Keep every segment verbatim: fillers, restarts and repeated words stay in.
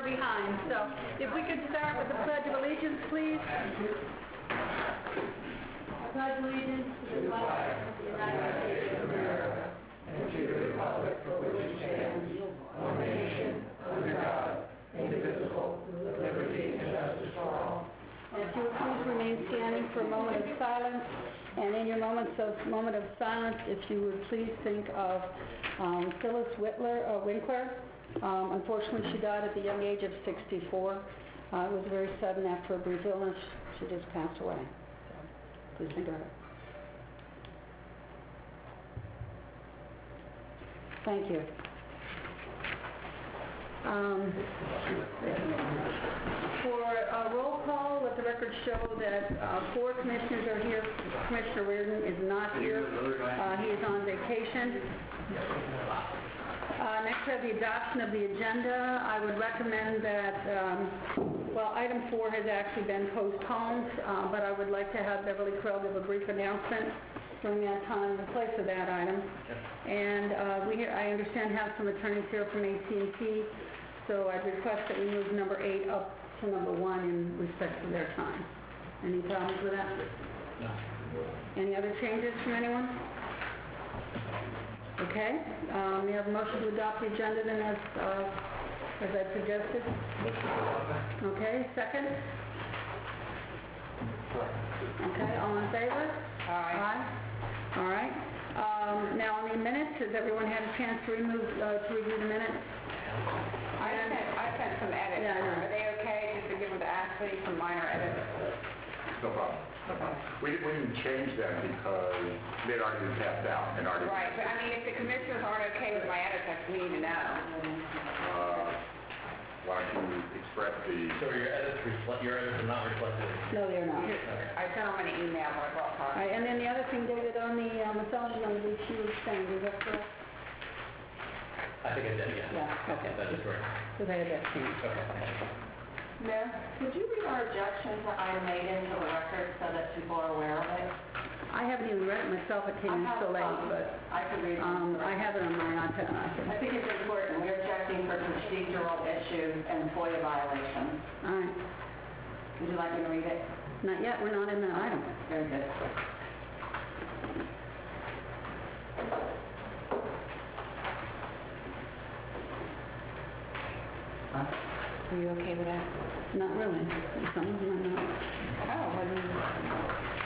behind. So if we could start with the Pledge of Allegiance, please. I pledge allegiance to the flag of the United States of America and to the republic for which it stands, one nation, under God, indivisible, with liberty and justice for all. And if you would please remain standing for a moment of silence, and in your moments of moment of silence, if you would please think of um, Phyllis Whitler, uh, Winkler. Um, unfortunately, she died at the young age of sixty-four. Uh, it was very sudden after a brief illness. She just passed away. So please think of her. Thank you. Um, for a roll call, let the record show that uh, four commissioners are here. Commissioner Reardon is not here. Uh, he is on vacation. Uh, next, we have the adoption of the agenda. I would recommend that, um, well, item four has actually been postponed, uh, but I would like to have Beverly Crowell give a brief announcement during that time in place of that item. And uh, we, I understand, have some attorneys here from A T and T, so I'd request that we move number eight up to number one in respect to their time. Any problems with that? No. Any other changes from anyone? Okay. Um, we have a motion to adopt the agenda then as, uh, as I suggested. Okay. Second? Okay. All in favor? Aye. Aye. All right. Um, now on the minutes, has everyone had a chance to remove, uh, to review the minutes? I sent, I sent some edits. Yeah, I know. Are they okay just to give them to Ashley, some minor edits? No problem. Okay. We didn't, we didn't change them because they'd already been passed out and already... Right, but I mean, if the commissioners aren't okay with my edits, I need to know. Uh, why don't you express the... So your edits reflect, your edits are not reflected? No, they're not. I sent them an email when I brought All copies. right, and then the other thing, David, on the uh, massages on the beach, you were saying, is that correct? I think I did, yes. Yeah, okay. That is correct. Because I had that changed. Okay, thank you. Mayor, could you read our objection to item eight into the record so that people are aware of it? I haven't even read it myself, it came in so late, but I could read it. um, I have it on my iPad. I can- I think it's important. We're objecting for procedural issues and FOIA violations. All right. Would you like me to read it? Not yet, we're not in that item. Very good. Are you okay with that? Not really. Some of them are not. Oh, well, then...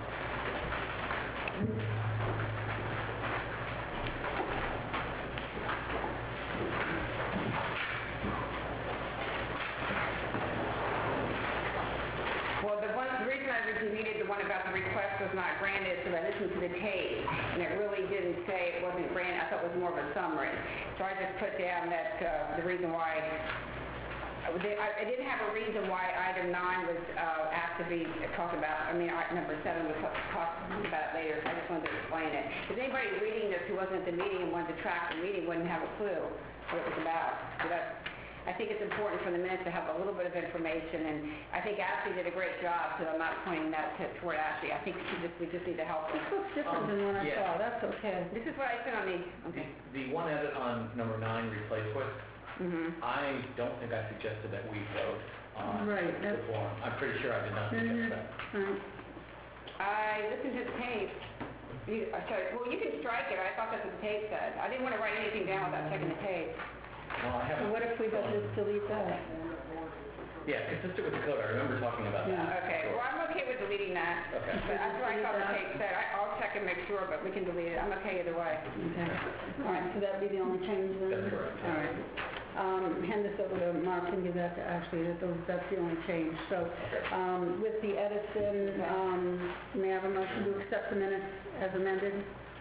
Well, the one, the reason I deleted the one about the request was not granted is because I listened to the tape, and it really didn't say it wasn't granted. I thought it was more of a summary. So I just put down that uh, the reason why, I, I didn't have a reason why item nine was uh, asked to be talked about. I mean, item number seven was talked about later. I just wanted to explain it. Because anybody reading this who wasn't at the meeting and wanted to track the meeting wouldn't have a clue what it was about. So that's, I think it's important for the minutes to have a little bit of information, and I think Ashley did a great job, so I'm not pointing that to, toward Ashley. I think she just, we just need to help her. This looks different than what I yeah. saw, that's okay. This is what I sent on the... Okay. The, the one edit on number nine, replace with, Mm-hmm. I don't think I suggested that we vote on Right, the that's- form. I'm pretty sure I did not suggest Mhm. that. All right. I listened to the tape. You, uh, sorry, well, you can strike it. I thought that's what the tape said. I didn't want to write anything down without checking the tape. Well, I So haven't... what if we just delete that? Yeah, consistent with the code. I remember talking about Yeah. that. Okay, well, I'm okay with deleting that. Okay. But that's what I thought the tape said. I, I'll check and make sure, but we can delete it. I'm okay either way. Okay. All right, so that'd be the only change then? That's correct. All right. Um, hand this over to Mark and give that to Ashley, that those, that's the only change. So, um, with the edits in, um, may I have a motion to accept the minutes as amended?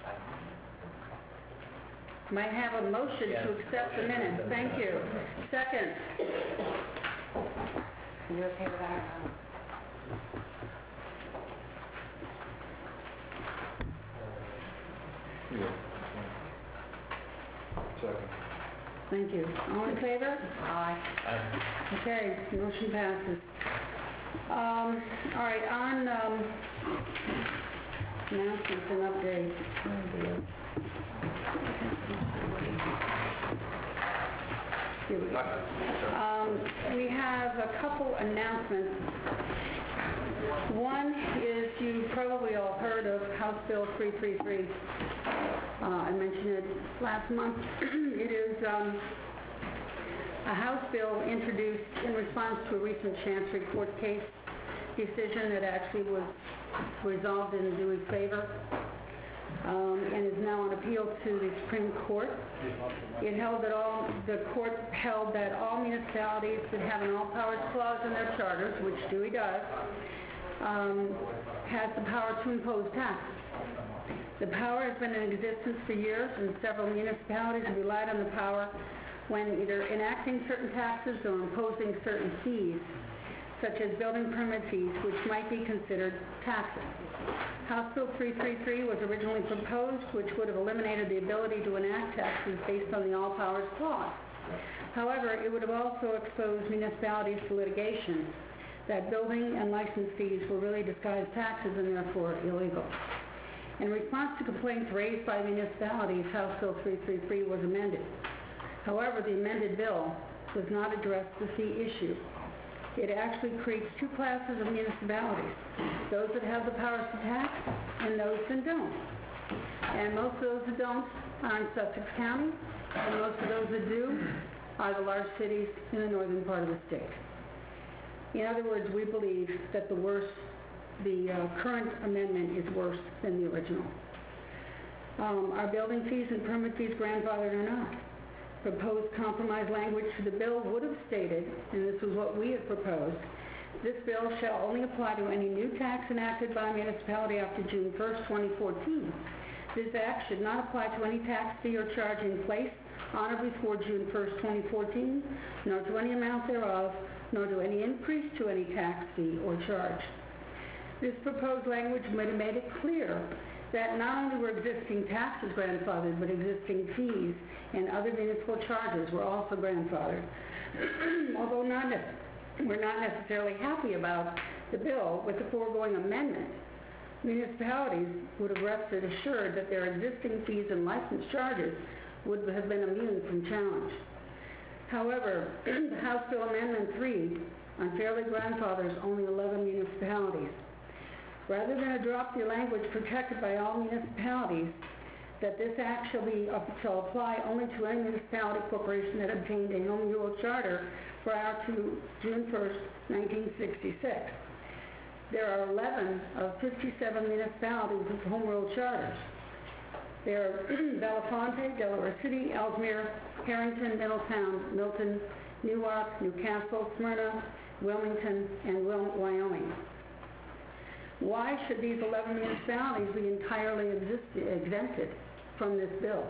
May I have a motion Yes. to accept the minutes? Thank you. Second? Are you okay with that? Second. Thank you. All in favor? Aye. I, Okay, motion passes. Um, all right, on, um, announcements and updates. Oh, dear. Here we go. Um, we have a couple announcements. One is, you probably all heard of House Bill three thirty-three. Uh, I mentioned it last month. It is um, a House bill introduced in response to a recent Chancery Court case decision that actually was resolved in Dewey's favor, um, and is now on appeal to the Supreme Court. It held that all, the court held that all municipalities that have an all-powers clause in their charters, which Dewey does, um, has the power to impose taxes. The power has been in existence for years, and several municipalities have relied on the power when either enacting certain taxes or imposing certain fees, such as building permit fees, which might be considered taxes. House Bill three thirty-three was originally proposed, which would have eliminated the ability to enact taxes based on the all-powers clause. However, it would have also exposed municipalities to litigation that building and license fees were really disguised taxes and therefore illegal. In response to complaints raised by municipalities, House Bill three thirty-three was amended. However, the amended bill does not address the fee issue. It actually creates two classes of municipalities, those that have the powers to tax and those that don't. And most of those that don't are in Sussex County, and most of those that do are the large cities in the northern part of the state. In other words, we believe that the worse, the uh, current amendment is worse than the original. Um, are building fees and permit fees grandfathered or not? Proposed compromise language to the bill would have stated, and this was what we had proposed, this bill shall only apply to any new tax enacted by a municipality after June first, twenty fourteen. This act should not apply to any tax fee or charge in place on or before June first, twenty fourteen, nor to any amount thereof, nor to any increase to any tax fee or charge. This proposed language would have made it clear that not only were existing taxes grandfathered, but existing fees and other municipal charges were also grandfathered. Although not ne- we're not necessarily happy about the bill with the foregoing amendment, municipalities would have rested assured that their existing fees and license charges would have been immune from challenge. However, the House Bill Amendment three unfairly grandfathers only eleven municipalities. Rather than adopt the language protected by all municipalities, that this act shall, be, uh, shall apply only to any municipality corporation that obtained a home rule charter prior to June first, nineteen sixty-six. There are eleven of fifty-seven municipalities with home rule charters. There are Belafonte, Delaware City, Ellesmere, Harrington, Middletown, Milton, Newark, Newcastle, Smyrna, Wilmington, and Wil- Wyoming. Why should these eleven municipalities be entirely exist- exempted from this bill?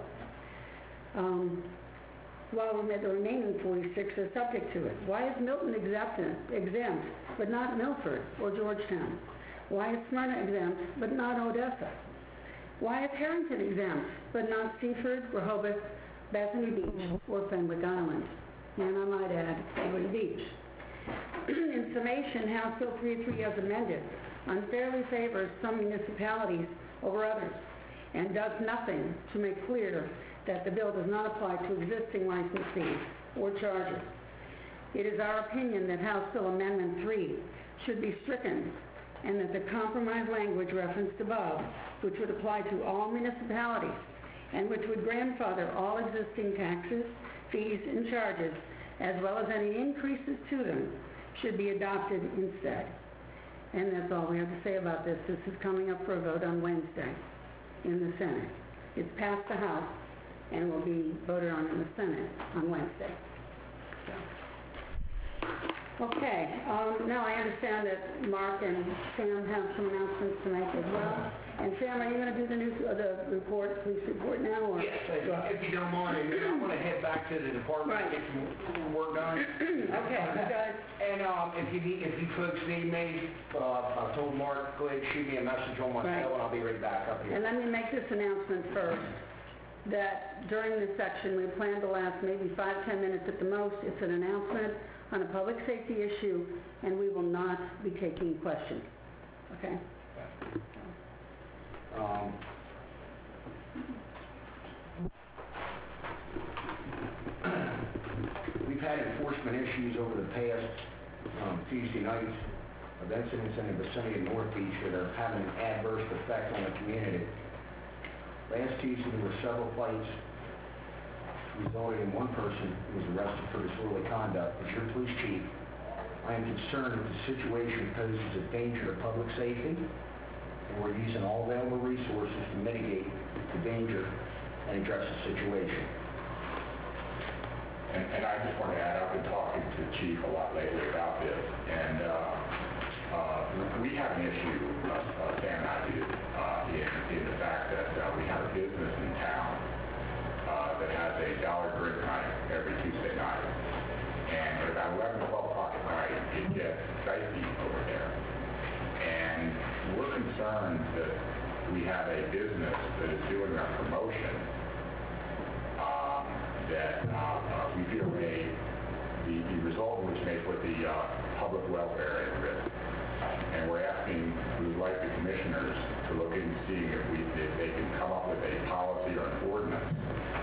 Um, while the remaining forty-six are subject to it. Why is Milton exempt, exempt, but not Milford or Georgetown? Why is Smyrna exempt, but not Odessa? Why is Harrington exempt, but not Seaford, Rehoboth, Bethany Beach, or Fenwick Island? And I might add, Fenwick Beach. In summation, House Bill three thirty-three as amended unfairly favors some municipalities over others and does nothing to make clear that the bill does not apply to existing license fees or charges. It is our opinion that House Bill Amendment three should be stricken and that the compromise language referenced above, which would apply to all municipalities and which would grandfather all existing taxes, fees, and charges, as well as any increases to them, should be adopted instead. And that's all we have to say about this. This is coming up for a vote on Wednesday in the Senate. It's passed the House and will be voted on in the Senate on Wednesday. So. Okay, um, now I understand that Mark and Sam have some announcements to make as well. And Sam, are you going to do the news, uh, the report, police report now? Or? Yes, if, if you don't mind, I'm going to head back to the department Right. and get some work done. Okay, you guys. And um, if you need, if you folks need me, uh, I told Mark, go ahead and shoot me a message on my Right. cell and I'll be right back up here. And let me make this announcement first, that during this section, we plan to last maybe five, ten minutes at the most. It's an announcement on a public safety issue, and we will not be taking questions. Okay? Um, issues over the past um, Tuesday nights of incidents in the vicinity of North Beach that are having an adverse effect on the community. Last Tuesday, there were several fights resulted in one person who was arrested for disorderly conduct. As your police chief, I am concerned that the situation poses a danger to public safety, and we're using all available resources to mitigate the danger and address the situation. And, and I just want to add, I've been talking to the chief a lot lately about this, and uh, uh, we have an issue, uh, uh, Sam and I do, uh, in, in the fact that uh, we have a business in town uh, that has a dollar drink night every Tuesday night. And at about eleven, twelve o'clock at night, it gets dicey over there. And we're concerned that we have a business that is doing a promotion um, that uh, uh, we feel may, the, the result of which may put the uh, public welfare at risk. And we're asking, we would like the commissioners to look into seeing if, we, if they can come up with a policy or an ordinance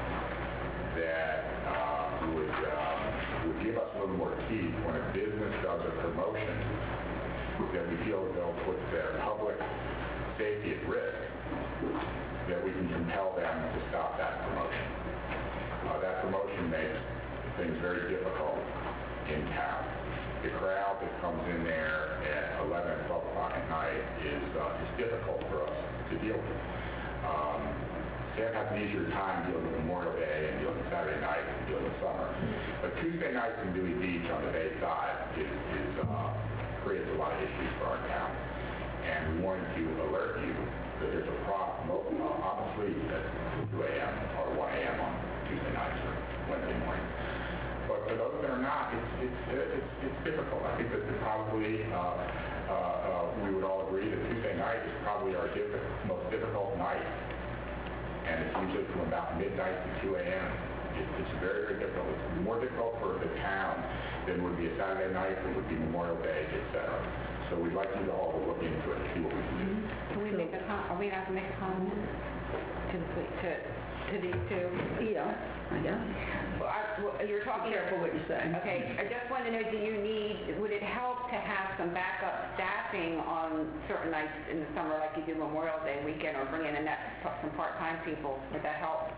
that uh, would, uh, would give us a little more teeth when a business does a promotion that we feel that they'll put their public safety at risk, that we can compel them to stop that promotion. Uh, that promotion makes things very difficult in town. The crowd that comes in there at eleven, twelve o'clock at night is, uh, is difficult for us to deal with. Um, Sam has an easier time dealing with Memorial Day and dealing with Saturday night and dealing with summer. But Tuesday nights in Dewey Beach on the Bay side is, is, uh, creates a lot of issues for our town. And we wanted to alert you that there's a problem uh, on the street at two a m or one a m on Tuesday nights or Wednesday morning. But for those that are not, it's, it's, it's, it's difficult. I think that probably uh, uh, uh, we would all agree that Tuesday night is probably our diff most difficult night. And it's usually from about midnight to two a m It, it's very, very difficult. It's more difficult for the town than would be a Saturday night, than would be Memorial Day, et cetera. So we'd like you to all to look into it and see what we can do. Can we make a com, are we allowed to make a comment to, the poli- to, to these two? Yeah, I guess. Well, I, well, you're Be talking... careful what you say. Okay, I just want to know, do you need, would it help to have some backup staffing on certain nights in the summer like you do Memorial Day weekend, or bring in a net, some part-time people? Would that help?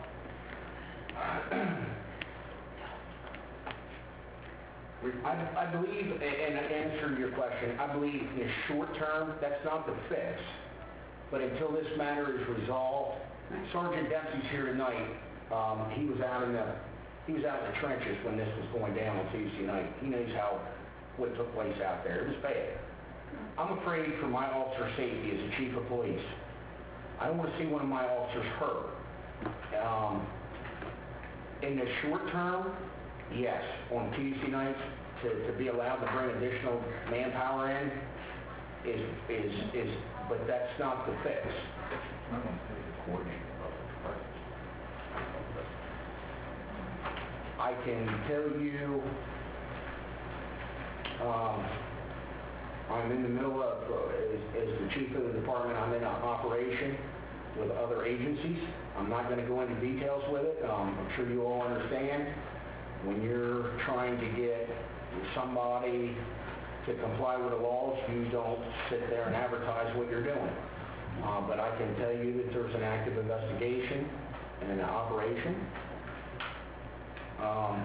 I, I believe, and to answer your question, I believe in the short term, that's not the fix. But until this matter is resolved, Sergeant Dempsey's here tonight. Um, he was out in the he was out in the trenches when this was going down on Tuesday night. He knows how what took place out there. It was bad. I'm afraid for my officer safety as a chief of police. I don't want to see one of my officers hurt. Um, in the short term, yes, on Tuesday nights, to, to be allowed to bring additional manpower in is, is, is, but that's not the fix. I can tell you, um, I'm in the middle of, uh, as, as the chief of the department, I'm in an operation with other agencies. I'm not going to go into details with it. Um, I'm sure you all understand. When you're trying to get somebody to comply with the laws, you don't sit there and advertise what you're doing. Uh, but I can tell you that there's an active investigation and an operation. Um,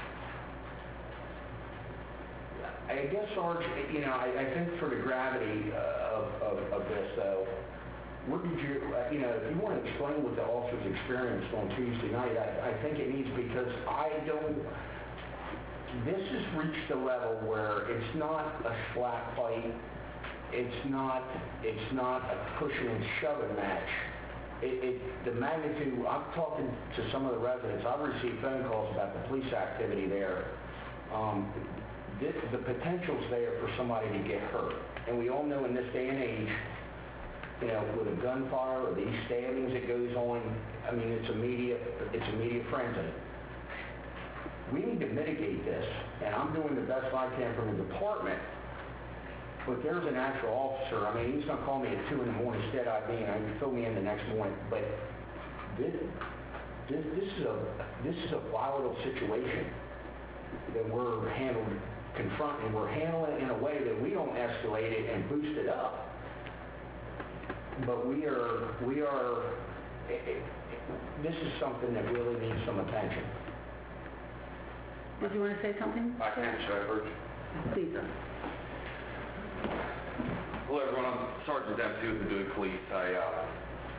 I guess, Sarge, you know, I, I think for the gravity uh, of, of, of this, though, what did you, uh, you know, if you want to explain what the officers experienced on Tuesday night, I, I think it needs, because I don't, this has reached a level where it's not a slap fight, it's not, it's not a pushing and shoving match. It, it, the magnitude, I'm talking to some of the residents, I've received phone calls about the police activity there. Um, this, the potential's there for somebody to get hurt. And we all know in this day and age, you know, with a gunfire or these stabbings that goes on, I mean, it's a media, it's a media frenzy. We need to mitigate this, and I'm doing the best I can from the department. But there's an actual officer, I mean, he's going to call me at two in the morning, dead-eyed me, and I can fill me in the next morning. But this, this, this is a this is a volatile situation. that we're handling, confronting, we're handling it in a way that we don't escalate it and boost it up. But we are, we are, it, it, this is something that really needs some attention. Did you want to say something? I can, should I approach? Please, sir. Hello everyone, I'm Sergeant Dempsey with the Dewey Police. I, uh,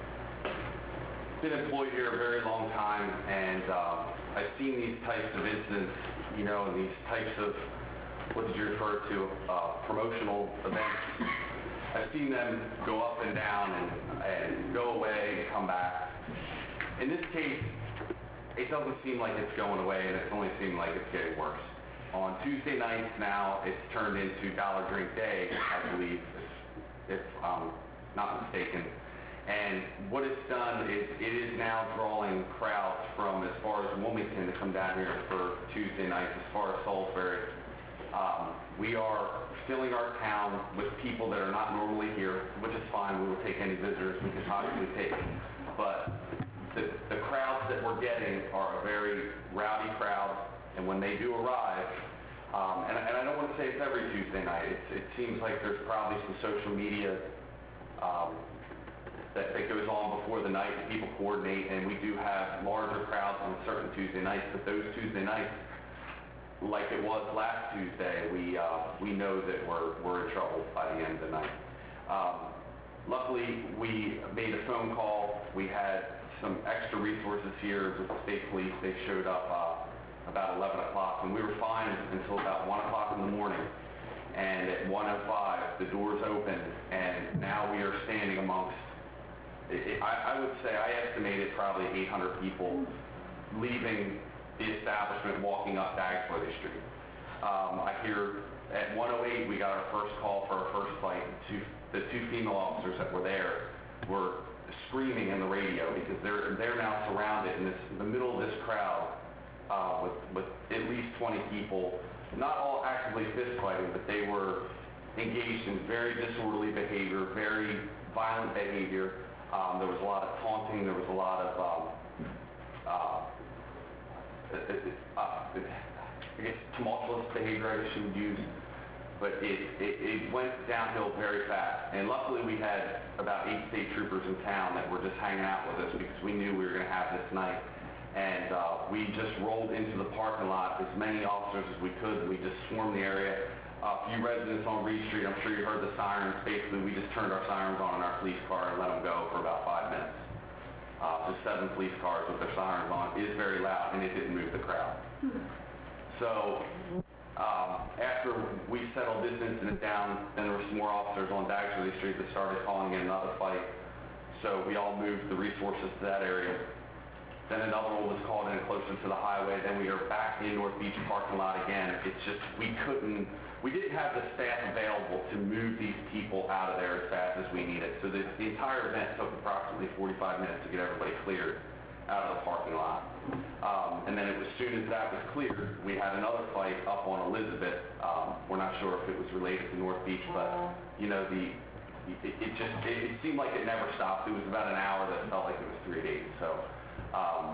been employed here a very long time, and uh, I've seen these types of incidents, you know, and these types of, what did you refer to, uh, promotional events. I've seen them go up and down and, and go away and come back. In this case, it doesn't seem like it's going away, and it's only seemed like it's getting worse. On Tuesday nights now, it's turned into Dollar Drink Day, I believe, if, if I'm not mistaken. And what it's done is it is now drawing crowds from as far as Wilmington to come down here for Tuesday nights, as far as Salisbury. Um, we are filling our town with people that are not normally here, which is fine. We will take any visitors we can possibly take. But the, the crowds that we're getting are a very rowdy crowd, and when they do arrive, um, and, and I don't want to say it's every Tuesday night. It's, it seems like there's probably some social media um, that, that goes on before the night, and people coordinate, and we do have larger crowds on certain Tuesday nights, but those Tuesday nights, like it was last Tuesday, we, uh, we know that we're, we're in trouble by the end of the night. Um, luckily, we made a phone call. We had some extra resources here with the state police. They showed up uh, about eleven o'clock, and we were fine until about one o'clock in the morning. And at one oh five, the doors opened, and now we are standing amongst, it, it, I, I would say, I estimated probably eight hundred people leaving the establishment, walking up Dagsworthy Street. Um, I hear at one oh eight, we got our first call for our first fight. Two, the two female officers that were there were screaming in the radio because they're, they're now surrounded in, this, in the middle of this crowd uh, with, with at least twenty people, not all actively fist fighting, but they were engaged in very disorderly behavior, very violent behavior. Um, there was a lot of taunting, there was a lot of um, uh, Uh, I guess tumultuous behavior I should use, but it, it, it went downhill very fast. And luckily we had about eight state troopers in town that were just hanging out with us because we knew we were going to have this night. And uh, we just rolled into the parking lot, as many officers as we could. We just swarmed the area. A few residents on Reed Street, I'm sure you heard the sirens. Basically, we just turned our sirens on in our police car and let them go for about five minutes. Uh, so seven police cars with their sirens on. It is very loud, and it didn't move the crowd. So um, after we settled this incident down, then there were some more officers on Dagsworthy Street that started calling in another fight. So we all moved the resources to that area. Then another one was called in closer to the highway. Then we are back in North Beach parking lot again. It's just we couldn't, we didn't have the staff available to move these people out of there as fast as we needed. So the, the entire event took approximately forty-five minutes to get everybody cleared out of the parking lot. Um, and then it was, as soon as that was cleared, we had another fight up on Elizabeth. Um, we're not sure if it was related to North Beach, but you know, the it, it just it, it seemed like it never stopped. It was about an hour that felt like it was three days. So. Um,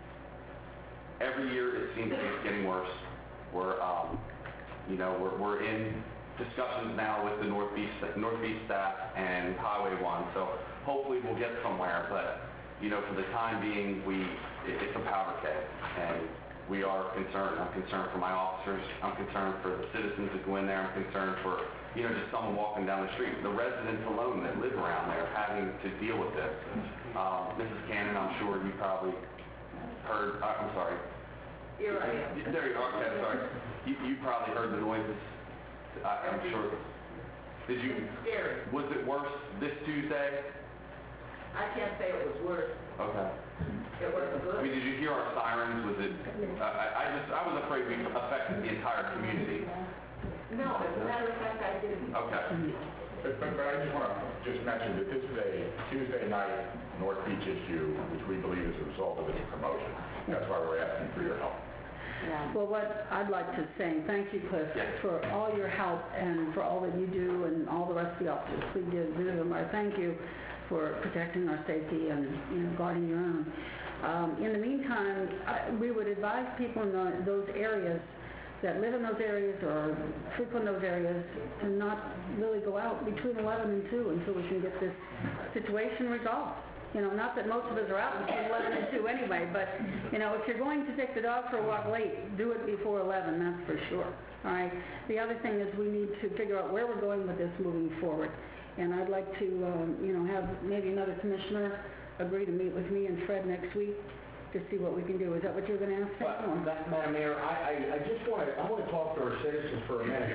every year it seems like it's getting worse. We're, um, you know, we're, we're in discussions now with the North Beach, North Beach staff and Highway one, so hopefully we'll get somewhere, but, you know, for the time being, we, it, it's a powder keg, and we are concerned. I'm concerned for my officers. I'm concerned for the citizens that go in there. I'm concerned for, you know, just someone walking down the street. The residents alone that live around there having to deal with this. Um, Missus Cannon, I'm sure you probably heard, uh, I'm sorry. You're right. There you are, okay, sorry. You, you probably heard the noises, I, I'm sure. Did you? It's scary. Was it worse this Tuesday? I can't say it was worse. Okay. It was good. I mean, did you hear our sirens? Was it, uh, I, I just, I was afraid we affected the entire community. No, as a matter of fact, I didn't. Okay. But, but, but I just want to just mention that this is a Tuesday night North Beach issue, which we believe is a result of this promotion. That's why we're asking for your help. Well, what I'd like to say, thank you, Cliff, Yes. for all your help and for all that you do and all the rest of the officers. We did, Vivian, thank you for protecting our safety and, you know, guarding your own. Um, in the meantime, I, we would advise people in the, those areas that live in those areas or frequent those areas to not really go out between eleven and two until we can get this situation resolved. You know, not that most of us are out between eleven and two anyway, but, you know, if you're going to take the dog for a walk late, do it before eleven, that's for sure. All right? The other thing is we need to figure out where we're going with this moving forward. And I'd like to, um, you know, have maybe another commissioner agree to meet with me and Fred next week to see what we can do. Is that what you're going to ask? Well, Sam? Ma- Madam Mayor, I, I, I just want to, I want to talk to our citizens for a minute.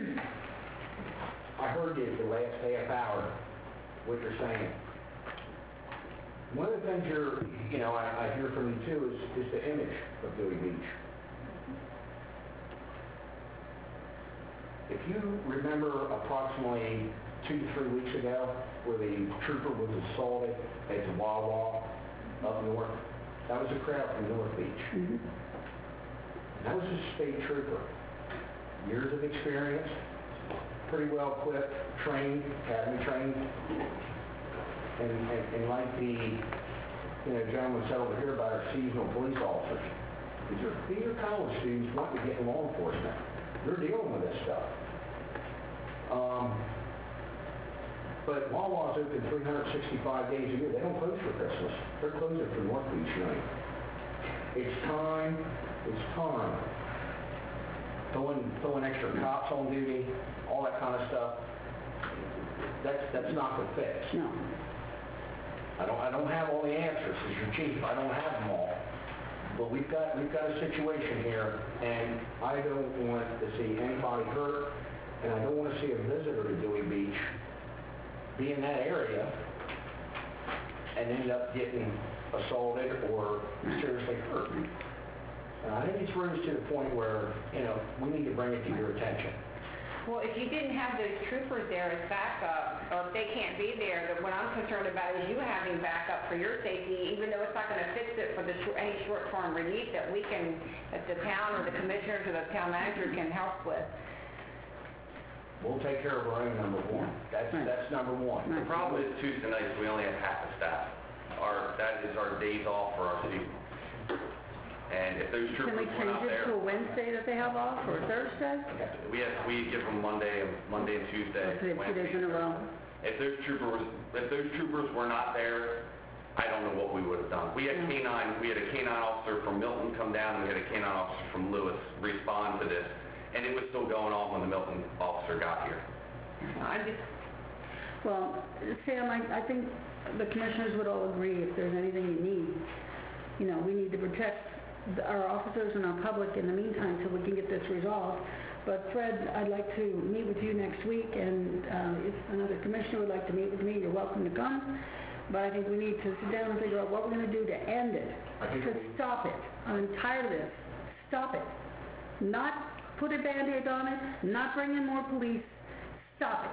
I heard you the last half hour, what you're saying. One of the things you're, you know, I, I hear from you too is, is the image of Dewey Beach. If you remember approximately two to three weeks ago where the trooper was assaulted at the Wawa up north, that was a crowd from North Beach. Mm-hmm. And that was a state trooper. Years of experience, pretty well equipped, trained, academy trained. And, and, and like the, you know, gentleman said over here about our seasonal police officers, these are, these are college students wanting to get in law enforcement. They're dealing with this stuff. Um, but Wawa's open three hundred sixty-five days a year. They don't close for Christmas. They're closing for North Beach night. It's time, it's time. Throwing, throwing extra cops on duty, all that kind of stuff, that's, that's not the fix. No. I don't, I don't have all the answers as your chief. I don't have them all. But we've got, we've got a situation here, and I don't want to see anybody hurt, and I don't want to see a visitor to Dewey Beach be in that area and end up getting assaulted or seriously hurt. And I think it's rose to the point where, you know, we need to bring it to your attention. Well, if you didn't have those troopers there as backup, or if they can't be there, then what I'm concerned about is you having backup for your safety, even though it's not going to fix it for the short, any short-term relief that we can, that the town or the commissioners or the town manager can help with. We'll take care of our own, number one. That's, Right. that's number one. The problem is Tuesday nights, we only have half the staff. Our, that is our days off for our season. And if those Can we troopers were change not it there, to a Wednesday that they have off, or Thursday? we have, we give them Monday, Monday and Tuesday. So they have two days in a row. If those troopers, if those troopers were not there, I don't know what we would have done. We had K nine, we had a K nine officer from Milton come down, and we had a K nine officer from Lewis respond to this, and it was still going on when the Milton officer got here. I'm just, Well, Sam, I, I think the commissioners would all agree if there's anything you need. You know, we need to protect the- our officers and our public in the meantime till we can get this resolved. But Fred, I'd like to meet with you next week, and uh, if another commissioner would like to meet with me, you're welcome to come. But I think we need to sit down and figure out what we're going to do to end it, I think to we- stop it. I'm tired of this. Stop it. Not put a Band-Aid on it, not bring in more police. Stop it.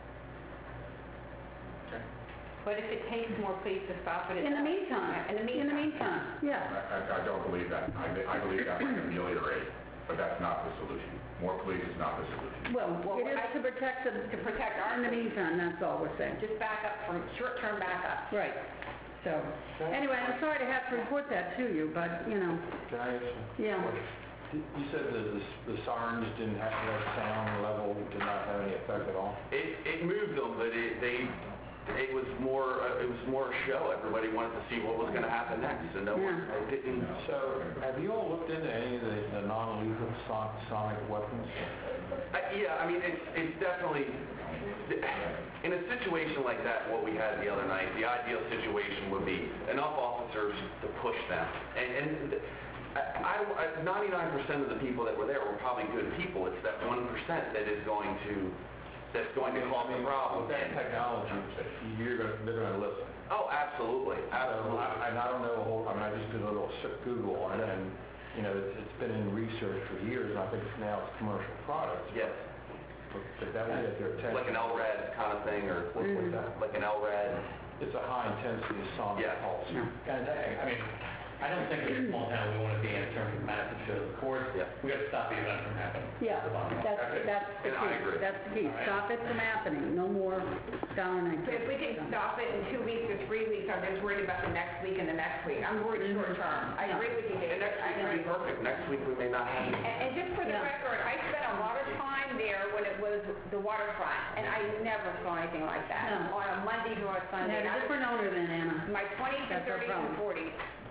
but if it takes more police to stop it, it In the does. meantime, In the in the meantime. meantime, yeah. I, I- I don't believe that. I, I believe that might ameliorate, but that's not the solution. More police is not the solution. Well, Well, it is I- to protect the, To protect our in the police, meantime, that's all we're saying. just back up from, short-term backup. Right. So, anyway, I'm sorry to have to report that to you, but, you know, Can I ask you? yeah. You said that the the sirens didn't have, the sound level did not have any effect at all? It, it moved them, but it, they, it was more, uh, it was more a show. Everybody wanted to see what was going to happen next, and no one, Yeah. it didn't. So, have you all looked into any of the the non-lethal son- sonic weapons? Uh, yeah, I mean, it's, it's definitely, in a situation like that, what we had the other night, the ideal situation would be enough officers to push them. And, and I, I, ninety-nine percent of the people that were there were probably good people. It's that one percent that is going to, that's going to cause a problem. With that technology, you're going, they're going to listen. Oh, absolutely, So, absolutely. I- and I don't know a whole, I mean, I just did a little s- Google, and, and, you know, it's, it's been in research for years, and I think it's now it's commercial products. Yes, But but that would get their attention. like an L R A D kind of thing, or What- What's that? like an L R A D. It's a high-intensity sonic Yes. pulse. And, I I mean, I don't think in a small town we want to be in terms of massive shows of course. Yeah. We got to stop the event from happening. Yeah, the bottom line. that's, that's the And I key. agree. That's the key. All right. Stop it from happening. No more down and So if we can stop it in two weeks or three weeks, I'm just worried about the next week and the next week. I'm worried short term. I agree with you, Dave. And next week I will be agree. perfect. Next week we may not have any. And and just for the Yeah. record, I spent a lot of time there when it was the waterfront, and I never saw anything like that. No. On a Monday to a You Sunday. had And I a different owner then, Anna. was- My twenties and That's our thirties and problem. forties.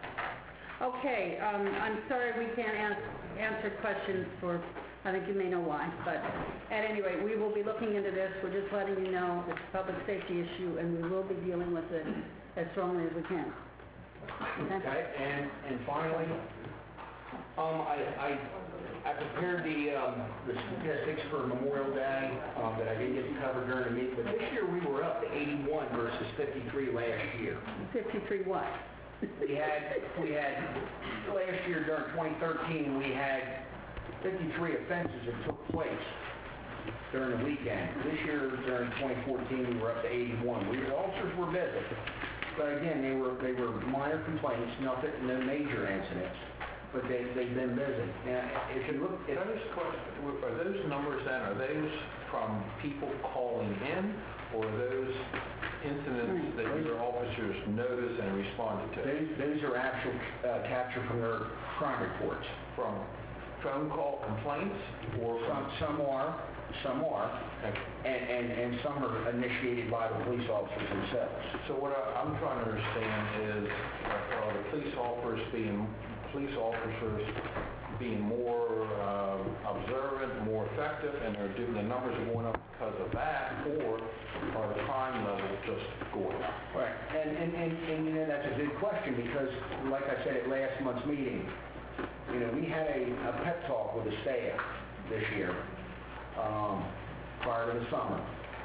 Okay, um, I'm sorry we can't ans- answer questions for, I think you may know why, but at any rate, we will be looking into this. We're just letting you know it's a public safety issue, and we will be dealing with it as strongly as we can. Okay? Okay, and, and finally, um, I, I, I prepared the, um, the statistics for Memorial Day, um, that I didn't get to cover during the meeting, but this year we were up to eighty-one versus fifty-three last year. fifty-three what? We had, we had, last year during twenty thirteen, we had fifty-three offenses that took place during the weekend. This year, during twenty fourteen, we were up to eighty-one. We, the officers were busy, but again, they were, they were minor complaints, nothing, no major incidents, but they, they've been busy. Now, if you look, Can if, I just question, are those numbers then, are those from people calling in, or are those incidents that your officers notice and responded to? those, those are actual, uh, captured from their crime reports. From phone call complaints, or Some, from... some are, some are, and, and, and some are initiated by the police officers themselves. So what I- I'm trying to understand is, uh, are the police officers being, police officers being more um, observant, more effective, and are do- the numbers are going up because of that, or are the crime levels just going up? Right, and, and, and, and, you know, that's a good question, because, like I said at last month's meeting, you know, we had a, a pep talk with the staff this year, um, prior to the summer.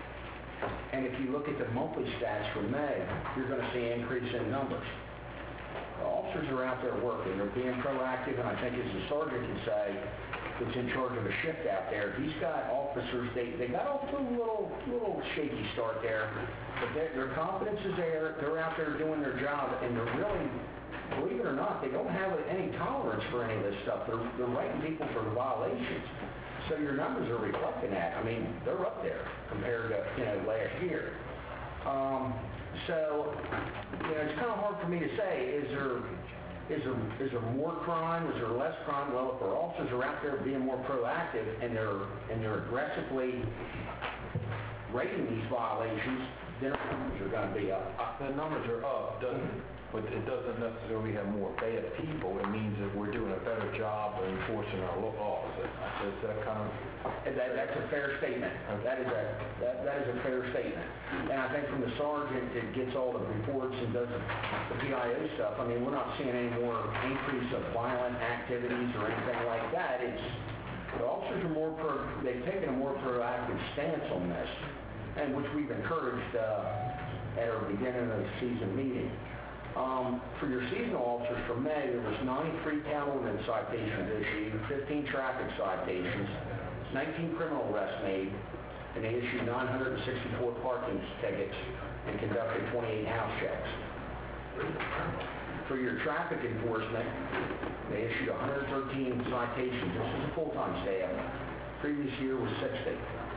And if you look at the monthly stats for May, you're gonna see an increase in numbers. The officers are out there working, they're being proactive, and I think as the sergeant can say, that's in charge of a shift out there, he's got officers, they, they got off to a little, little shaky start there, but their, their confidence is there, they're out there doing their job, and they're really, believe it or not, they don't have any tolerance for any of this stuff. They're, they're writing people for violations. So your numbers are reflecting that. I mean, they're up there compared to, you know, last year. Um, so, you know, it's kind of hard for me to say, is there, is there, is there more crime, is there less crime? Well, if our officers are out there being more proactive and they're, and they're aggressively rating these violations, then our numbers are going to be up. The numbers are up, doesn't, but it doesn't necessarily have more bad people. It means that we're doing a better job of enforcing our laws. Is that kind of... And That, that's a fair statement. That is a, that, that is a fair statement. And I think from the sergeant that gets all the reports and does the the P I O stuff, I mean, we're not seeing any more increase of violent activities or anything like that. It's, the officers are more, pro, they've taken a more proactive stance on this, and which we've encouraged uh, at our beginning of the season meeting. Um, for your seasonal officers for May, there was ninety-three town ordinance citations issued, fifteen traffic citations, nineteen criminal arrests made, and they issued nine hundred sixty-four parking tickets and conducted twenty-eight house checks. For your traffic enforcement, they issued one hundred thirteen citations. This is a full-time staff. Previous year was sixty.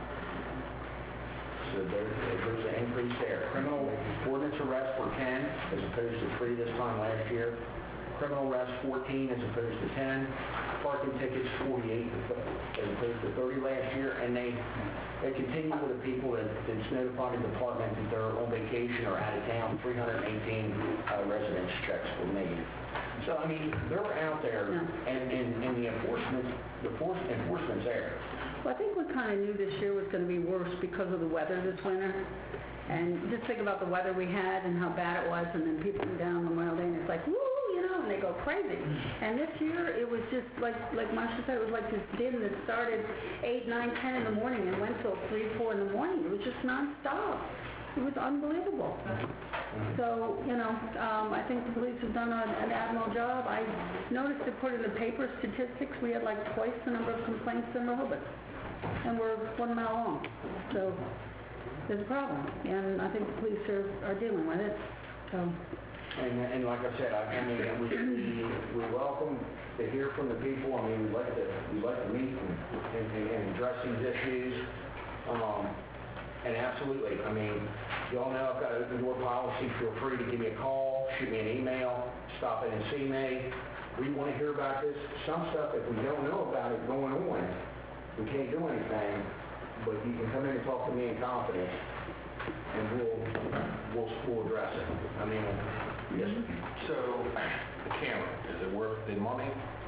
So there, there's an increase there. Criminal ordinance arrests were ten as opposed to three this time last year. Criminal arrests fourteen as opposed to ten. Parking tickets forty-eight as opposed to thirty last year. And they, they continue with the people that, that's notified the department that they're on vacation or out of town. three hundred eighteen uh, residence checks were made. So, I mean, they're out there, and, and, and the enforcement, the force, enforcement's there. Well, I think we kind of knew this year was going to be worse because of the weather this winter. And just think about the weather we had and how bad it was, and then people come down Memorial Day and it's like, woo, you know, and they go crazy. And this year, it was just like, like Marcia said, it was like this din that started eight, nine, ten in the morning and went till three, four in the morning. It was just nonstop. It was unbelievable. So, you know, um, I think the police have done a, an admirable job. I noticed they put in the paper statistics, we had like twice the number of complaints in Rehoboth, and we're one mile long. So there's a problem, and I think the police are, are dealing with it. So And, and like I said, I, I mean, we, we, we welcome to hear from the people. I mean, we like to, we like to meet and, and, and address these issues. Um, and absolutely, I mean, you all know I've got an open door policy. Feel free to give me a call, shoot me an email, stop in and see me. We want to hear about this. Some stuff, if we don't know about it going on, we can't do anything, but you can come in and talk to me in confidence, and we'll, we'll, we'll address it. I mean, yes. So, the camera, is it worth the money?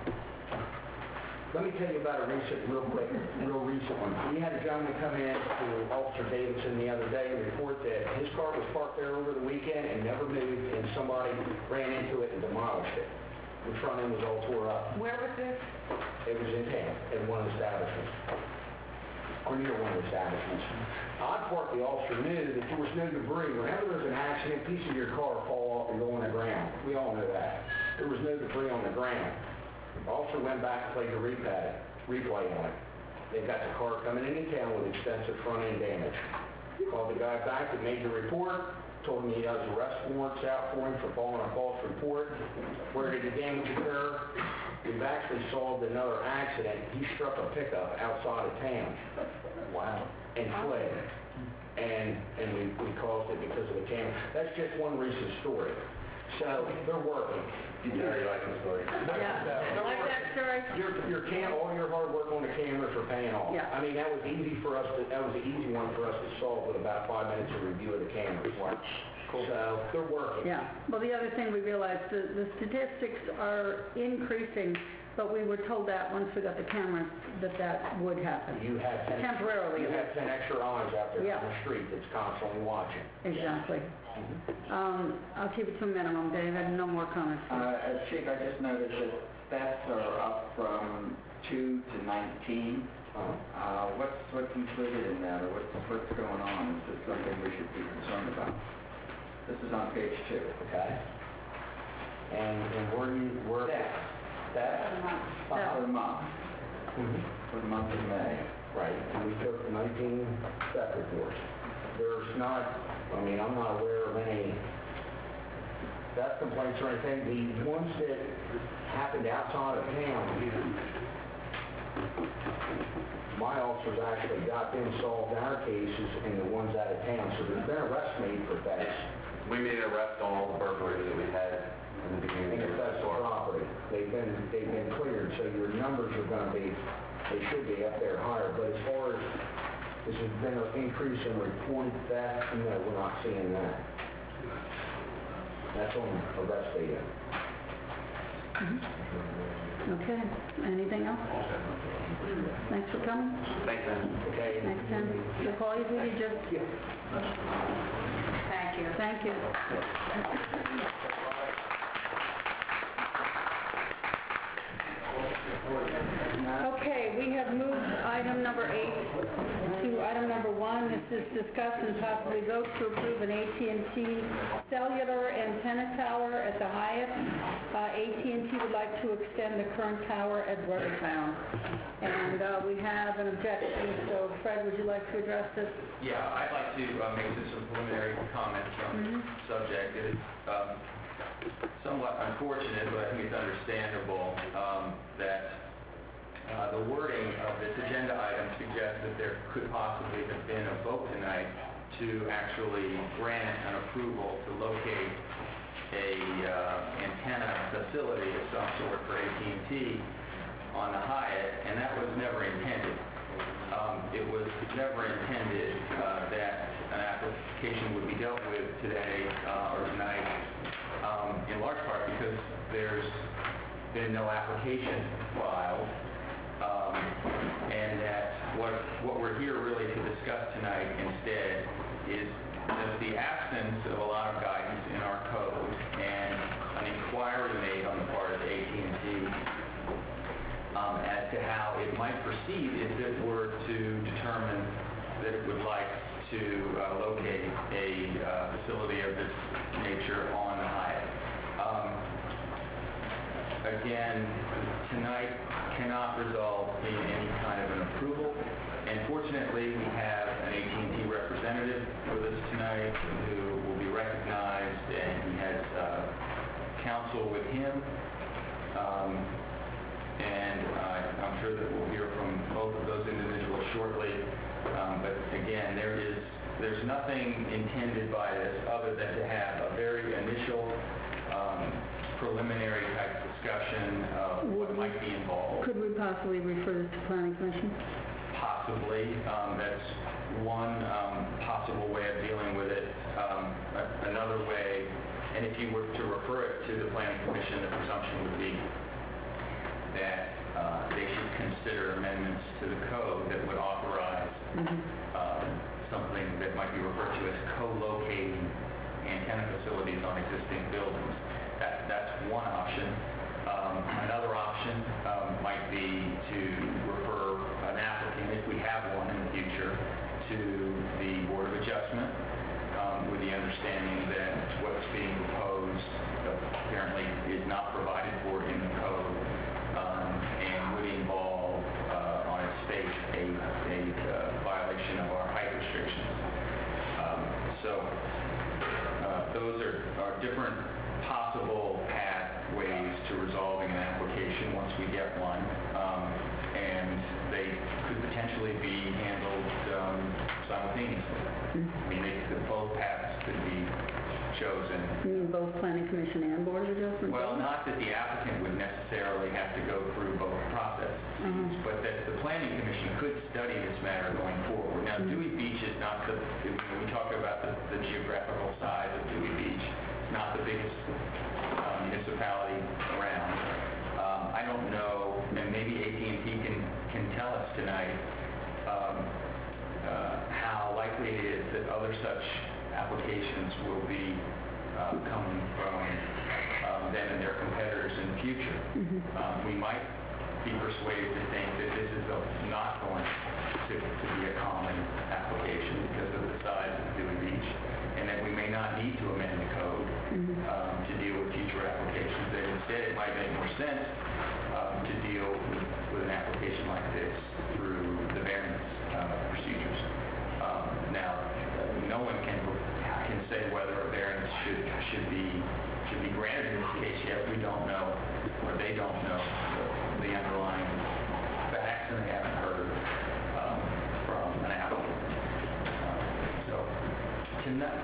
Let me tell you about a recent, real quick, real recent one. We had a gentleman come in to Officer Davidson the other day and report that his car was parked there over the weekend and never moved, and somebody ran into it and demolished it. The front end was all tore up. Where was this? It was in town, at one of the establishments, or near one of the establishments. Odd part, the officer knew that there was no debris. Whenever there's an accident, a piece of your car will fall off and go on the ground. We all know that. There was no debris on the ground. The officer went back and played the replay, replay on it. They've got the car coming into town with extensive front-end damage. Called the guy back that made the report, told him he has arrest warrants out for him for filing a false report. Where did the damage occur? We've actually solved another accident. He struck a pickup outside of town. Wow. And fled. And, and we, we caused it because of the camera. That's just one recent story. So, they're working. You already like the story. Yeah, like that story? Your, your cam, all your hard work on the cameras are paying off. Yeah. I mean, that was easy for us to, that was an easy one for us to solve with about five minutes of review of the cameras. Cool. So, they're working. Yeah. Well, the other thing we realized, the, the statistics are increasing, but we were told that once we got the cameras, that that would happen. You have ten, Temporarily. you have ten extra eyes out there Yeah. on the street that's constantly watching. Exactly. Um, I'll keep it to a minimum, Dave. I have no more comments. Uh, as Chief, I just noticed that thefts are up from two to nineteen. Uh, what's, what's included in that, or what's, what's going on? Is this something we should be concerned about? This is on page two. Okay. And, and where do you, where? Theft. Theft for the month, Mhm. for the month of May. Right, and we took nineteen theft reports. There's not, I mean, I'm not aware of any theft complaints or anything. The ones that happened outside of town, my officers actually got them solved our cases and the ones out of town. So there's been arrests made for thefts. We made an arrest on all the burglaries that we had in the beginning And of if the that's the store. property, they've been, they've been cleared, so your numbers are gonna be, they should be up there higher. But as far as, has there been an increase in reported theft? No, we're not seeing that. That's on arrest data. Okay. Anything else? Thanks for coming. Thanks, man. Okay? Thanks, Tim. We'll call you if we need you. Thank you. Thank you. Okay, we have moved item number eight to item number one. This is discuss and possibly vote to approve an A T and T cellular antenna tower at the Hyatt. Uh, A T and T would like to extend the current tower at Watertown. And uh, we have an objection, so Fred, would you like to address this? Yeah, I'd like to uh, make just some preliminary comments on the subject. It is um, somewhat unfortunate, but I think it's understandable um, that uh, the wording of this agenda item suggests that there could possibly have been a vote tonight to actually grant an approval to locate a uh, antenna facility of some sort for A T and T on the Hyatt, and that was never intended. Um, it was never intended uh, that an application would be dealt with today uh, or tonight, um, in large part because there's been no application filed, um, and that what, what we're here really to discuss tonight instead is that the absence of a lot of guidance in our code and an inquiry made on the part of A T and T Um, as to how it might proceed if it were to determine that it would like to uh, locate a uh, facility of this nature on the Hyatt. Um, again, tonight cannot result in any kind of an approval. And fortunately, we have an A T and T representative with us tonight who will be recognized, and he has uh, counsel with him, um, and uh, I'm sure that we'll hear from both of those individuals shortly. Um, but again, there is there's nothing intended by this other than to have a very initial um, preliminary type discussion of what might be involved. Could we possibly refer this to Planning Commission? Possibly. Um, that's one um, possible way of dealing with it. Um, a- another way, and if you were to refer it to the Planning Commission, the presumption would be that uh, they should consider amendments to the code that would authorize um, something that might be referred to as co-locating antenna facilities on existing buildings. That, that's one option. Um, another option um, might be to refer an applicant, if we have one in the future, to the Board of Adjustment um, with the understanding that what's being proposed apparently is not provided for in the code um, and would involve uh, on its face a, a uh, violation of our height restrictions. Um, so uh, those are, are different possible pathways to resolving an application once we get one, um, and they could potentially be handled um, simultaneously. I mean, they, the, both paths could be chosen. You mean both Planning Commission and Board of Adjustment? Well, not that the applicant would necessarily have to go through both processes, Uh-huh. but that the Planning Commission could study this matter going forward. Now, Dewey Beach is not the, you know, we talk about the, the geographical size of Dewey Beach. It's not the biggest um, municipality around. Um, I don't know, and maybe A T and T can, can tell us tonight um, uh, how likely it is that other such applications will be uh, coming from um, them and their competitors in the future. Um, we might be persuaded to think that this is a, not going to, to be a common application because of the size of Dewey Beach, and that we may not need to amend the code um, to deal with future applications. That instead it might make more sense um, to deal with, with an application like this through the variance uh, procedures. Um, now, uh, no one can can say whether a variance should should be should be granted in this case yet. We don't know, or they don't know the, the underlying facts, and they haven't heard um, from an applicant. Um, so, tonight,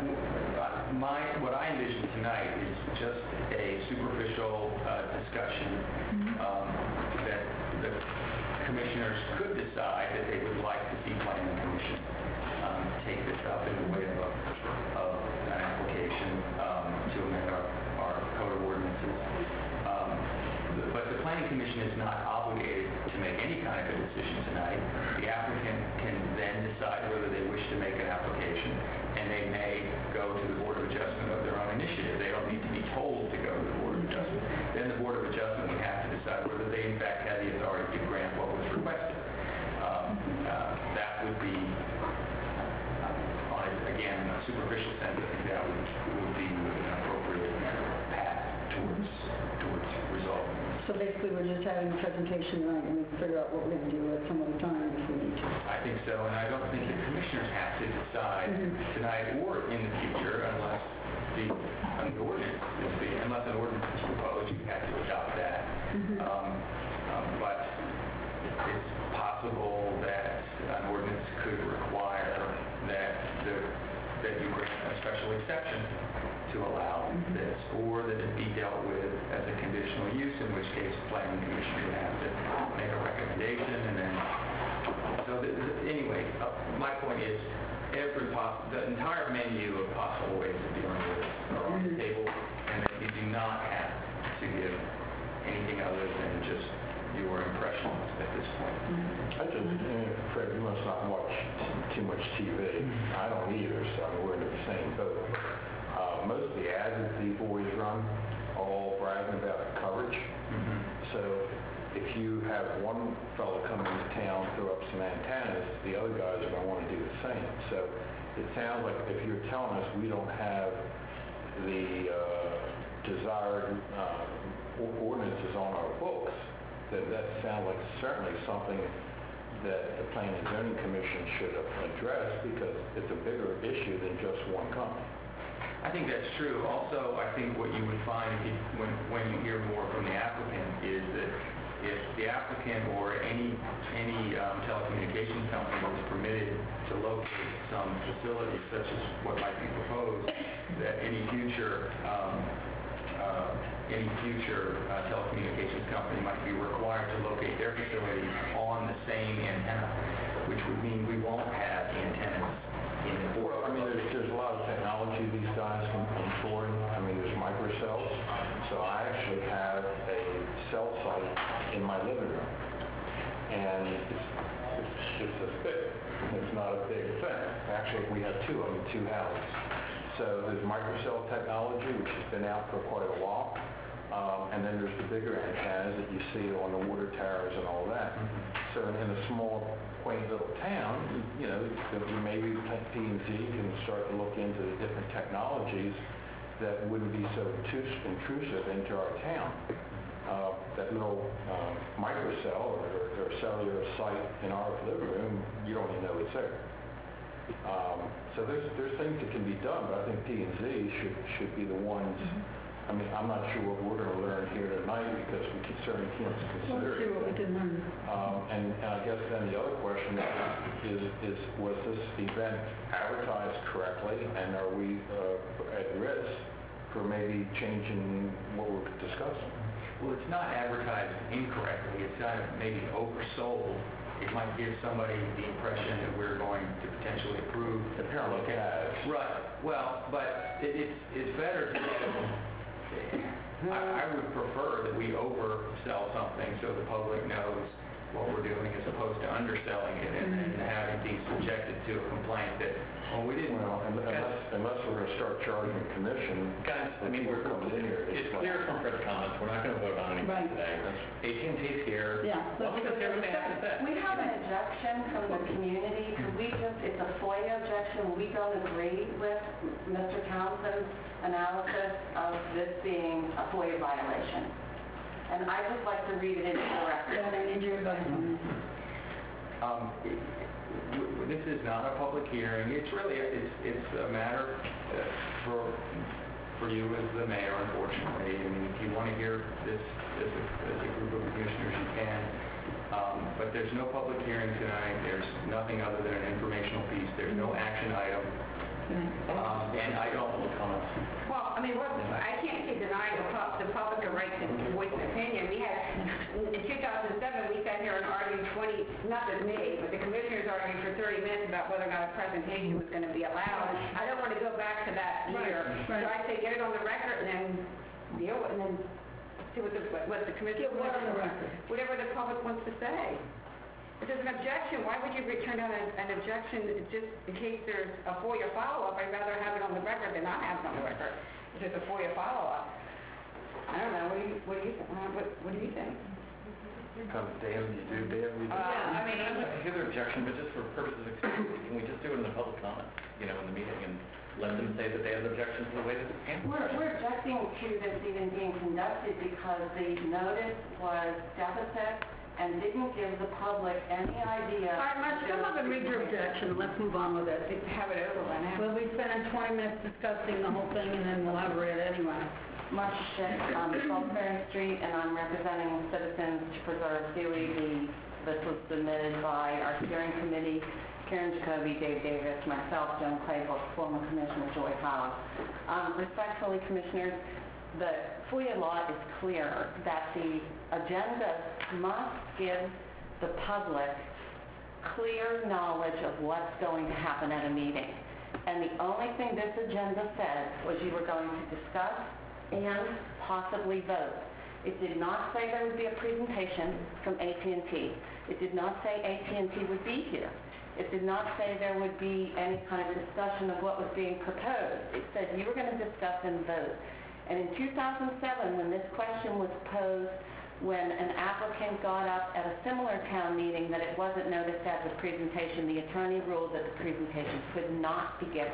my what I envision tonight is just a superficial uh, discussion um, that the commissioners could decide that they would like to see Planning Commission um, take this up in the way of, a, of an application um, to amend our, our code of ordinances. Um, the, but the Planning Commission is not obligated to make any kind of a decision tonight. The applicant can then decide whether they wish to make an application, and they may go to the Board of Adjustment of their own initiative. They don't need to be told to go to the Board of Adjustment. Then the Board of Adjustment would have to decide whether they in fact had the authority to grant what was requested. Um, uh, that would be, uh, on a, again, a superficial sense, I think that would, would be an appropriate path towards towards resolving this. So basically, we're just having a presentation tonight, and we can figure out what we're going to do at some other time if we need to. I think so, and I don't think the commissioners have to decide tonight or in the future unless the, an ordinance is being, unless an ordinance is proposed, you have to adopt that. Um, um, but it's possible that an ordinance could require that the, that you grant a special exception to allow this, or that it be dealt with as a conditional use, in which case the Planning Commission would have to make a recommendation, and then, so that, anyway, uh, my point is, every poss- the entire menu of possible ways of dealing with it are on the table, and that you do not have to give anything other than just your impressions at this point. I just, uh, Fred, you must not watch t- too much T V. I don't either, so we're in the same boat. Uh, most of the ads that these boys run are all bragging about coverage. So if you have one fellow come into town, throw up some antennas, the other guys are going to want to do the same. So it sounds like if you're telling us we don't have the uh, desired uh, ordinances on our books, that that sounds like certainly something that the Planning and Zoning Commission should address, because it's a bigger issue than just one company. I think that's true. Also, I think what you would find if, when, when you hear more from the applicant is that if the applicant or any, any um, telecommunications company was permitted to locate some facility such as what might be proposed, that any future, um, uh, any future uh, telecommunications company might be required to locate their facility on the same antenna, which would mean we won't have antennas in the Well, I mean, there's, there's a lot of technology these guys can employ. I mean, there's microcells. So I actually have a cell site in my living room. And it's, it's, it's a bit, it's not a big thing. Actually, we have two of them, two houses. So there's microcell technology, which has been out for quite a while. Um, and then there's the bigger antennas that you see on the water towers and all that. So in, in a small, quaint little town, you know, maybe P and Z can start to look into the different technologies that wouldn't be so intrusive into our town. Uh, that little uh, microcell or, or, or cellular site in our living room, you don't even know it's there. Um, so there's, there's things that can be done, but I think P and Z should, should be the ones. I mean, I'm not sure what we're going to learn here tonight because we can certainly can't consider it. what we can learn. Um, and, and I guess then the other question is, is, was this event advertised correctly, and are we uh, at risk for maybe changing what we're discussing? Well, it's not advertised incorrectly. It's kind of maybe oversold. It might give somebody the impression that we're going to potentially approve. Apparently it has. Right. Well, but it, it's, it's better to I, I would prefer that we oversell something so the public knows what we're doing as opposed to underselling it and, and having be subjected to a complaint that, well, we didn't... Well, unless, unless we're going to start charging a commission. Guys, I mean, we're, comes in here. it's clear from Fred's comments, we're not going to vote on anything Right. today. A T and T's here. Yeah. Well, let's hear what they have to say. We have an objection from the community. Could we just, it's a FOIA objection. We don't agree with Mister Townsend's analysis of this being a FOIA violation. And I'd just like to read it into the record. Yeah, I need your advice on this. Um, it- w- this is not a public hearing. It's really, it's, it's a matter uh, for, for you as the mayor, unfortunately. I mean, if you want to hear this as a, as a group of commissioners, you can. Um, but there's no public hearing tonight. There's nothing other than an informational piece. There's no action item. Um, and I don't... Well, I mean, what, I can't say deny the pub, the public a right to voice an opinion. We had, in two thousand seven, we sat here and argued twenty, not just me, but the commissioners argued for thirty minutes about whether or not a presentation was going to be allowed. I don't want to go back to that year. right. So I say get it on the record and then deal with, and then see what the, what the commissioner... Get what on the record? Whatever the public wants to say. If there's an objection, why would you turn down an, an objection just in case there's a FOIA follow-up? I'd rather have it on the record than not have it on the record if there's a FOIA follow-up. I don't know, what do you, what do you, th- uh, what, what do you think? Come damn you do, damn you do. Uh, I mean, I'd like to hear their objection, but just for purposes of expediency, can we just do it in the public comments, you know, in the meeting, and let them say that they have an objection to the way this is handled? We're, we're objecting to this even being conducted because the notice was deficit and didn't give the public any idea. All right, Marcia, come up and read your objection, let's move on with it. have it over by now. We'll be spending twenty minutes discussing the whole thing, and then we'll have it read anyway. Marcia Schick, um, Salisbury Street, and I'm representing Citizens to Preserve Dewey. The, this was submitted by our steering committee, Karen Jacoby, Dave Davis, myself, Joan Claybrook, former Commissioner Joy Howe. Um, respectfully, Commissioners, the FOIA law is clear that the agenda must give the public clear knowledge of what's going to happen at a meeting. And the only thing this agenda said was you were going to discuss and possibly vote. It did not say there would be a presentation from A T and T. It did not say A T and T would be here. It did not say there would be any kind of discussion of what was being proposed. It said you were going to discuss and vote. And in two thousand seven, when this question was posed, when an applicant got up at a similar town meeting that it wasn't noticed as a presentation, the attorney ruled that the presentation could not be given.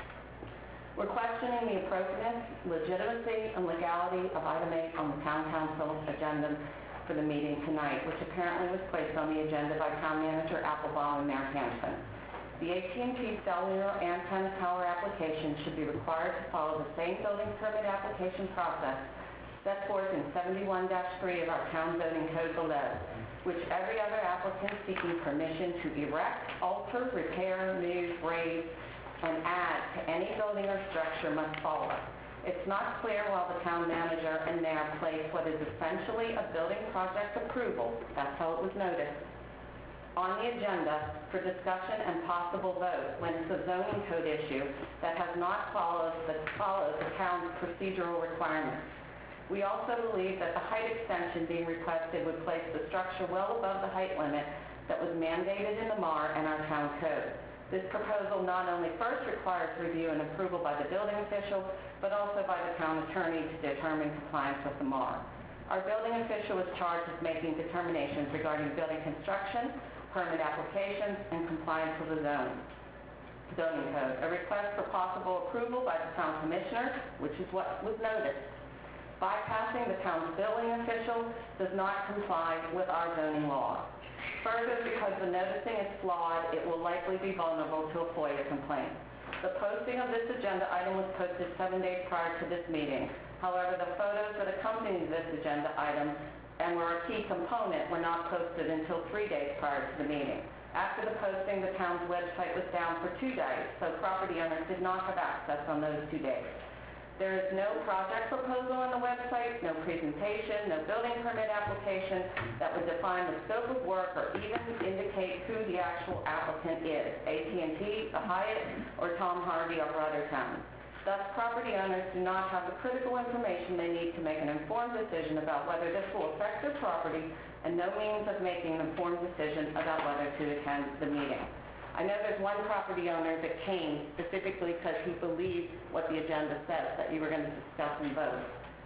We're questioning the appropriateness, legitimacy, and legality of item eight on the town council agenda for the meeting tonight, which apparently was placed on the agenda by town manager Applebaum and Mayor Hanson. The A T and T cellular antenna tower application should be required to follow the same building permit application process set forth in seventy-one dash three of our town zoning code below, which every other applicant seeking permission to erect, alter, repair, move, raise, and add to any building or structure must follow. It's not clear why the town manager and mayor place what is essentially a building project approval, that's how it was noticed, on the agenda for discussion and possible vote when it's a zoning code issue that has not followed the, followed the town's procedural requirements. We also believe that the height extension being requested would place the structure well above the height limit that was mandated in the M A R and our town code. This proposal not only first requires review and approval by the building official, but also by the town attorney to determine compliance with the M A R. Our building official is charged with making determinations regarding building construction, permit applications, and compliance with the zone, zoning code. A request for possible approval by the town commissioner, which is what was noticed, bypassing the town's building official, does not comply with our zoning law. Further, because the noticing is flawed, it will likely be vulnerable to a FOIA complaint. The posting of this agenda item was posted seven days prior to this meeting. However, the photos that accompanied this agenda item and were a key component were not posted until three days prior to the meeting. After the posting, the town's website was down for two days, so property owners did not have access on those two days. There is no project proposal on the website, no presentation, no building permit application that would define the scope of work or even indicate who the actual applicant is, A T and T, the Hyatt, or Tom Harvey of Ruthertown. Thus, property owners do not have the critical information they need to make an informed decision about whether this will affect their property and no means of making an informed decision about whether to attend the meeting. I know there's one property owner that came specifically because he believed what the agenda says, that you were going to discuss and vote.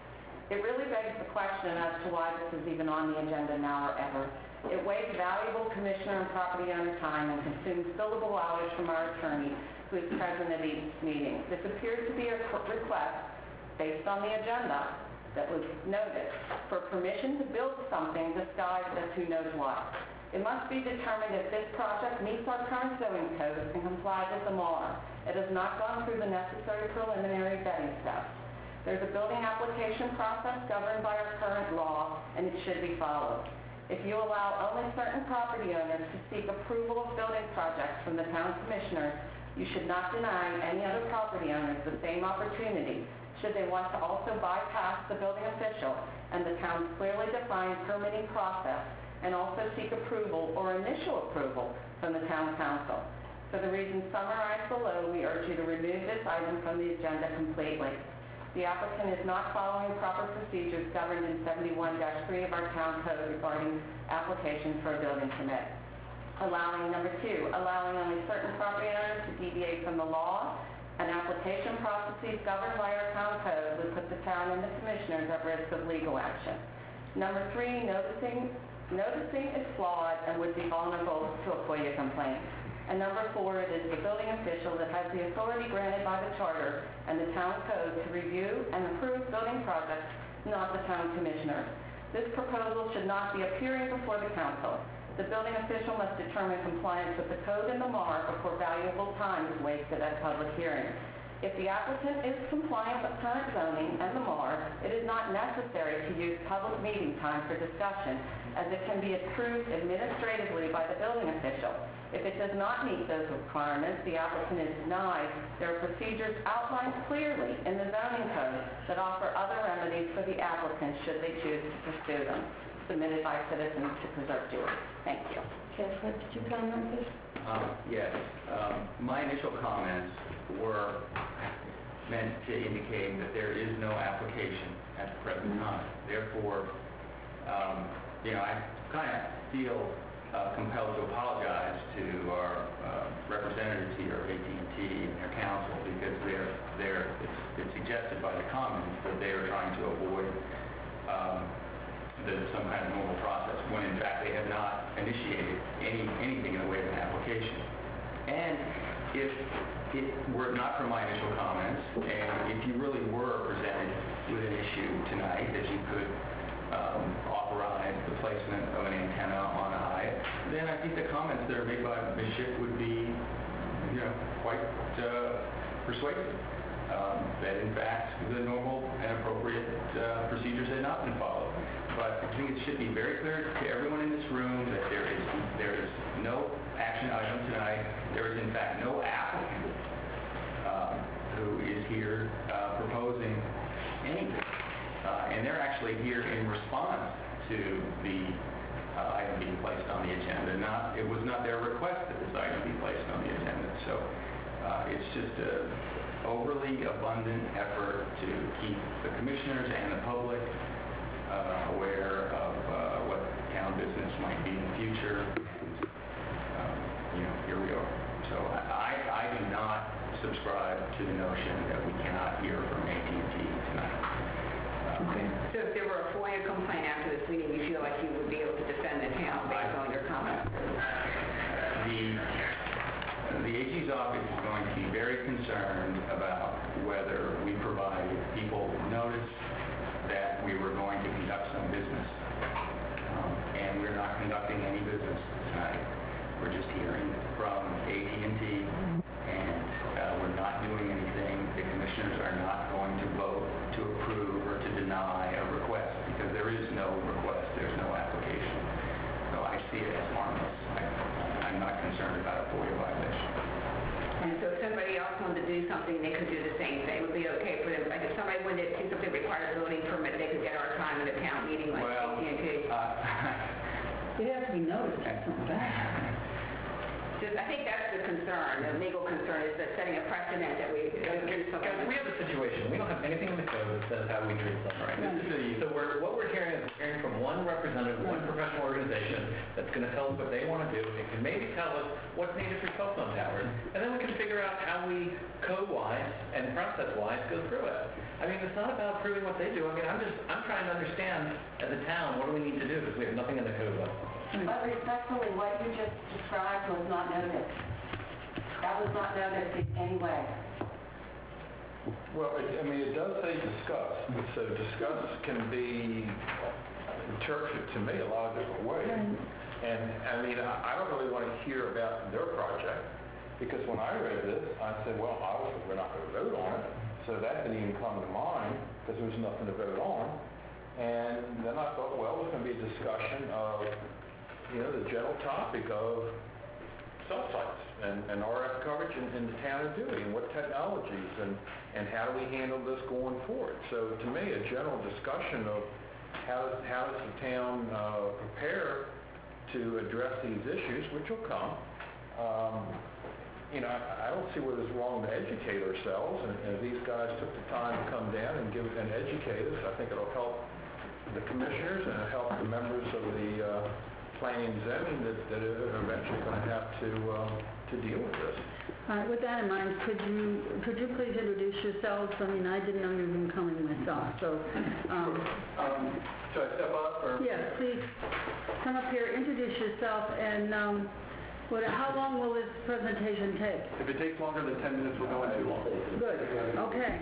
It really begs the question as to why this is even on the agenda now or ever. It wastes valuable commissioner and property owner time and consumes billable hours from our attorney who is present at each meeting. This appears to be a request based on the agenda that was noted for permission to build something disguised as who knows what. It must be determined if this project meets our current zoning code and complies with the M A R. It has not gone through the necessary preliminary vetting steps. There's a building application process governed by our current law, and it should be followed. If you allow only certain property owners to seek approval of building projects from the town commissioners, you should not deny any other property owners the same opportunity should they want to also bypass the building official and the town's clearly defined permitting process and also seek approval or initial approval from the town council. For the reasons summarized below, we urge you to remove this item from the agenda completely. The applicant is not following proper procedures governed in seventy-one dash three of our town code regarding applications for a building permit. Allowing, number two, allowing only certain property owners to deviate from the law and application processes governed by our town code would put the town and the commissioners at risk of legal action. Number three, noticing Noticing is flawed and would be vulnerable to a FOIA complaint. And number four, it is the building official that has the authority granted by the charter and the town code to review and approve building projects, not the town commissioners. This proposal should not be appearing before the council. The building official must determine compliance with the code and the M A R before valuable time is wasted at public hearings. If the applicant is compliant with current zoning and the M A R, it is not necessary to use public meeting time for discussion, as it can be approved administratively by the building official. If it does not meet those requirements, the applicant is denied. There are procedures outlined clearly in the zoning code that offer other remedies for the applicant should they choose to pursue them, submitted by citizens to preserve Dewey. Thank you. Jennifer, did you comment, please? Um, Yes. Um, My initial comments were meant to indicate that there is no application at the present time. Therefore, um, you know, I kind of feel uh, compelled to apologize to our uh, representatives here at A T and T and their counsel because they're, they're, it's, it's suggested by the comments that they are trying to avoid um, the, some kind of normal process, when in fact they have not initiated any, anything in the way of an application. And if it were not for my initial comments, and if you really were presented with an issue tonight that you could um, authorize the placement of an antenna on a Hyatt, then I think the comments that are made by Miz Schiff would be you know, quite uh, persuasive. Um, that in fact the normal and appropriate uh, procedures had not been followed. But I think it should be very clear to everyone in this room that there is there is no action item tonight. There is in fact no applicant um, who is here uh, proposing anything. Uh, and they're actually here in response to the uh, item being placed on the agenda. Not, it was not their request that this item be placed on the agenda. So uh, it's just a overly abundant effort to keep the commissioners and the public uh, aware of uh, what town business might be in the future. And, um, you know, here we are. So I, I do not subscribe to the notion that we cannot hear from A T and T tonight. Okay. So if there were a FOIA complaint after this meeting, you feel like you would be able to defend the town based on your comments? The The A G's office is going to be very concerned about whether we provided people notice that we were going to conduct some business. Um, and we're not conducting any business tonight. We're just hearing from A T and T, and uh, we're not doing anything. The commissioners are not going to vote to approve or to deny a request because there is no request. There's no application. So I see it as harmless. I, I'm not concerned about a FOIA violation. And so if somebody else wanted to do something, they could do the same thing. It would be okay for them. Like if somebody wanted to do something that required a building permit, they could get our time at a town meeting like Well, A T and T. uh, It has to be noticed at some time. Just, I think that's the concern, the legal concern is that setting a precedent that we do something. Guys, we have a situation, we don't have anything in the code that says how we treat something. right. This is a, So we're, what we're hearing is we're hearing from one representative, one professional organization that's going to tell us what they want to do. It can maybe tell us what's needed for cell phone towers. And then we can figure out how we code-wise and process-wise go through it. I mean, it's not about proving what they do. I mean, I'm just, I'm trying to understand as a town, what do we need to do? Because we have nothing in the code about it. But respectfully, what you just described was not noticed. That was not noticed in any way. Well, it- I mean, it does say discuss, so discuss can be interpreted to me a lot of different ways. And, I mean, I I don't really want to hear about their project, because when I read this, I said, well, obviously, we're not going to vote on it, so that didn't even come to mind, because there was nothing to vote on. And then I thought, well, there's going to be a discussion of, you know, the general topic of cell sites and, and R F coverage in, in the town of Dewey, and what technologies, and, and how do we handle this going forward. So to me, a general discussion of how, how does the town uh, prepare to address these issues, which will come. Um, you know, I, I don't see what is wrong to educate ourselves, and, and these guys took the time to come down and give and educate us. I think it'll help the commissioners and it'll help the members of the uh, planning and zoning that, that are eventually going to have to um, to deal with this. All right, with that in mind, could you, could you please introduce yourselves? I mean, I didn't know you were coming myself, so, um, um, should I step up or? yes, please come up here, introduce yourself, and, um, what, how long will this presentation take? If it takes longer than ten minutes, we'll go into long. Good, okay.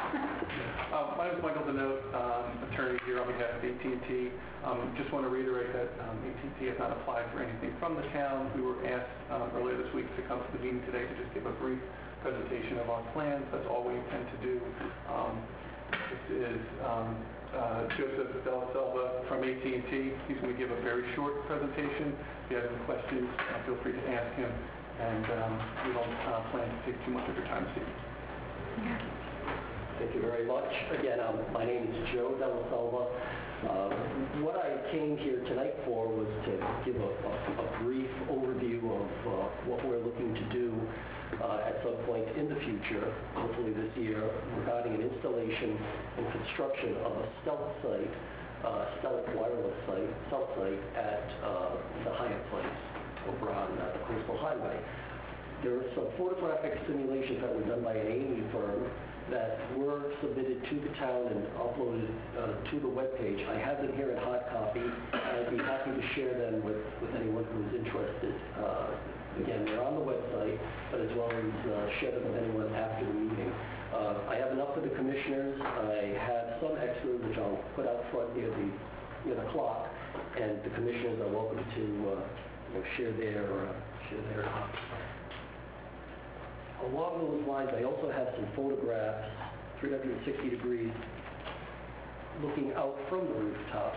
Um, my name is Michael Denote, um, attorney here on behalf of A T and T. Um, just want to reiterate that um, A T and T has not applied for anything from the town. We were asked um, earlier this week to come to the meeting today to just give a brief presentation of our plans. That's all we intend to do. Um, this is um, uh, Joseph Della Selva from A T and T. He's going to give a very short presentation. If you have any questions, uh, feel free to ask him. And um, we don't uh, plan to take too much of your time this evening. Yeah. Thank you very much. Again, um, my name is Joe Della Selva. Uh, what I came here tonight for was to give a, a, a brief overview of uh, what we're looking to do uh, at some point in the future, hopefully this year, regarding an installation and construction of a stealth site, uh, stealth wireless site, stealth site at uh, the Hyatt Place over on uh, the Coastal Highway. There are some photographic simulations that were done by an A M E firm that were submitted to the town and uploaded uh, to the webpage. I have them here in hard copy. I'd be happy to share them with, with anyone who is interested. Uh, again, they're on the website, but as well as uh, share them with anyone after the meeting. Uh, I have enough for the commissioners. I have some extras which I'll put out front near the, near the clock, and the commissioners are welcome to uh, you know, share their, uh, share their copies. along those lines, I also have some photographs, three hundred sixty degrees, looking out from the rooftop.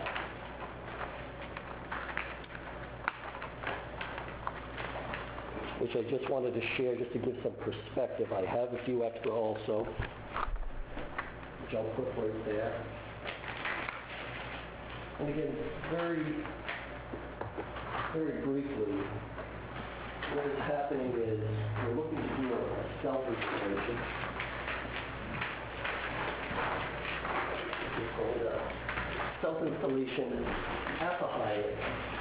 Which I just wanted to share just to give some perspective. I have a few extra also, which I'll put right there. And again, very, very briefly, what is happening is we're looking to do a self-installation. It's called a self-installation at the Hyatt.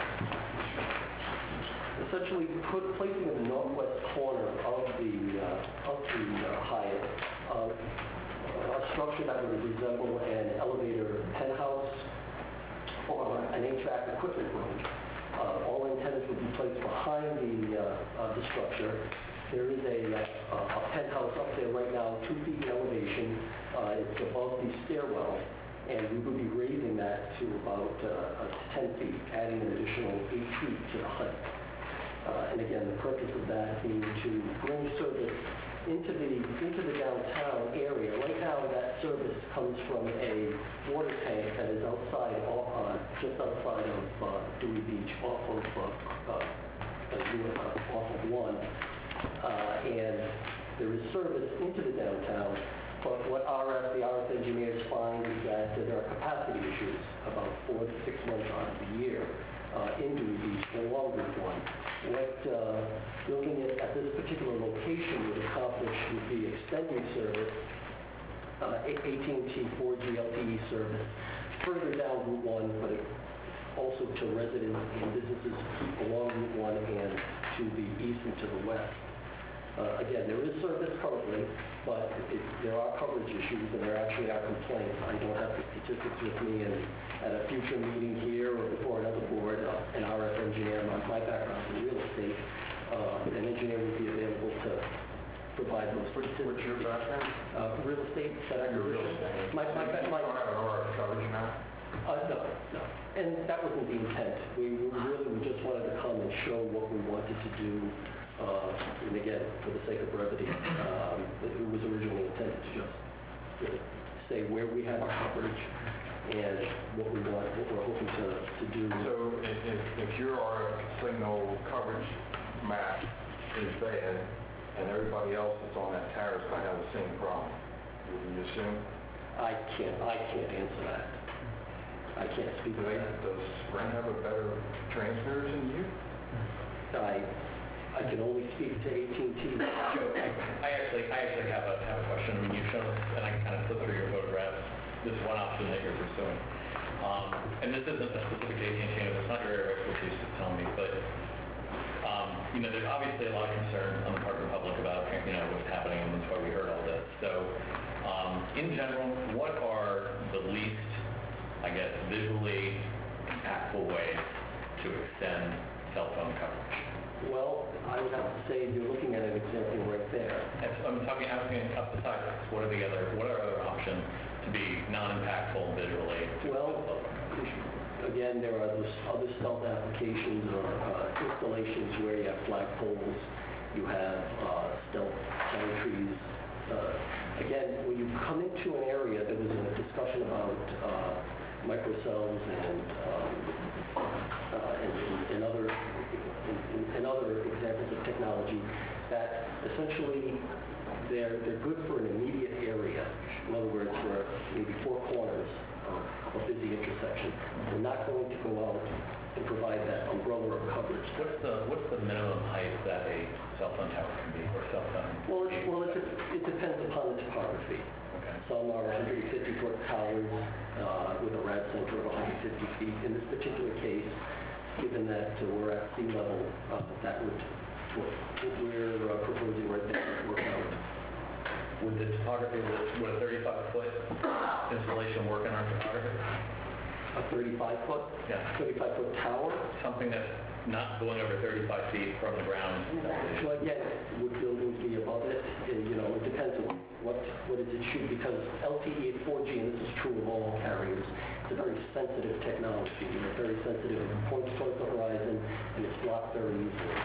Essentially put, placing in the northwest corner of the, uh, of the uh, Hyatt uh, a structure that would resemble an elevator penthouse or an H V A C equipment room. Uh, all antennas would be placed behind the, uh, uh, the structure. There is a, uh, a penthouse up there right now, two feet in elevation. Uh, it's above the stairwell, and we would be raising that to about uh, ten feet, adding an additional eight feet to the height. Uh, and again, the purpose of that being to bring service into the into the downtown area. Right now, that service comes from a water tank that is outside, uh, just outside of uh, Dewey Beach, off of uh, uh, off of one, uh, and there is service into the downtown. But what R F, the R F engineers find is that there are capacity issues about four to six months out of the year uh, in Dewey Beach, the longer one. What uh, building it at this particular location would accomplish would be extending service, uh, A T and T four G L T E service, further down Route one, but it also to residents and businesses along Route one and to the east and to the west. Uh, again, there is service currently, but it, there are coverage issues, and there actually are complaints. I don't have the statistics with me, and at a future meeting here or before another board, uh, an R F engineer, my, my background in real estate, uh, an engineer would be available to provide those statistics. What's your background? Uh, real estate, that Your real estate? My, my, my, You don't have an R F coverage now? Uh, no, no. And that wasn't the intent. We, we really we just wanted to come and show what we wanted to do. Uh, and again, for the sake of brevity, um, it was originally intended to just really say where we have our coverage and what we want, what we're hoping to, to do. So if, if, if your R F signal coverage map is bad and everybody else that's on that tower is going to have the same problem, would you assume? I can't, I can't answer that. I can't speak to Do they, that. does Sprint have a better transmitters than you? I, I can only speak to A T and T. Joe, I actually, I actually have a, have a question. I mean, you've shown us, and I can kind of flip through your photographs, this one option that you're pursuing. Um, and this isn't a specific A T and T, it's not your area of expertise, just tell me, but, um, you know, there's obviously a lot of concern on the part of the public about, you know, what's happening, and that's why we heard all this. So, um, in general, what are the least, I guess, visually impactful ways to extend cell phone coverage? Well, I would have to say you're looking at an example right there. And so I'm talking, asking up besides this, what are the other, what are other options to be non-impactful visually? to Well, cell phone? again, there are those other stealth applications or uh, installations where you have flagpoles, you have uh, stealth pine trees. Uh, again, when you come into an area, there was a discussion about uh, microcells and, um, uh, and, and, and other and, and other examples of technology that essentially they're they're good for an immediate area. In other words, for maybe four corners of a busy intersection. They're not going to go out and provide that umbrella of coverage. What's the, what's the minimum height that a cell phone tower can be, or cell phone? Well, it, well, it, it depends upon the topography. Okay. Some are one hundred fifty foot towers uh, with a rad center of one hundred fifty feet. In this particular case, given that uh, we're at sea level, uh, that would, what we're uh, proposing right there would work out. Would the topography, would a thirty-five foot installation work in our topography? A thirty-five foot? Yeah. thirty-five foot tower? Something that's not going over thirty-five feet from the ground. Well, again, would buildings be above it? Uh, You know, it depends on what, what is it should, because L T E and four G, and this is true of all carriers, it's a very sensitive technology. It's very sensitive. It points towards the horizon, and it's blocked very easily.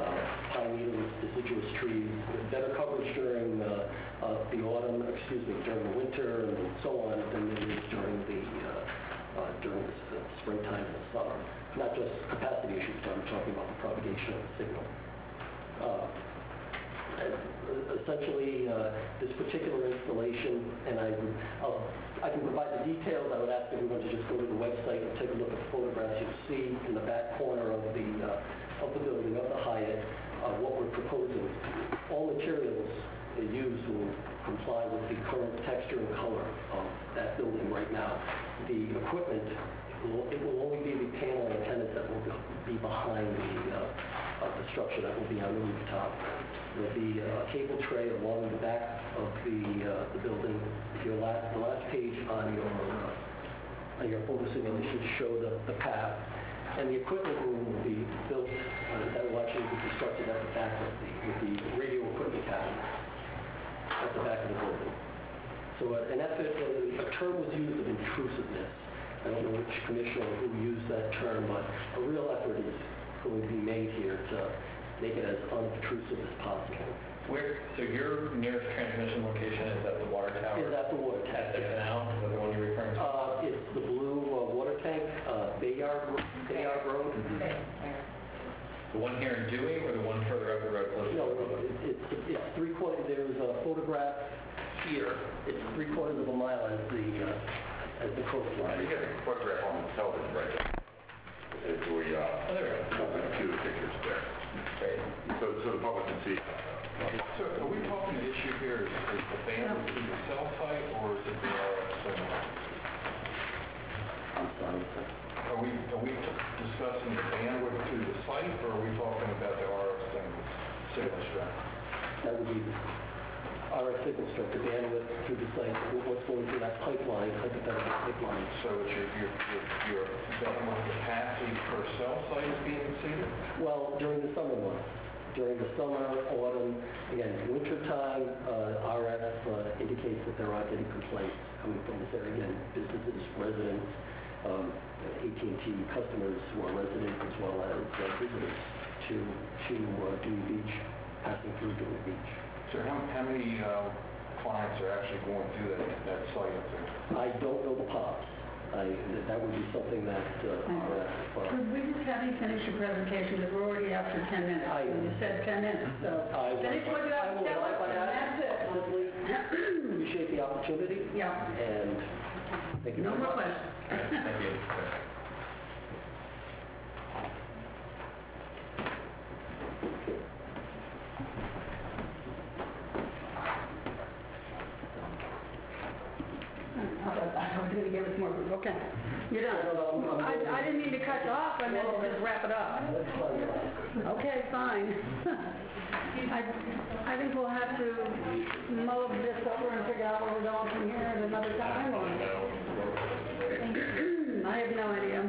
uh, pine needles, deciduous trees, better coverage during uh, uh, the autumn, excuse me, during the winter and so on than there is during the uh, uh, during the s- springtime and the summer. Not just capacity issues, but I'm talking about the propagation of the signal. Uh, and, uh, essentially, uh, this particular installation, and I would, I'll, I can provide the details. I would ask everyone to just go to the website and take a look at the photographs. You'll see in the back corner of the uh, of the building, of the Hyatt, uh, what we're proposing. All materials used will comply with the current texture and color of that building right now. The equipment, it will, it will only be the panel antennas that will be behind the, uh, uh, the structure that will be on the rooftop. There'll be a cable tray along the back of the, uh, the building. Your last, the last page on your, uh, on your photo simulation show the, the path. And the equipment room will be built, uh, that will actually be constructed at the back of the, with the radio equipment cabinet at the back of the building. So uh, an effort, uh, a term was used of intrusiveness. I don't know which commissioner who used that term, but a real effort is going to be made here to make it as unobtrusive as possible. Where, so your nearest transmission location is at the water tower? Is that the water At tank? the canal? Is that the one you're referring to? Uh, it's the blue uh, water tank, uh, Bayard, Ro- Bayard Road. The one here in Dewey or the one further up the road closer? No, it- it's, it's three quarters, there's a photograph here. It's three quarters of a mile as the, uh, as the coastline. You get a photograph on the television right there. If we, uh, Oh, there we go. a few of the pictures there. Great. So, so the public can see. So are we talking the issue here is, is the bandwidth to the cell site or is it the R F signal? I'm sorry, sir. Are we, are we discussing the bandwidth to the site or are we talking about the R F signal, signal strength? That would be the R F signal strength, the bandwidth through the site, what's going through that pipeline, hypothetical pipeline. So it's your, your, your, your bandwidth capacity per cell site is being exceeded? Well, during the summer months, during the summer, autumn, again, wintertime, uh, R F uh, indicates that there aren't any complaints coming from this area. Again, businesses, residents, um, A T and T customers who are residents as well as uh, visitors to, to uh, Dewey Beach, passing through Dewey Beach. So how, how many uh, clients are actually going through that, that site up there? I don't know the pops. I, that- that would be something that uh, R F... uh, Could we just have you finish your presentation, because we're already after ten minutes, I- and you said ten minutes, so I will- finish what you I have to will tell us, wrap on and that. that's it. Honestly, appreciate the opportunity, Yeah, and thank you no very more much. questions. Thank you. I thought I was going to give us more, okay, you're done. I, I didn't mean to cut you off, I meant to just wrap it up. Okay, fine. I, I think we'll have to mull this over and figure out where we're going from here at another time, or... I have no idea.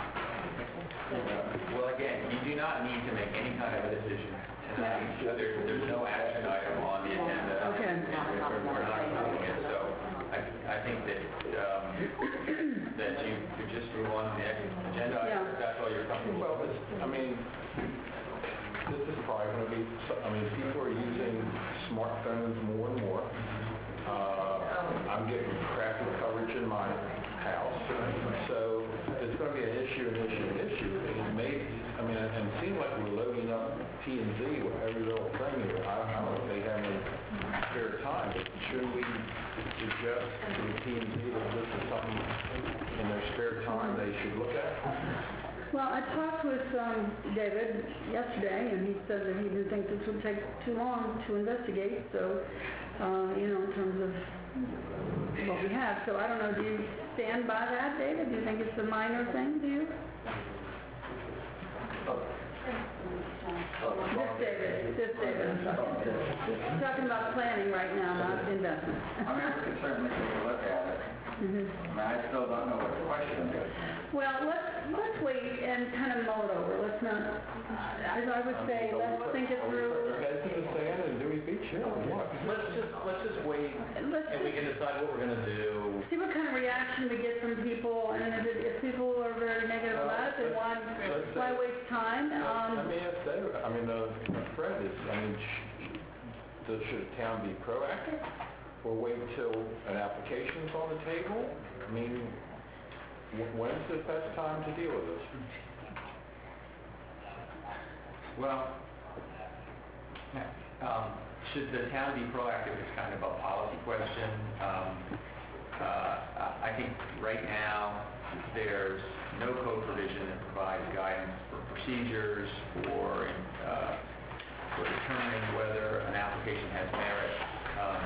Well, again, you do not need to make any kind of a decision tonight. Uh, There's, there's no action item on the agenda. Okay. We're we're not approving it, so I, I think that, um, that you could just move on to the next agenda item, if that's all you're comfortable Well, with. it's, I mean, this is probably going to be, so- I mean, people are using smartphones more and more. Uh, I'm getting crappy coverage in my house, so it's going to be an issue, an issue, an issue. And it may, I mean, and it seems like we're loading up P and Z with every little thing here. I I don't know if they have any spare time, but should we suggest to the P and Z that this is something in their spare time they should look at? Well, I talked with um, David yesterday, and he said that he didn't think this would take too long to investigate, so, uh, you know, in terms of what we have. So I don't know, do you stand by that, David? Do you think it's a minor thing to you? This David, this David, I'm talking to. I'm talking about planning right now, not investment. I mean, we can certainly take a look at it. Mhm. I mean, I still don't know what the question is. Well, let's, let's wait and kind of mull it over. Let's not, as I would say, let's think it through. Heads in the sand and Dewey Beach, yeah, what? Let's just, let's just wait Let's and we can decide what we're going to do. see what kind of reaction we get from people, and if, it- if people are very negative about it, then why, why waste time? I Um, mean, if they, I mean, the does- should a town be proactive or wait till an application's on the table? I mean, wh- when's the best time to deal with this? Well, um, should the town be proactive is kind of a policy question. Um, uh, I think right now, there's no code provision that provides guidance for procedures, for, uh, for determining whether an application has merit. Um,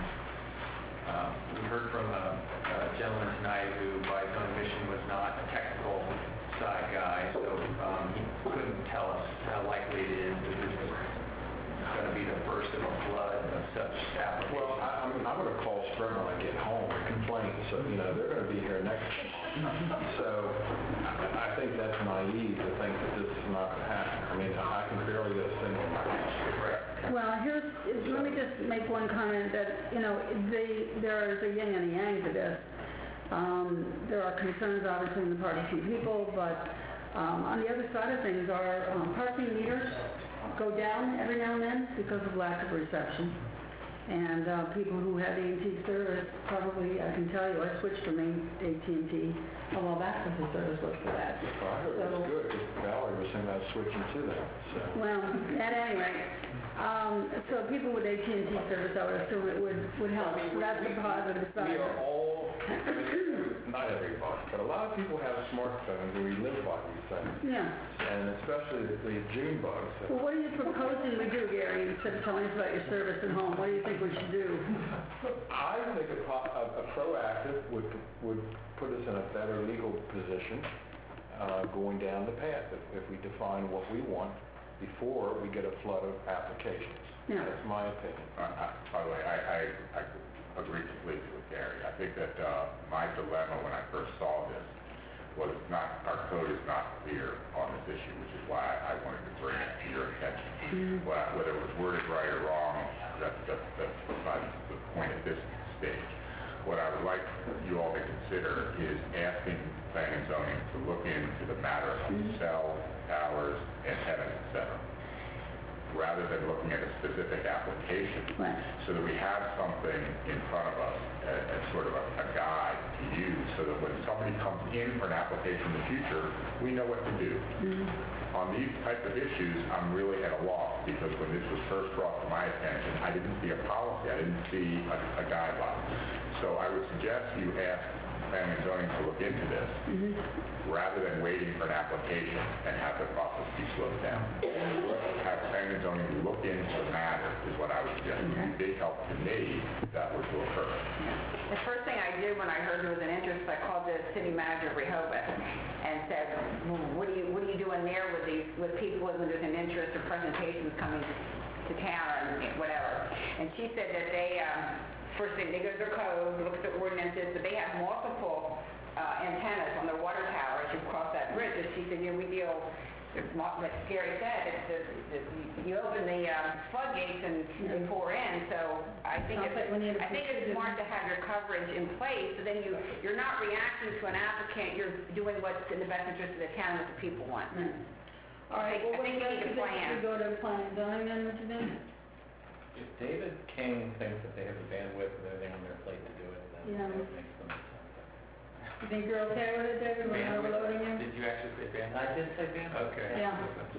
uh, we heard from a, a gentleman tonight who, by his own admission, was not a technical side guy, so um, he couldn't tell us how likely it is that this is going to be the first of a flood of such applications. Well, I, I'm, I'm going to call Sprint when I get home and complain, so, you know, they're going to be here next month. So, I, I think that's naive to think that this is not going to happen. I mean, I can barely get a single in my house. Correct. Well, here's, let me just make one comment that, you know, the, there's a yin and a yang to this. Um, there are concerns, obviously, on the part of some people, but um, on the other side of things, our um, parking meters go down every now and then because of lack of reception. And uh, people who have A and T service, probably, I can tell you, I switched from A T and T a while back because the service was for that. Well, I heard it was good, because Valerie was thinking about switching to that, so. Well, at any rate, um, so people with A T and T service, I would assume it would, would help. So that's the positive side. We are all, I mean, not everybody, but a lot of people have smartphones and we live by these things. Yeah. And especially the, the June bugs. Well, what are you proposing we do, Gary, instead of telling us about your service at home? What do you think we should do? I think a, po- a, a proactive would, would put us in a better legal position uh, going down the path if, if we define what we want before we get a flood of applications. Yeah. That's my opinion. Uh, uh, By the way, I, I, I agree completely with Gary. I think that uh, my dilemma when I first saw this was not, our code is not clear on this issue, which is why I wanted to bring it to your attention. Mm-hmm. Well, whether it was worded right or wrong, that's, that's, that's not the point at this stage. What I would like you all to consider is asking planning and zoning to look into the matter of cells, towers, antennas, et cetera, rather than looking at a specific application, Right. so that we have something in front of us as, as sort of a, a guide to use, so that when somebody comes in for an application in the future, we know what to do. Mm-hmm. On these types of issues, I'm really at a loss, because when this was first brought to my attention, I didn't see a policy, I didn't see a, a guideline. So I would suggest you ask planning and zoning to look into this, Mm-hmm. rather than waiting for an application and have the process be slowed down. Have planning and zoning look into the matter is what I would suggest. It would be big help to me if that were to occur. The first thing I did when I heard there was an interest, I called the city manager of Rehoboth and said, well, what are you, what are you doing there with these, with people when there's an interest or presentations coming to town and whatever? And she said that they, um, first thing, they go to their code, look at the ordinances, but they have multiple uh, antennas on their water tower as you cross that bridge. And she said, you know, we deal, like Gary said, it's the, the, you open the um, floodgates and they pour in. So I think it's, I think it's smart to have your coverage in place, so then you, you're not reacting to an applicant, you're doing what's in the best interest of the town, what the people want. All right, well, I what think do you we need think to we plan. should go to planning and zoning then, what you think? If David King thinks that they have the bandwidth and everything on their plate to do it, then Yeah. that makes them sense. You think you're okay with it, David? We're not overloading you? Did you actually say bandwidth? I did say bandwidth. Okay. Yeah.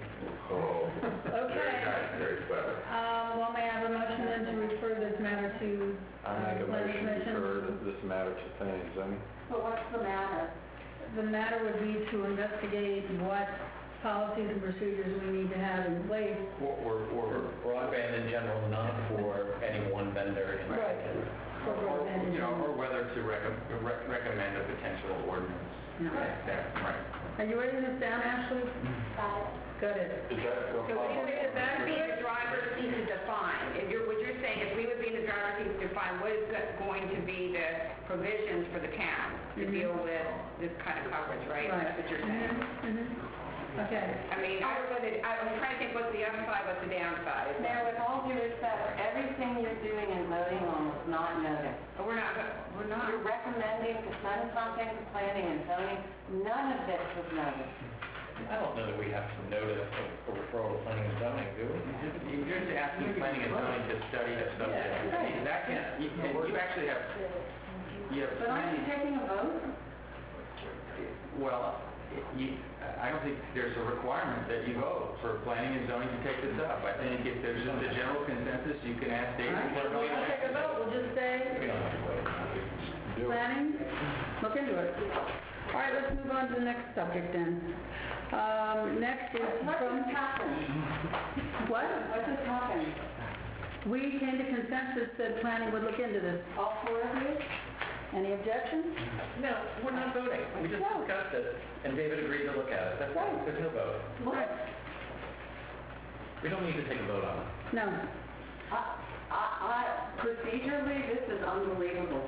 Oh, Okay. very nice, very clever. Um, well, may I have a motion then to refer this matter to I uh, make a planning motion to commission? refer th- this matter to planning and zoning. But what's the matter? The matter would be to investigate what policies and procedures we need to have in place. Or, or, or broadband in general, not for any one vendor in Right. particular. For Or, broadband. you know, or whether to recom- rec- recommend a potential ordinance. Yeah. Yeah, right. Are you writing this down, Ashley? Got it. Is that So we would, that would be the driver's seat to define. If you're, what you're saying is we would be in the driver's seat to define what is go- going to be the provisions for the town to Mhm. deal with this kind of coverage, right? Right. That's what you're saying. Mhm, mhm. Okay. I mean, I don't know that, I'm trying to think what's the upside, what's the downside. Mayor, with all due respect, everything you're doing and voting on was not noticed. But we're not, we're not. You're recommending to send something to planning and zoning, none of this was noticed. I don't know that we have to notice a referral to planning and zoning, do we? You're just asking planning and zoning to study a subject. Yeah, right. That can't, you, and you actually have, you have But aren't you planning, taking a vote? well, you, I don't think there's a requirement that you vote for planning and zoning to take this up. I think if there's a general consensus, you can ask David for a We don't take a vote, we'll just say, We don't have to vote. planning, look into it. All right, let's move on to the next subject then. Um, next is What from... just happened? What? What just happened? We came to consensus that planning would look into this. All four of you? Any objections? No, we're not voting. We just No. discussed it, and David agreed to look at it. That's right. There's no vote. What? We don't need to take a vote on it. No. I, I, I, procedurally, this is unbelievable.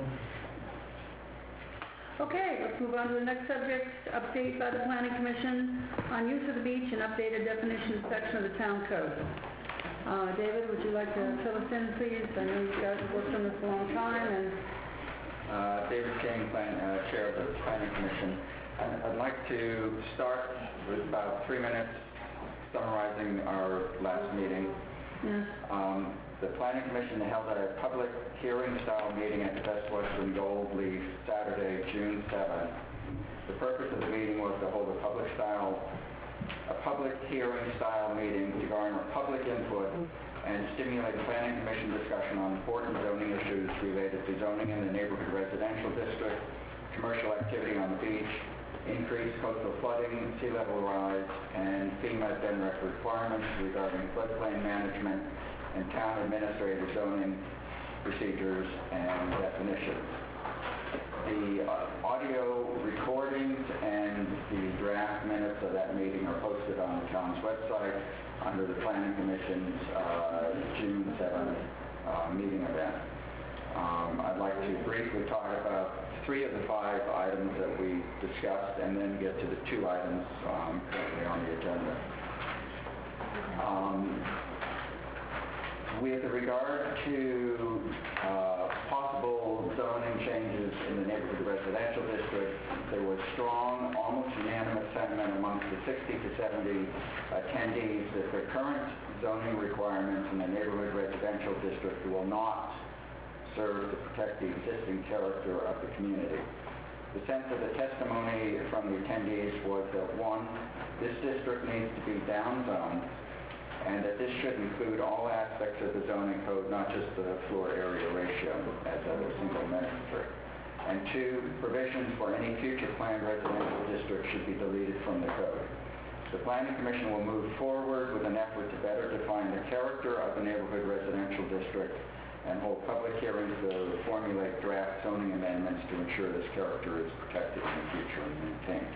Okay, let's move on to the next subject, update by the Planning Commission on use of the beach and updated definition section of the town code. Uh, David, would you like to fill us in, please? I know you guys have worked on this a long time, and Uh, David King, plan- uh, Chair of the Planning Commission. And I'd like to start with about three minutes summarizing our last meeting. yes, Um, The Planning Commission held a public hearing-style meeting at the Best Western Gold Leaf Saturday, June seventh. The purpose of the meeting was to hold a public style, a public hearing-style meeting to garner public input and stimulate planning commission discussion on important zoning issues related to zoning in the neighborhood residential district, commercial activity on the beach, increased coastal flooding, sea level rise, and FEMA D N R E C requirements regarding floodplain management and town administrative zoning procedures and definitions. The uh, audio recordings and the draft minutes of that meeting are posted on the town's website under the Planning Commission's uh, June seventh uh, meeting event. Um, I'd like to briefly talk about three of the five items that we discussed and then get to the two items um, currently on the agenda. Um, With regard to uh, possible zoning changes in the neighborhood residential district, there was strong, almost unanimous sentiment amongst the sixty to seventy attendees that the current zoning requirements in the neighborhood residential district will not serve to protect the existing character of the community. The sense of the testimony from the attendees was that, one, this district needs to be downzoned, and that this should include all aspects of the zoning code, not just the floor area ratio as a single measure. And two, provisions for any future planned residential district should be deleted from the code. The Planning Commission will move forward with an effort to better define the character of the neighborhood residential district and hold public hearings to formulate draft zoning amendments to ensure this character is protected in the future and maintained.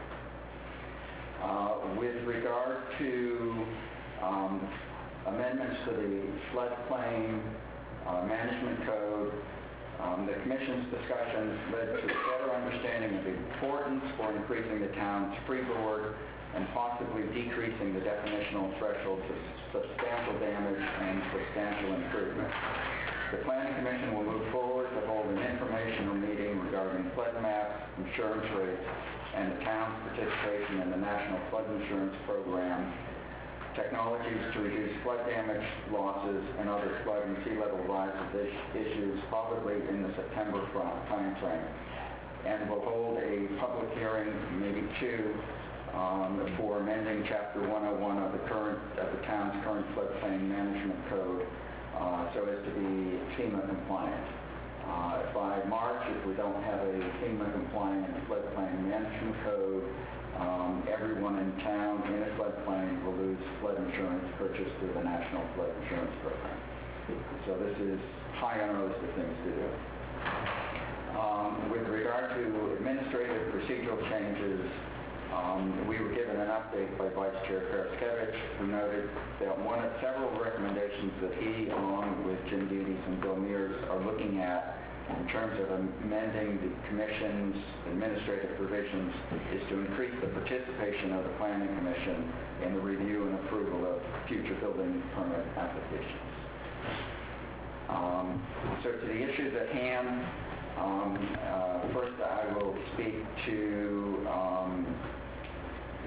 Uh, with regard to Um, amendments to the floodplain uh, management code, um, the Commission's discussions led to a better understanding of the importance for increasing the town's freeboard and possibly decreasing the definitional thresholds of substantial damage and substantial improvement. The Planning Commission will move forward to hold an informational meeting regarding flood maps, insurance rates, and the town's participation in the National Flood Insurance Program, technologies to reduce flood damage losses, and other flood and sea level rise issues probably in the September timeframe. And we'll hold a public hearing, maybe two, um, for amending Chapter one oh one of the current of the town's current floodplain management code uh, so as to be FEMA compliant. Uh, by March, if we don't have a FEMA compliant floodplain management code, Um, everyone in town in a floodplain will lose flood insurance purchased through the National Flood Insurance Program. So this is high on our list of things to do. Um, with regard to administrative procedural changes, um, we were given an update by Vice Chair Paraskevich, who noted that one of several recommendations that he, along with Jim Dedes and Bill Mears, are looking at in terms of amending the Commission's administrative provisions is to increase the participation of the Planning Commission in the review and approval of future building permit applications. Um, so to the issues at hand, um, uh, first I will speak to um, the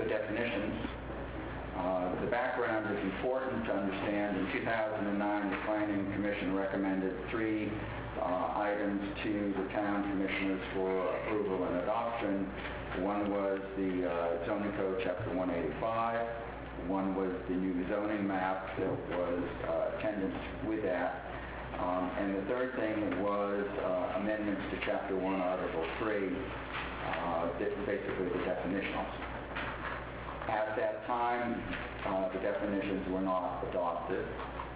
the definitions. Uh, The background is important to understand. In two thousand nine, the Planning Commission recommended three uh, items to the town commissioners for approval and adoption. One was the uh, zoning code, chapter one eighty-five. One was the new zoning map that was uh, attendant with that. Um, And the third thing was uh, amendments to chapter one, article three, uh, that- basically the definitionals. At that time, uh, the definitions were not adopted.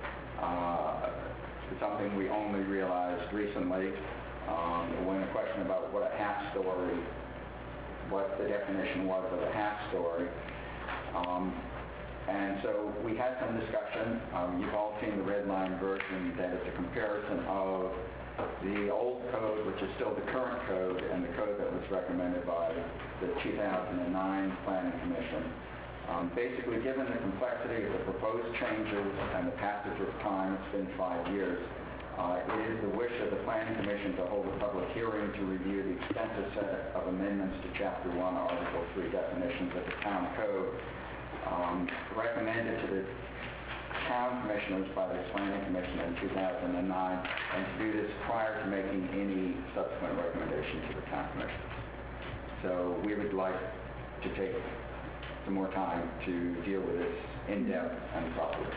Uh, It's something we only realized recently um, when a question about what a half story, what the definition was of a half story. Um, And so we had some discussion. Um, You've all seen the red line version, that it's a comparison of the old code, which is still the current code, and the code that was recommended by the two thousand nine Planning Commission. Um, Basically, given the complexity of the proposed changes and the passage of time, it's been five years, uh, it is the wish of the Planning Commission to hold a public hearing to review the extensive set of amendments to Chapter one, Article three definitions of the town code, um, recommended to the town commissioners by the Planning Commission in two thousand nine, and to do this prior to making any subsequent recommendation to the town commissioners. So we would like to take some more time to deal with this in-depth and properly.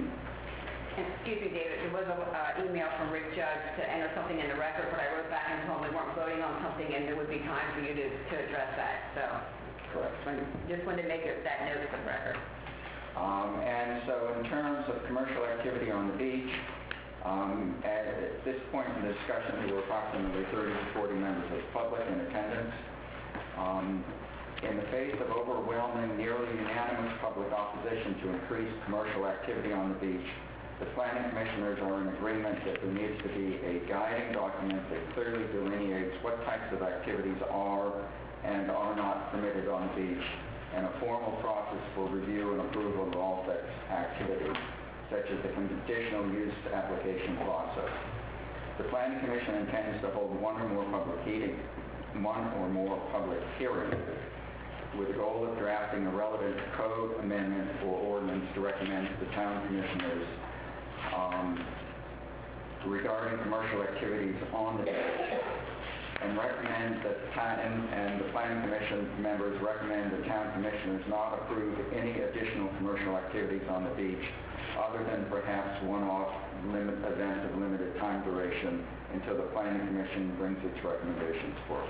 Excuse me, David, there was an email from Rick Judge to enter something in the record, but I wrote back and told him we weren't voting on something and there would be time for you to, to address that, so. Correct. Just wanted to make it, that note for the record. Um, and so in terms of commercial activity on the beach, um, at this point in the discussion, there were approximately thirty to forty members of the public in attendance. Um, in the face of overwhelming, nearly unanimous public opposition to increased commercial activity on the beach, the planning commissioners are in agreement that there needs to be a guiding document that clearly delineates what types of activities are and are not permitted on the beach, and a formal process for review and approval of all such activities, such as the conditional use application process. The Planning Commission intends to hold one or more public hearing, one or more public hearings, with the goal of drafting a relevant code amendment or ordinance to recommend to the town commissioners um, regarding commercial activities on the beach, and recommend that the town, and, and the Planning Commission members recommend the town commissioners not approve any additional commercial activities on the beach other than perhaps one-off limit events of limited time duration until the Planning Commission brings its recommendations forward.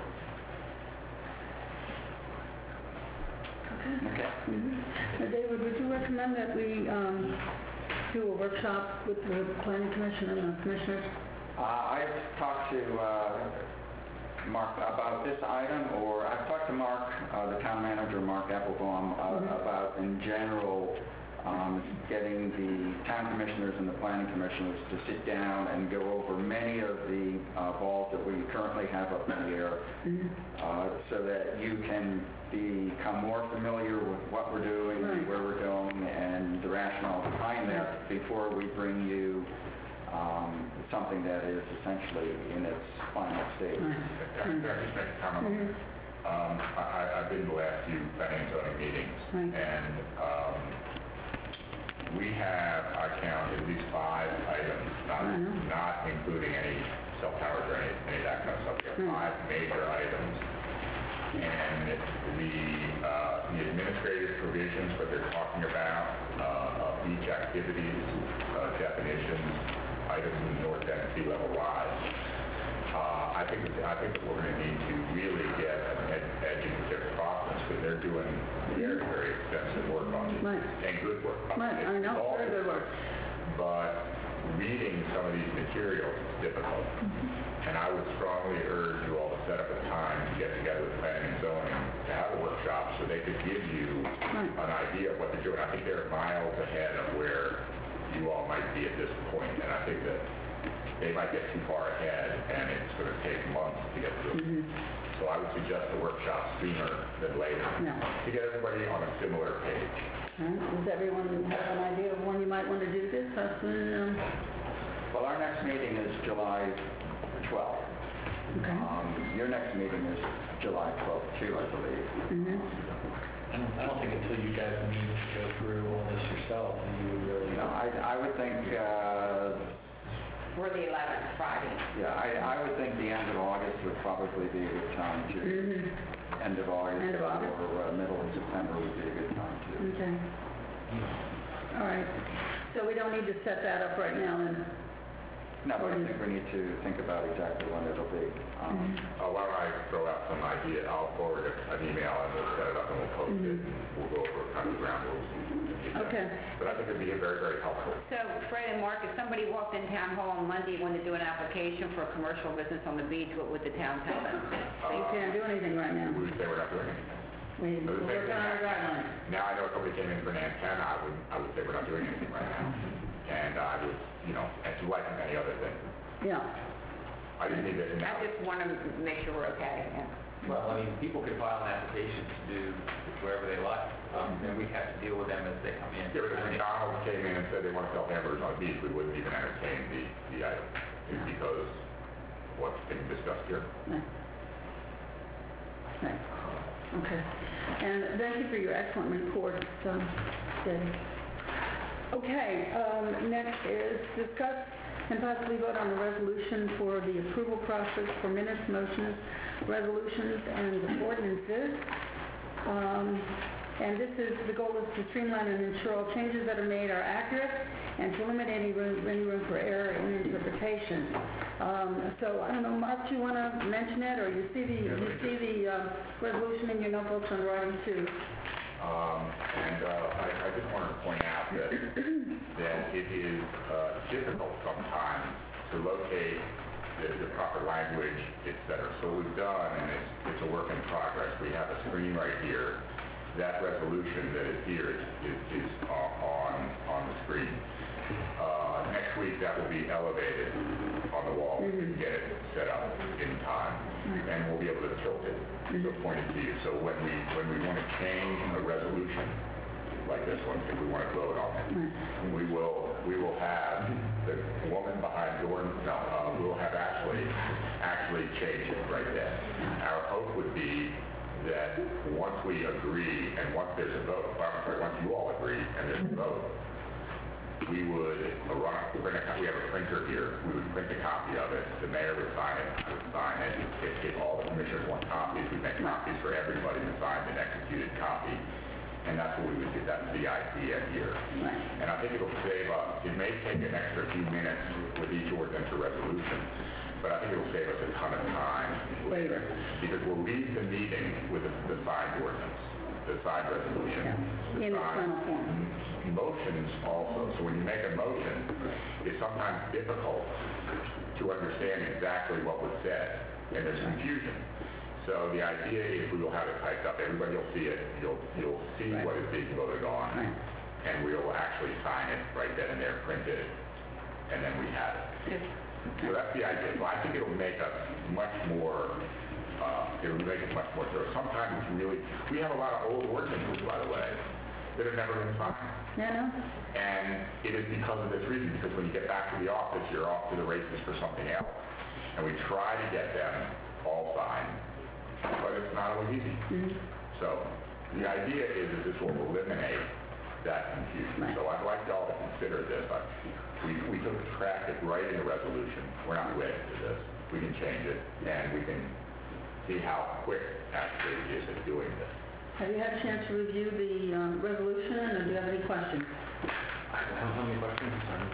Okay. Uh, David, would you recommend that we um, do a workshop with the planning commission and the commissioners? Uh, I've talked to uh, Mark about this item, or I've talked to Mark, uh, the town manager, Mark Applebaum, uh, Mhm. about in general um, getting the town commissioners and the planning commissioners to sit down and go over many of the uh, balls that we currently have up in the air, Mhm. uh, so that you can become more familiar with what we're doing, Right. where we're going, and the rationale behind that before we bring you um, something that is essentially in its final stage. Right. Can I just make a comment on Mhm. this? Um, I, I- I've been to the last few planning and zoning meetings, Right. and um, we have, I count, at least five items, not, I know. not including any cell towers or any, any of that kind of stuff. We have Hmm. five major items, and the, uh, the administrative provisions, what they're talking about, uh, of beach activities, uh, definitions, items in the north end sea level rise. Uh, I think, that- I think that we're going to need to really get an ed- educative process, because they're doing very, very extensive work on it, Right. and good work on it. Right, I know, All very good work. But reading some of these materials is difficult. And I would strongly urge you all to set up a time to get together with planning and zoning, to have a workshop so they could give you Right. an idea of what they're doing. I think they're miles ahead of where you all might be at this point, and I think that they might get too far ahead, and it's going to take months to get through. Mhm. So I would suggest a workshop sooner than later, Yeah. to get everybody on a similar page. All right. Does everyone have an idea of when you might want to do this? How soon? um, Well, our next meeting is July twelfth. Okay. Um, Your next meeting is July twelfth, too, I believe. Mhm. I don't, I don't think think until you guys meet to go through all this yourself, and you would really... No, I, I would think, uh, We're the eleventh, Friday. yeah, I, I would think the end of August would probably be a good time to, Mm-hmm. end of August End of August. or uh, middle of September would be a good time too. Okay. All right. So we don't need to set that up right now then? No, but I think we need to think about exactly when it'll be. Um, Uh, why don't I throw out some idea, I'll forward a- an email and we'll set it up and we'll post it. We'll go over kind of the ground rules. Okay. But I think it'd be very, very helpful. So, Fred and Mark, if somebody walked in town hall on Monday and wanted to do an application for a commercial business on the beach, what would the town tell them? You can't do anything right now. We would say we're not doing anything. We, we're working on our guidelines. Now, I know if somebody came in for an antenna, I would, I would say we're not doing anything right now. And I would, you know, and it's like any other thing. Yeah. I just need to, I just want to make sure we're okay. yeah. Well, I mean, people could file an application to do wherever they like, um, and we have to deal with them as they come in. yeah, but if McDonald's came in and said they want to sell hamburgers on the beach, we wouldn't even entertain the, the item. It's because what's being discussed here. Right. Right. Okay. And thank you for your excellent report, um, Dave. Okay, um, next is discuss and possibly vote on a resolution for the approval process for minutes, motions, resolutions, and ordinances. Um, and this is, the goal is to streamline and ensure all changes that are made are accurate and to eliminate any room, any room for error in interpretation. Um, so, I don't know, Mark, do you want to mention it, or you see the, you see the uh, resolution in your notebooks under item two? Um, and uh, I, I just wanted to point out that, that it is uh, difficult sometimes to locate the, the proper language, et cetera. So what we've done, and it's, it's a work in progress, we have a screen right here. That resolution that is here is, is, is on, on the screen. Uh, next week, that will be elevated on the wall to get it set up in time, and we'll be able to tilt it so point it to you. So when we when we want to change a resolution like this one, if we want to vote on it, we will we will have the woman behind Jordan. No, uh, we will have actually actually change it right then. Our hope would be that once we agree and once there's a vote, well, I'm sorry, once you all agree and there's a vote, we would run, we're gonna, we have a printer here, we would print a copy of it, the mayor would sign it, I would sign it. If, if all the commissioners want copies, we make copies for everybody to sign an executed copy. And that's what we would do, that's the idea here. And I think it'll save us, it may take an extra few minutes with each ordinance or resolution, but I think it'll save us a ton of time later. Because we'll leave the meeting with the, the signed ordinance, the signed resolution. Yeah, in its signed- final form. Motions also, so when you make a motion, it's sometimes difficult to understand exactly what was said, and there's confusion. So the idea is we will have it typed up, everybody will see it, you'll, you'll see Right. what is being voted on, Right. and we'll actually sign it right then and there, print it, and then we have it. So that's the idea. So I think it'll make us much more, uh, it'll make us much more thorough. Sometimes it's really, we have a lot of old ordinances, by the way, that have never been signed. Yeah, no? And it is because of this reason, because when you get back to the office, you're off to the races for something else. And we try to get them all signed, but it's not always easy. So the idea is that this will eliminate that confusion. Right. So I'd like y'all to consider this. I- We, we took track it right in the resolution. We're not wedded to this. We can change it, and we can see how quick actually it is at doing this. Have you had a chance to review the um, resolution, or do you have any questions? I don't have any questions.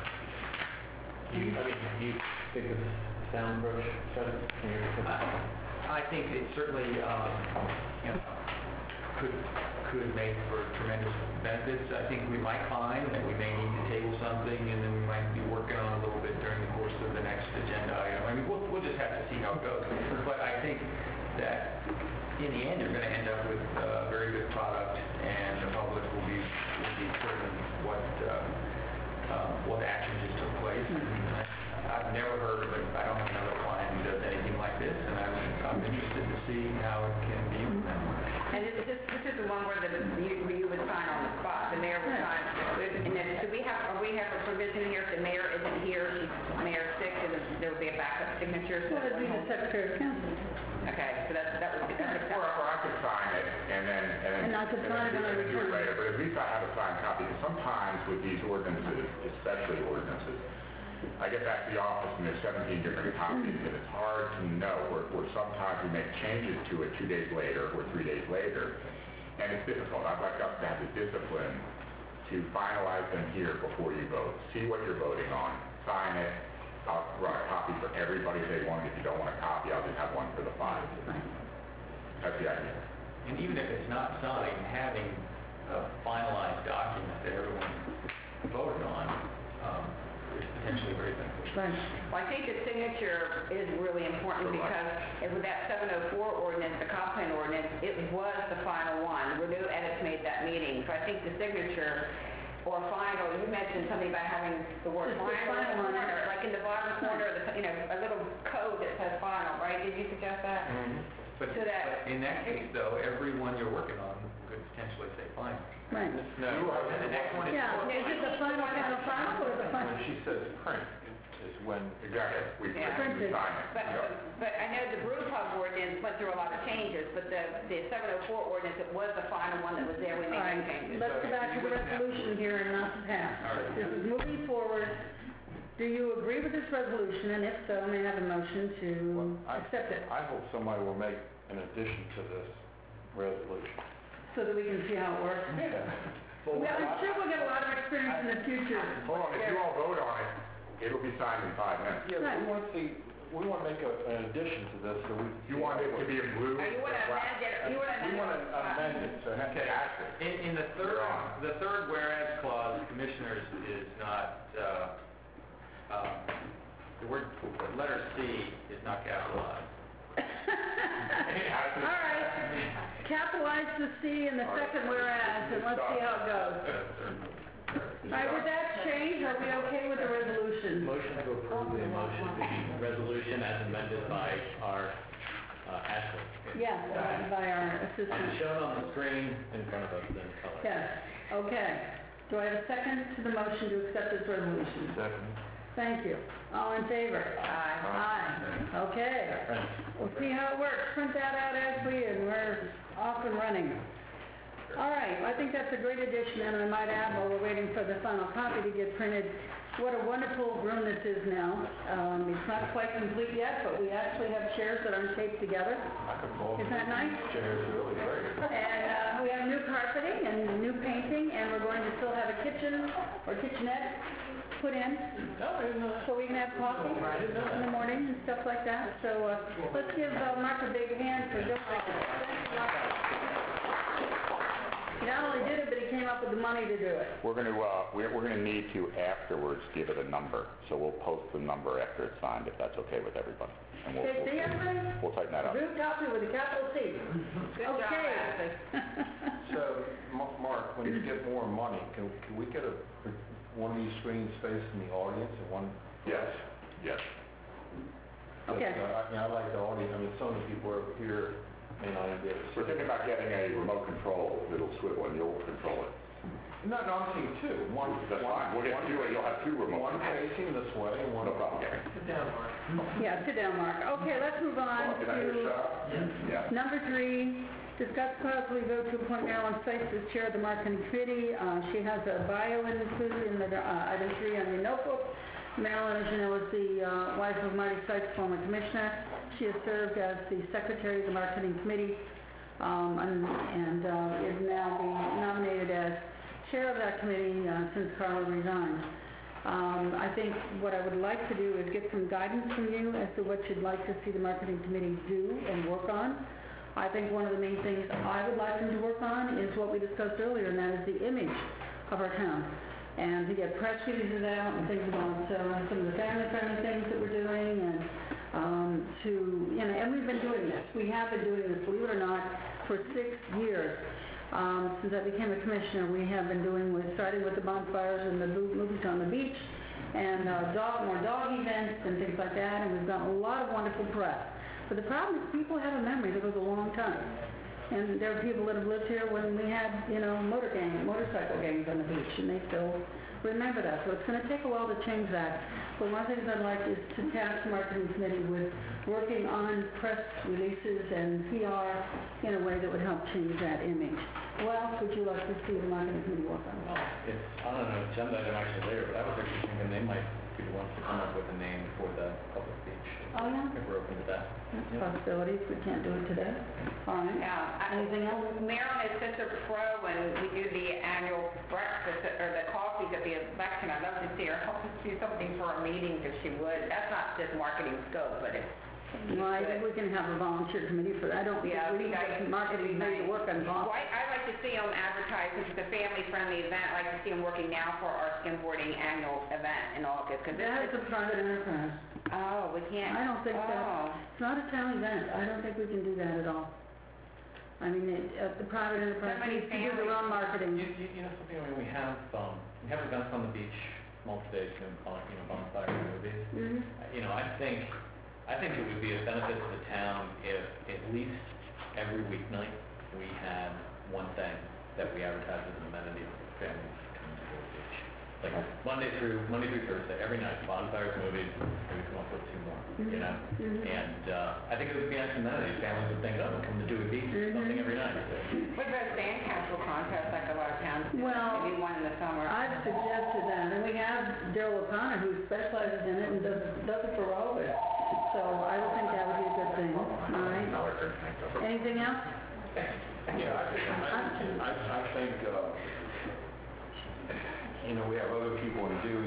Do you, I mean, do you think it's sound approach, Fred? Can you think I think it certainly, um, you know, could, could make for tremendous benefits. I think we might find that we may need to table something, and then we might be working on it a little bit during the course of the next agenda item. I mean, we'll, we'll just have to see how it goes. But I think that in the end, you're going to end up with a very good product, and the public will be, will be certain what, uh, uh, what action just took place. And I've never heard of it. I don't have another client who does anything like this, and I'm, I'm interested to see how it can be implemented. And this, this, this is the one where the, you, where you would sign on the spot, the mayor would sign. And then, do we have, or we have a provision here, if the mayor isn't here, she's, mayor's sick, and there will be a backup signature? so Well, it'd be the that- Secretary of Council. Okay, so that's, that would be, that's a Or, or I could sign it, and then, and then and not to sign it on a And do it return. later, but at least I have a signed copy. Because sometimes with these ordinances, especially ordinances, I get back to the office and there's seventeen different copies, and it's hard to know, where, where sometimes we make changes to it two days later or three days later, and it's difficult. I'd like us to have the discipline to finalize them here before you vote. See what you're voting on, sign it. I'll run a copy for everybody if they want it. If you don't want a copy, I'll just have one for the five. That's the idea. And even if it's not signed, having a finalized document that everyone voted on um, is potentially very beneficial. Right. Well, I think the signature is really important because if with that seven oh four ordinance, the comp plan ordinance, it was the final one. There were no edits made that meeting. So I think the signature or final, you mentioned something about having the word Just the final in the final on it. corner, like in the bottom corner, of the, you know, a little code that says final, right? Did you suggest that? But So that- but in that case, though, every one you're working on could potentially say final. Right. No, And the next one is Yeah, for is it the final, final, final, or the final? when she says print, is when, Exactly. We Yeah. print and sign it. But, Yeah. but I know the brew pub ordinance went through a lot of changes, but the, the seven oh four ordinance, it was the final one that was there, we All made right, no changes. let's go back to the resolution here and not the past. This is moving forward. Do you agree with this resolution, and if so, may I have a motion to Well, I- accept it, I hope somebody will make an addition to this resolution. so that we can see how it works? Well, Well, I'm I- sure we'll get a lot of experience in the future. Hold on, if you all vote on it, it'll be signed in five minutes. Yeah, but we want to see, we want to make a- an addition to this so we... You want it to be in blue? Now, you want to or black? amend it, you want to amend We it. want to amend it, so have to Okay. act it. In, in the third, You're on. the third whereas clause, commissioners is not, uh, um, the word, the letter C is not capitalized. All right, capitalize the C in the second whereas, and let's see how it goes. All right, with that change, are we okay with the resolution? Motion to approve the motion, the resolution as amended by our uh, Ashley. Yes, by our It's assistant. shown on the screen in front of us in color. Yes, okay. Do I have a second to the motion to accept this resolution? Second. Thank you. All in favor? Aye. Aye. Okay. We'll see how it works. Print that out, Ashley, and we're off and running. All right, I think that's a great addition, and I might add, while we're waiting for the final copy to get printed, what a wonderful room this is now. Um, it's not quite complete yet, but we actually have chairs that aren't taped together. I could call Isn't that nice? Chair's really great. And uh, we have new carpeting and new painting, and we're going to still have a kitchen or kitchenette put in, so we can have coffee in the morning and stuff like that. So uh, let's give uh, Mark a big hand for donating. He not only did it, but he came up with the money to do it. We're going to, uh, we're, we're going to need to afterwards give it a number, so we'll post the number after it's signed, if that's okay with everybody. And we'll, Okay, see everybody? we'll tighten that up. Blue copy with a capital C. Good job, Okay. Ashley. So, Ma- Mark, when you get more money, can, can we get a, one of these screens faced in the audience and one... Yes, yes. Okay. But, uh, I mean, I like the audience, I mean, some of the people over here may not even be able to see. We're thinking about getting a remote control that'll swivel and you'll control it. No, no, I'm seeing two. One, That's one- fine, we'll get one two, and you'll have two remote One controls. facing this way and one... No problem, Gary. Yeah, sit down, Mark. Okay, let's move on Did I hear a to shot? Yeah. number three. Discuss possibly vote to appoint Marilyn Sykes as chair of the marketing committee. Uh, She has a bio included in the uh, item three on your notebook. Marilyn, as you know, is the uh, wife of Marty Sykes, former commissioner. She has served as the secretary of the marketing committee um, and, and uh, is now being nominated as chair of that committee uh, since Carla resigned. Um, I think what I would like to do is get some guidance from you as to what you'd like to see the marketing committee do and work on. I think one of the main things I would like them to work on is what we discussed earlier, and that is the image of our town. And to get press releases out and things about uh, some of the family-friendly things that we're doing, and um, to, you know, and we've been doing this. We have been doing this, believe it or not, for six years. Um, since I became a commissioner, we have been doing with, starting with the bonfires and the bo- movies on the beach, and uh, dog, more dog events and things like that, and we've gotten a lot of wonderful press. But the problem is people have a memory that goes a long time. And there are people that have lived here when we had, you know, motor gang, motorcycle gangs on the beach, and they still remember that. So it's going to take a while to change that. But one of the things I'd like is to task the marketing committee with working on press releases and P R in a way that would help change that image. What else would you like to see the marketing committee work on? Well, it's on an agenda item actually later, but I was actually thinking they might be the ones to come up with a name for the public beach. Oh, yeah? If we're open to that. That's a possibility if we can't do it today. All right. Yeah. I- Anything else? Marilyn is such a pro when we do the annual breakfast or the coffees at the election. I'd love to see her help us do something for a meeting if she would. That's not just marketing scope, but it's... Well, I think we can have a volunteer committee for that. I don't think Yeah, we need it'd be the nice. marketing committee to work on Well, golf. I, I like to see them advertise, because it's a family-friendly event. I like to see them working now for our skimboarding annual event in August, because That is a private enterprise. Oh, we can't... I don't think oh. that, it's not a town event. I don't think we can do that at all. I mean, it, uh, the private enterprise Somebody needs to do their own marketing. You, you, you know something, I mean, we have, um, we have events on the beach, multiple days, you know, bon- you know, bonfire and movies. Mhm. Uh, You know, I think, I think it would be a benefit to the town if at least every weeknight we had one thing that we advertise as an amenity for families coming to the beach. Like Monday through, Monday through Thursday, every night, bonfires, movies, maybe come up with two more, you know? Mhm. And, uh, I think it would be a nice amenity. Families would think, oh, we'll come to Dewey Beach, Mhm. something every night. What about sandcastle contests like a lot of towns do? Well, Maybe one in the summer. I've suggested that, and we have Daryl O'Connor, who specializes in it and does, does it for all of it. So I would think that would be a good thing, all right? Anything else? Yeah, I, think- I, I think, uh, you know, we have other people in Dewey,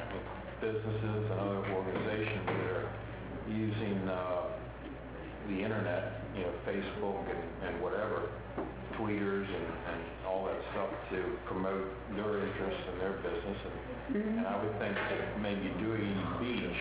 businesses and other organizations that are using, uh, the internet, you know, Facebook and, and whatever, tweeters and, and all that stuff to promote their interests and their business. And, Mhm. and I would think that maybe Dewey Beach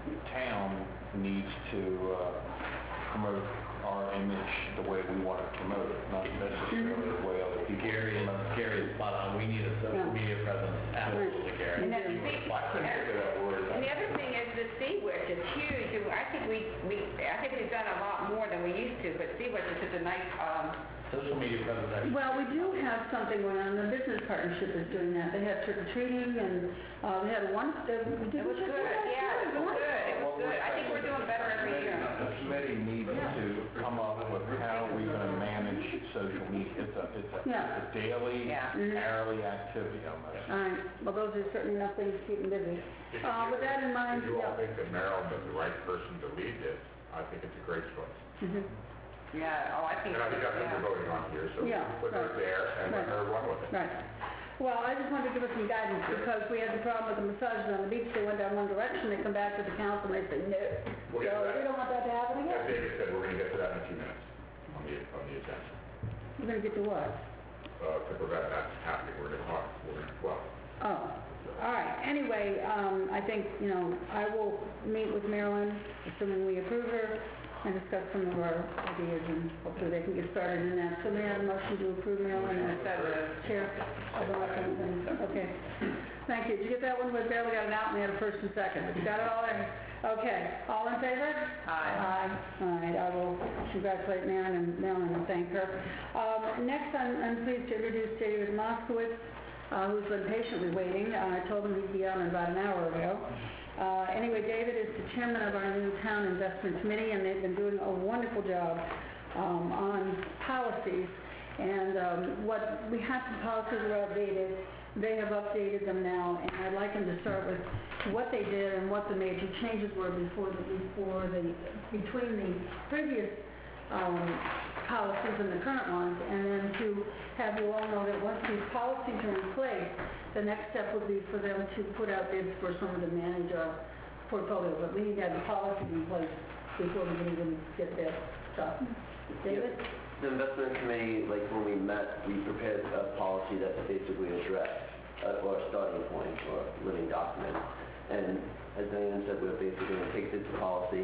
town needs to, uh, promote our image the way we want to promote it, not necessarily the way other people Gary is, promote it. Gary is spot on. We need a social Yeah. media presence. Absolutely, Gary. And then You see- were- I couldn't think of that word. And the other thing is the Sea Witch is huge. And I think we, we, I think we've done a lot more than we used to, but Sea Witch is such a nice, um, Social media presence, actually. Well, we do have something going on. The business partnership is doing that. They have trick-or-treating, and uh, we had one, uh, we did it was good. Yeah, it was good. It was good. I think we're doing better every year. The committee needs to come up with how we're going to manage social media. It's a, it's a, Yeah. it's a daily, Yeah. Mhm. hourly activity almost. All right, well, those are certainly enough things to keep them busy. Uh, with that in mind, If you all yeah. think that Marilyn is the right person to lead this, I think it's a great choice. Mhm. Yeah, oh, I think, And I think that's what yeah. we're voting on here, so Yeah, put her right. there and let Right. her run with it. Right. Well, I just wanted to give us some guidance, because we had the problem with the massages on the beach. They went down one direction, they come back to the council, and they say, no. We'll get to So that. we don't want that to happen As again. David said, we're going to get to that in a few minutes on the, on the agenda. We're gonna get to what? Uh, to prevent that happening, we're going to talk, we're going to, well, Oh, all right. Anyway, um, I think, you know, I will meet with Marilyn, assuming we approve her, and discuss some of our ideas, and hopefully they can get started in that. So may I have a motion to approve Marilyn as chair of the marketing committee? Okay. Thank you. Did you get that one? We barely got it out, and we had a first and second. You got it all there? Okay. All in favor? Aye. Aye. All right. I will congratulate Marilyn and Marilyn and thank her. Um, next, I'm, I'm pleased to introduce David Moskowitz, uh, who's been patiently waiting. Uh, I told him he'd be on in about an hour ago. Uh, anyway, David is the chairman of our new town investment committee, and they've been doing a wonderful job um, on policies. And um, what we had some policies were outdated. They have updated them now, and I'd like him to start with what they did and what the major changes were before the before the between the previous um, policies and the current ones, and then to have you all know that once these policies are in place, the next step would be for them to put out bids for someone to manage our portfolio. But we need to have the policies in place before we can even get that stuff. David? The investment committee, like when we met, we prepared a policy that's basically a draft, uh, or a starting point, or a living document. And as Diane said, we're basically going to take this policy,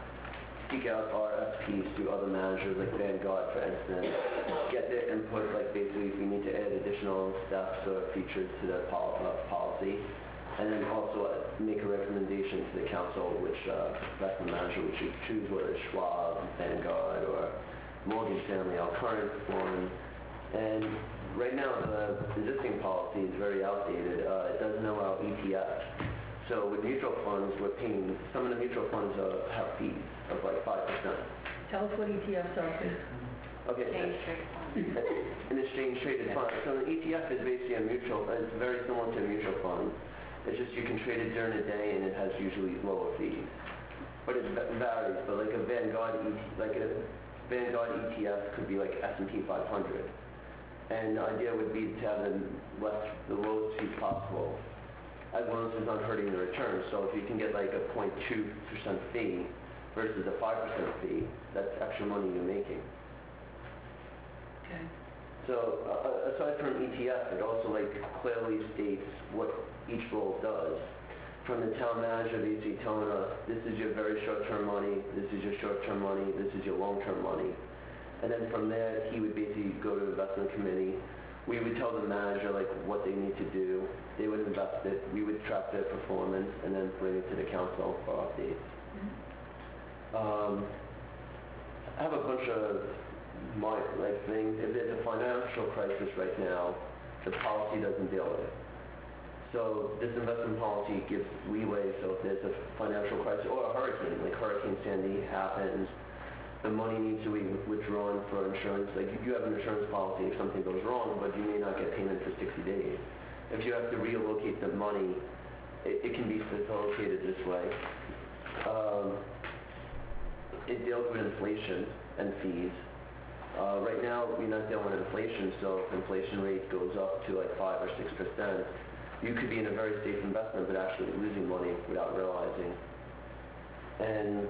seek out R F Ps through other managers like Vanguard, for instance, get their input, like basically if we need to add additional steps or features to the pol- uh, policy, and then also uh, make a recommendation to the council which uh, investment manager we should choose, whether it's Schwab, Vanguard, or Morgan Stanley, our current one. And right now, the existing policy is very outdated. Uh, it doesn't allow E T Fs. So with mutual funds, we're paying, some of the mutual funds uh, have fees of like five percent. Tell us what E T Fs are, please. Okay. Exchange traded funds. An exchange traded fund. So an E T F is basically a mutual, it's very similar to a mutual fund. It's just you can trade it during the day and it has usually lower fees. But it va- varies, but like a Vanguard E T, like a Vanguard E T F could be like S and P five hundred. And the idea would be to have the less, the lowest fees possible, as long as it's not hurting the return. So if you can get like a zero point two percent fee versus a five percent fee, that's extra money you're making. Okay. So uh, aside from E T F, it also like clearly states what each role does. From the town manager basically telling us, this is your very short-term money, this is your short-term money, this is your long-term money. And then from there, he would basically go to the investment committee. We would tell the manager like what they need to do. They would invest it. We would track their performance and then bring it to the council for updates. Mm-hmm. um, I have a bunch of my like things. If there's a financial crisis right now, the policy doesn't deal with it. So this investment policy gives leeway. So if there's a financial crisis or a hurricane, like Hurricane Sandy happens, the money needs to be withdrawn for insurance. Like you have an insurance policy if something goes wrong, but you may not get payment for sixty days. If you have to reallocate the money, it, it can be facilitated this way. Um, it deals with inflation and fees. Uh, right now, we're not dealing with inflation, so if inflation rate goes up to like five or six percent, you could be in a very safe investment but actually losing money without realizing. And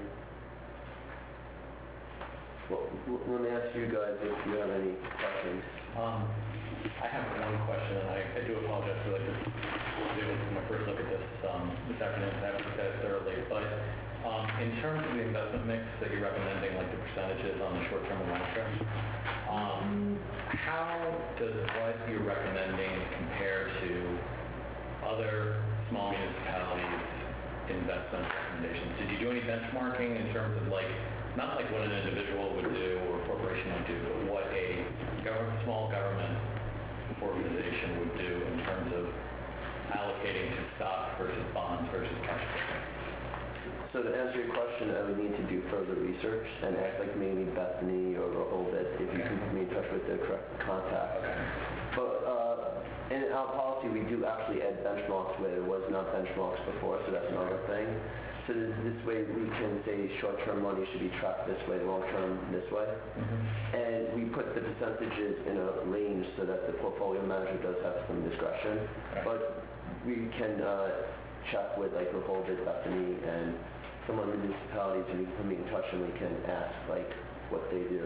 well, l- let me ask you guys if you have any questions. Um, I have one question, and I, I do apologize for like this. It was my first look at this um, this afternoon, so I haven't looked at it thoroughly. But um, in terms of the investment mix that you're recommending, like the percentages on the short term and long term, um, how does what you're recommending compare to other small municipalities' investment recommendations? Did you do any benchmarking in terms of like, not like what an individual would do or a corporation would do, but what a government, small government organization would do in terms of allocating to stock versus bonds versus cash? So to answer your question, I would need to do further research and ask like maybe Bethany or Rehoboth if you can put me in touch with the correct contact. Okay. But uh, in our policy, we do actually add benchmarks where there was not benchmarks before, so that's another thing. So this, this way we can say short-term money should be tracked this way, long-term this way. Mm-hmm. And we put the percentages in a range so that the portfolio manager does have some discretion. Okay. But we can uh, check with like Rehoboth, Bethany, and some other municipalities, and we can put me in touch and we can ask like what they do.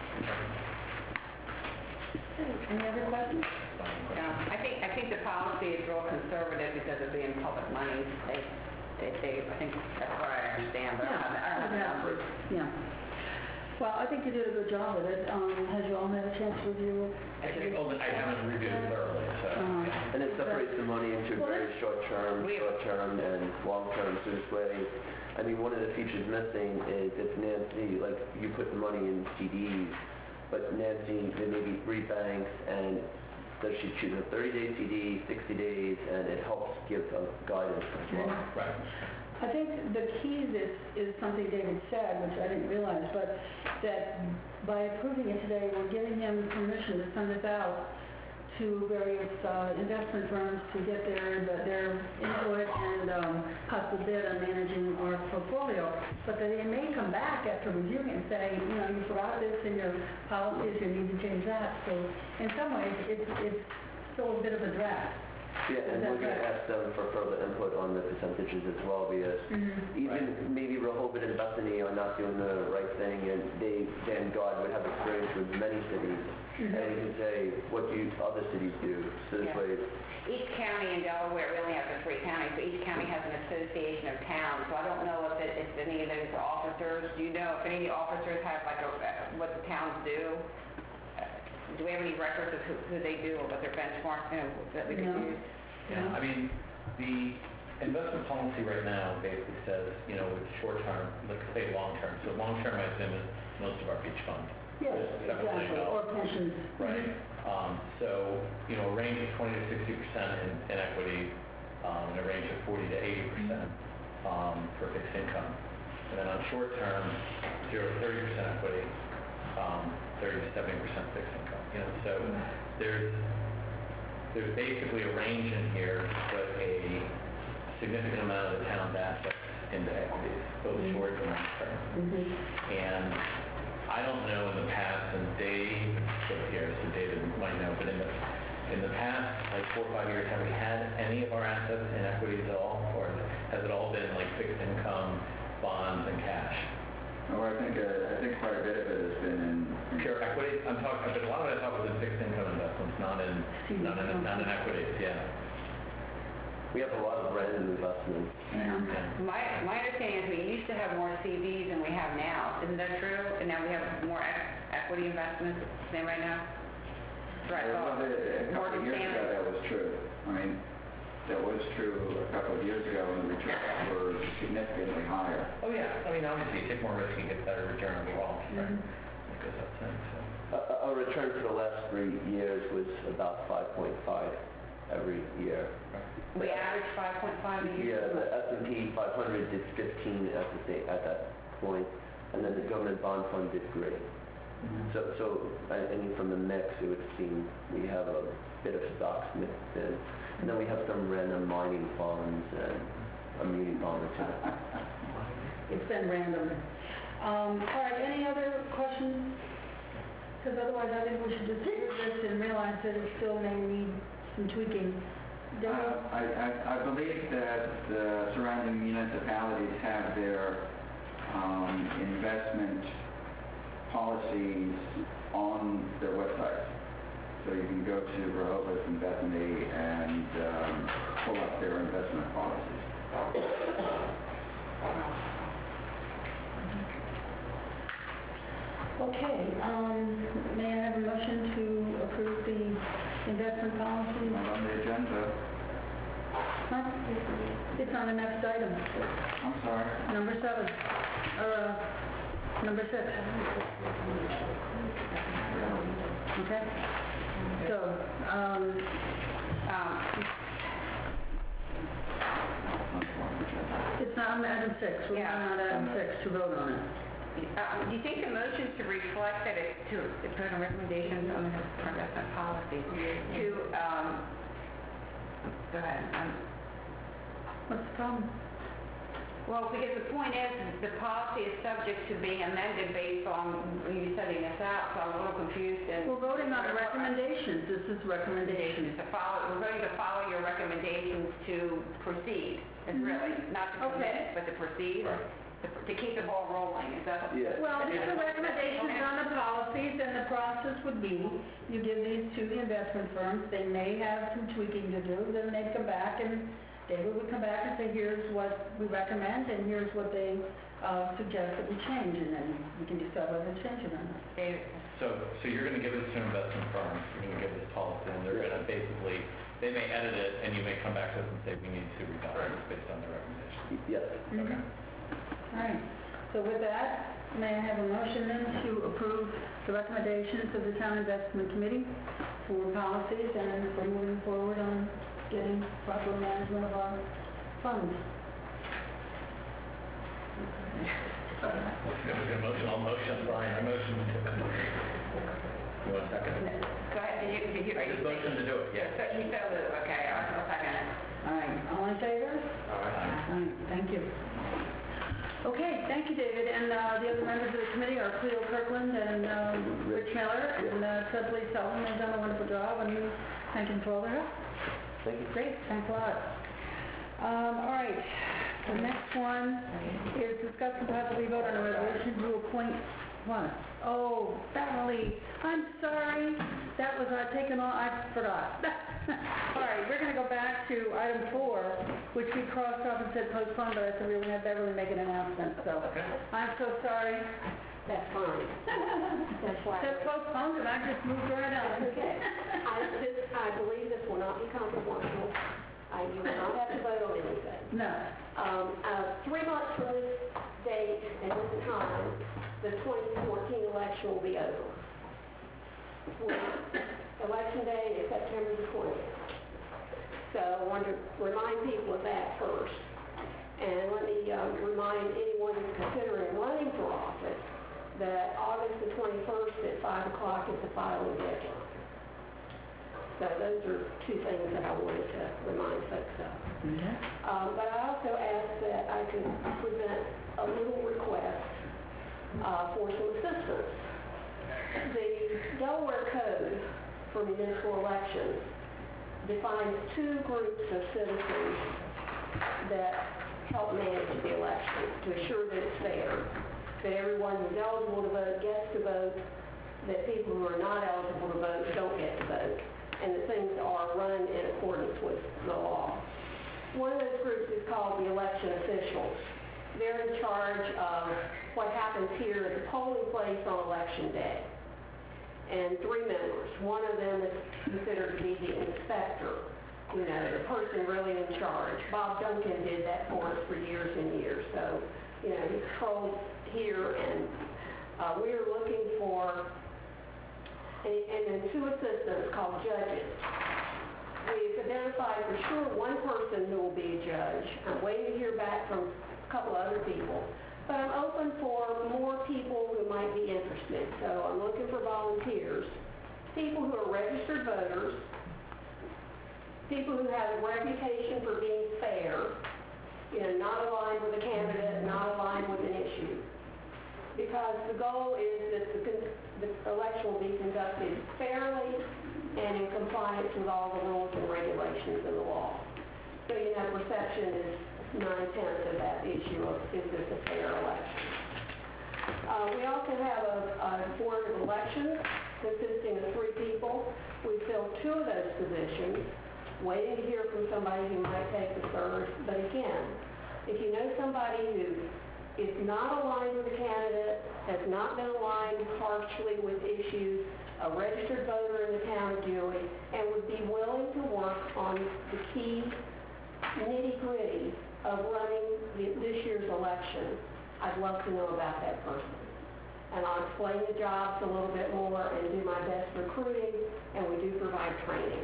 Any other questions? Yeah, I think, I think the policy is real conservative because of being public money. They, they, they, I think that's what I understand, but I don't have, I don't have the numbers. Yeah. Well, I think you did a good job with it. Um, has you all had a chance to review it? I think, oh, I haven't reviewed it thoroughly, so. Uh, And it separates the money into Well, very short-term, short-term, and long-term. So this way, I mean, one of the features missing is if Nancy, like, you put the money in C Ds, but Nancy, there may be three banks, and does she choose a thirty-day C D, sixty days, and it helps give a guidance as well. Right. I think the key to this is something David said, which I didn't realize, but that by approving it today, we're giving him permission to send this out to various uh, investment firms to get their their input and um, possible bid on managing our portfolio. But that they may come back after reviewing it and say, you know, you forgot this in your policies, you need to change that. So in some ways, it's, it's still a bit of a draft. Yeah, and we're going to ask them for further input on the percentages as well, because Mm-hmm. even maybe Rehoboth and Bethany are not doing the right thing, and they, Dan God, would have experience with many cities, Mm-hmm. and he can say, what do you, other cities do? So this Yeah. way, Each county in Delaware, we only have the three counties, so each county has an association of towns. So I don't know if, it, if any of those officers, do you know if any of the officers have like a, what the towns do? Uh, Do we have any records of who, who they do or what their benchmarks, you know, that we could No. use? Yeah, I mean, the investment policy right now basically says, you know, with short term, let's say long term. So long term, I assume, is most of our beach funds. Yes, seven million exactly, dollars. or pensions. Right. Um, so, you know, a range of twenty to sixty percent in, in equity, um, and a range of forty to eighty percent, um, for fixed income. And then on short term, zero to thirty percent equity, um, thirty to seventy percent fixed income. You know, so there's, there's basically a range in here to put a significant amount of the town's assets into equities, both short and long term. And I don't know in the past, and Dave is here, so David might know, but in the, in the past, like four or five years, have we had any of our assets in equities at all? Or has it all been like fixed income, bonds, and cash? Well, I think, uh, I think quite a bit of it has been in... Pure equity? I'm talking, but a lot of it I thought was in fixed income investments, not in, not in, not in equities, yeah. We have a lot of random investments. My, my understanding is we used to have more C Ds than we have now. Isn't that true? And now we have more ex- equity investments than right now? Right. Well, the- a couple of Morgan years ago, Stanley. that was true. I mean, that was true a couple of years ago, when the returns were significantly higher. Oh, yeah. I mean, obviously, you take more risk, you get better return overall, right? It goes up saying, so. A a return for the last three years was about five point five every year. We average five point five a year? Yeah, the S and P five hundred did fifteen at the same, at that point, and then the government bond fund did great. So, so I I mean, from the mix, it would seem we have a bit of stocks mixed in, and then we have some random mining funds and a muni bond or two. It's been random. Um, all right, any other questions? Because otherwise, I think we should just do this and realize that it still may need some tweaking. Uh, Deborah? I, I, I believe that the surrounding municipalities have their um, investment policies on their websites. So you can go to Rehoboth Investment and um, pull up their investment policies. Okay, um, may I have a motion to approve the investment policy? Not on the agenda. Huh? It's on the next item, I'm sorry. number seven, or, uh, number six. Okay? So, um, Um, it's not on item six, we're Yeah. not on item six to vote on it. Uh, Do you think the motion should reflect that it's to, to put in recommendations on the investment policy to, um, go ahead. um, What's the problem? Well, because the point is, the policy is subject to being amended based on you setting this out, so I'm a little confused and... We're voting on the recommendations, this is recommendations. To follow, we're going to follow your recommendations to proceed, is really, not to commit, Okay. but to proceed, to to keep the ball rolling, is that... Yeah. Well, these are recommendations on the policies, and the process would be, you give these to the investment firms, they may have some tweaking to do, then they come back, and David would come back and say, here's what we recommend, and here's what they uh, suggest that we change, and then we can decide whether to change it or not. David? So, so you're going to give this to investment firms, you're going to give this policy, and they're going to basically, they may edit it, and you may come back to us and say, we need to revise this based on their recommendations. Yes. Okay. All right, so with that, may I have a motion then to approve the recommendations of the Town Investment Committee for policies and for moving forward on getting proper management of our funds? It was a motion, I'll motion, Brian, I motion to... You want a second? Go ahead, did you, did you... I just motioned to do it, yeah. So you so moved, okay, I'll I'll second it. All right, all in favor? All right. All right, thank you. Okay, thank you, David, and uh, the other members of the committee are Cleo Kirkland and um, Rich Miller, and uh, Ted Lee Sullivan. They've done a wonderful job, and we thank them for all their help. Thank you. Great, thanks a lot. Um, all right, the next one is discuss and possibly vote on a resolution to appoint, what? Oh, Beverly, I'm sorry, that was, uh, taken on, I forgot. All right, we're going to go back to item four, which we crossed off and said postponed, but I said we were going to have Beverly make an announcement, so. I'm so sorry. That's fine. That's why. Said postponed, and I just moved right on. Okay. I just, I believe this will not be consequential. I, you will not have to vote on anything. No. Um, uh, three months from this date and this time, the twenty fourteen election election will be over. Well, election day is September the twentieth. So I want to remind people of that first. And let me uh, remind anyone who's considering running for office that August the twenty-first at five o'clock is the filing deadline. So those are two things that I wanted to remind folks of. Mhm. Um, but I also asked that I could present a little request uh, for some assistance. The Delaware Code for municipal elections defines two groups of citizens that help manage the election to assure that it's fair, that everyone who's eligible to vote gets to vote, that people who are not eligible to vote don't get to vote, and that things are run in accordance with the law. One of those groups is called the election officials. They're in charge of what happens here at the polling place on election day. And three members. One of them is considered to be the inspector, you know, the person really in charge. Bob Duncan did that for us for years and years. So, you know, he patrols here, and uh, we are looking for, and, and then two assistants called judges. We've identified for sure one person who will be a judge. I'm waiting to hear back from a couple other people. But I'm open for more people who might be interested. So I'm looking for volunteers, people who are registered voters, people who have a reputation for being fair, you know, not aligned with a candidate, not aligned with an issue. Because the goal is that the, the election will be conducted fairly and in compliance with all the rules and regulations of the law. So, you know, perception is nine-tenths of that issue of is this a fair election. Uh, we also have a, a board of elections consisting of three people. We filled two of those positions, waiting to hear from somebody who might take the third. But again, if you know somebody who is not aligned with a candidate, has not been aligned harshly with issues, a registered voter in the town of Dewey, and would be willing to work on the key nitty-gritty of running the, this year's election, I'd love to know about that person. And I'll explain the jobs a little bit more and do my best recruiting, and we do provide training.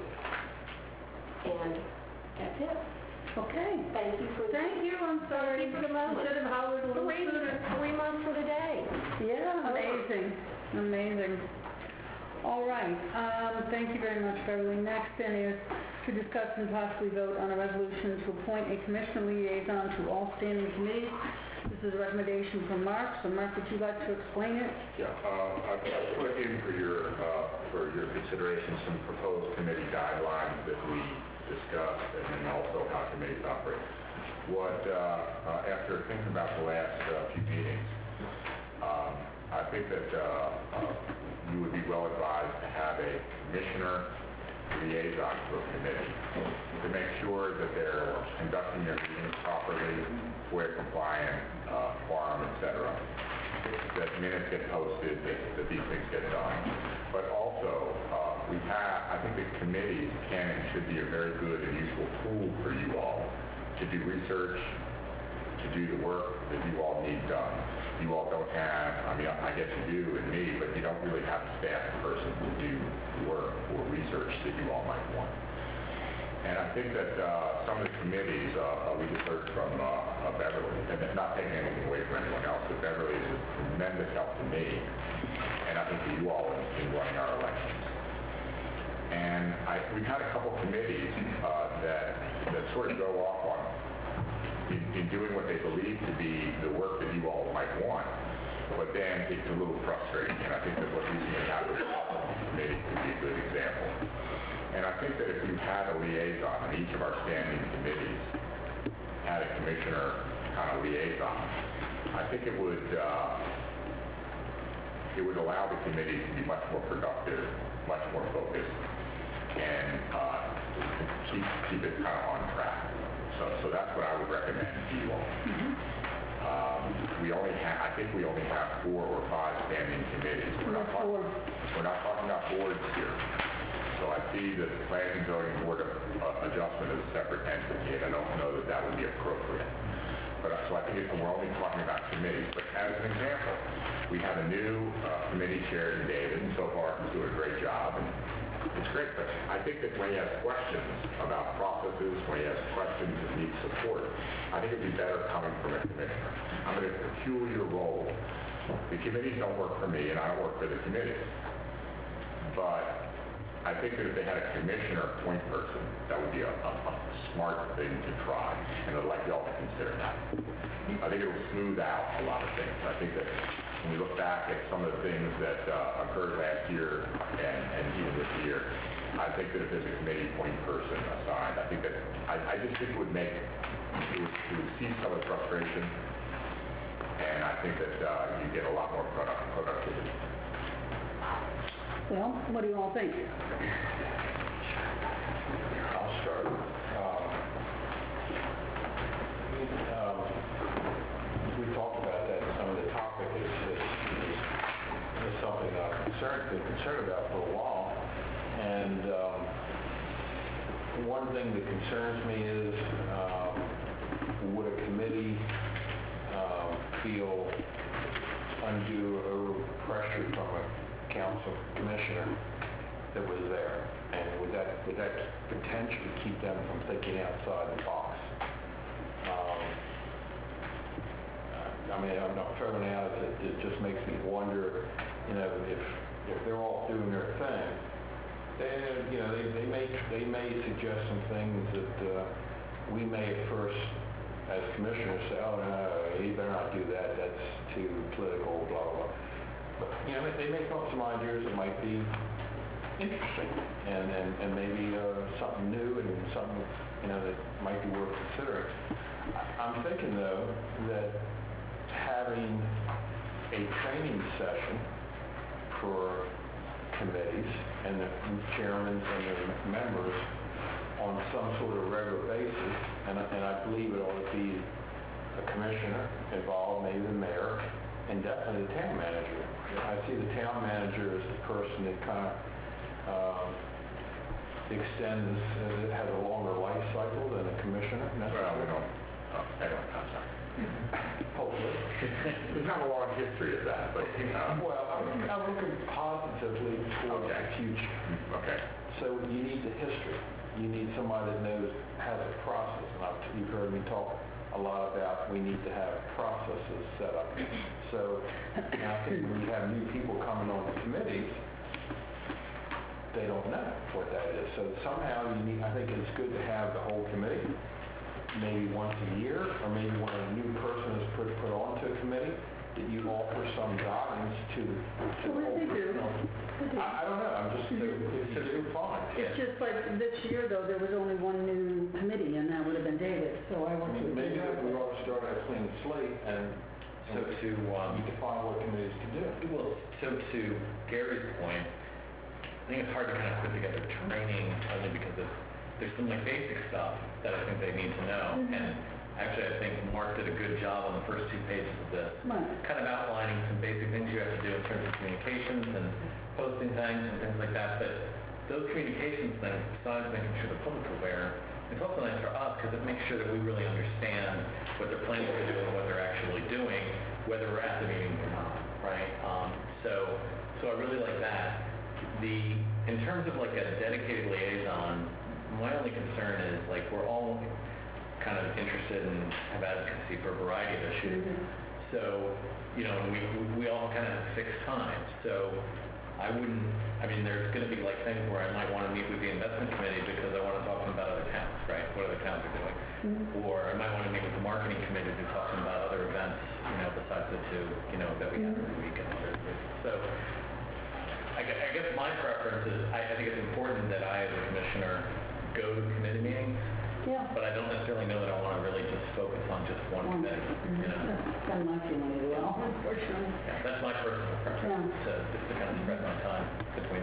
And that's it. Okay. Thank you for Thank you. I'm sorry. Thank you for the moment. Should have hollered a little Three, sooner. three months for the day. Yeah, amazing. Amazing. All right. Um, thank you very much, Beverly. Next then is to discuss and possibly vote on a resolution to appoint a commissioner liaison to all standing committees. This is a recommendation from Mark. So, Mark, would you like to explain it? Yeah, uh, I've I've put in for your, uh, for your consideration some proposed committee guidelines that we discussed, and then also how committees operate. What, uh, uh, after thinking about the last uh, few meetings, um, I think that uh, uh, you would be well advised to have a commissioner liaison to a committee to make sure that they're conducting their meetings properly, F O I A compliant, uh, quorum, et cetera, that minutes get posted, that, that these things get done. But also, uh, we have, I think that committees can and should be a very good and useful tool for you all to do research, to do the work that you all need done. You all don't have, I mean, I guess you do and me, but you don't really have a staff person to do work or research that you all might want. And I think that uh, some of the committees, uh, we just heard from uh, uh, Beverly, and it's not taking anything away from anyone else, but Beverly is a tremendous help to me, and I think to you all in, in running our elections. And I, we've had a couple committees uh, that, that sort of go off on In, in doing what they believe to be the work that you all might want, but then it's a little frustrating, and I think that what recently happened with the committee could be a good example. And I think that if you had a liaison, and each of our standing committees had a commissioner kind of liaison, I think it would uh, it would allow the committee to be much more productive, much more focused, and uh, keep keep it kind of on track. So, so that's what I would recommend to you all. Mm-hmm. Um, we only have, I think we only have four or five standing committees. We're not, talk, we're not talking about boards here. So I see that the Planning and Zoning Board of uh, Adjustment is a separate entity, and I don't know that that would be appropriate. But but, so I think it's, we're only talking about committees. But as an example, we have a new uh, committee chair in David, and so far he's doing a great job. And it's great, but I think that when he has questions about processes, when he has questions that need support, I think it'd be better coming from a commissioner. I'm in a peculiar role. The committees don't work for me, and I don't work for the committees. But I think that if they had a commissioner point person, that would be a, a, a smart thing to try, and I'd like y'all to consider that. I think it will smooth out a lot of things. I think that when we look back at some of the things that uh, occurred last year and, and even this year, I think that if there's a committee point person assigned, I think that, I, I just think it would make, it would, it would see some of the frustration, and I think that uh, you get a lot more product, productivity. Well, what do you all think? I'll start. Um, we, um, we talked about that. Some of the topic is, is, is, is something that I'm concerned, been concerned about for a while. And um, one thing that concerns me is um, would a committee um, feel undue over pressure from a council commissioner that was there, and would that would that potentially keep them from thinking outside the box? Um, I mean, I'm not throwing out it. It just makes me wonder, you know, if if they're all doing their thing, then you know they, they may they may suggest some things that uh, we may at first, as commissioners, say, oh no, you better not do that. That's too political, blah blah blah. But, you know, they may come up with some ideas that might be interesting and, and, and maybe uh, something new and something, you know, that might be worth considering. I'm thinking, though, that having a training session for committees and the chairmen and their members on some sort of regular basis, and, and I believe it ought to be a commissioner involved, maybe the mayor, and definitely the town manager. I see the town manager as the person that kind of um, extends, uh, it has a longer life cycle than a commissioner. Well, we don't, oh, I don't, I'm sorry. Hopefully. There's not a long history of that, but, you know. Well, I'm looking, I'm looking positively towards Okay. the future. Okay. So you need the history. You need somebody that knows, has a process. And I've, you've heard me talk a lot about we need to have processes set up. So and I think when you have new people coming on the committees, they don't know what that is. So somehow you need, I think it's good to have the whole committee, maybe once a year, or maybe when a new person is put, put onto a committee, that you offer some guidance to, to the Well, whole they do. person. They do. I, I don't know, I'm just, if you do, fine. It's just like this year, though, there was only one new committee, and that would have been David, so I want to... Maybe that we ought to start a clean slate and So to, um, you define what committees can do. well, so to Gary's point, I think it's hard to kind of put together training only because of, there's some like basic stuff that I think they need to know. And actually, I think Mark did a good job on the first two pages of this, Right. kind of outlining some basic things you have to do in terms of communications and posting things and things like that. But those communications things, besides making sure the public's aware, it's also nice for us because it makes sure that we really understand what they're planning to do and what they're actually doing, whether we're at the meetings or not, right? Um, so, so I really like that. The, in terms of like a dedicated liaison, my only concern is like we're all kind of interested and have advocacy for a variety of issues. So, you know, we, we all kind of have fixed times. So I wouldn't, I mean, there's going to be like things where I might want to meet with the investment committee because I want to talk to them about other towns, right? What other towns are doing. Mm-hmm. Or I might want to meet with the marketing committee to talk to them about other events, you know, besides the two, you know, that we have every week and other things. So I, gu- I guess my preference is, I, I think it's important that I, as a commissioner, go to committee meetings. Yeah. But I don't necessarily know that I want to really just focus on just one One. committee, you know? That's kind of my feeling as well, unfortunately. Yeah, that's my personal preference, to, just to kind of spread my time between.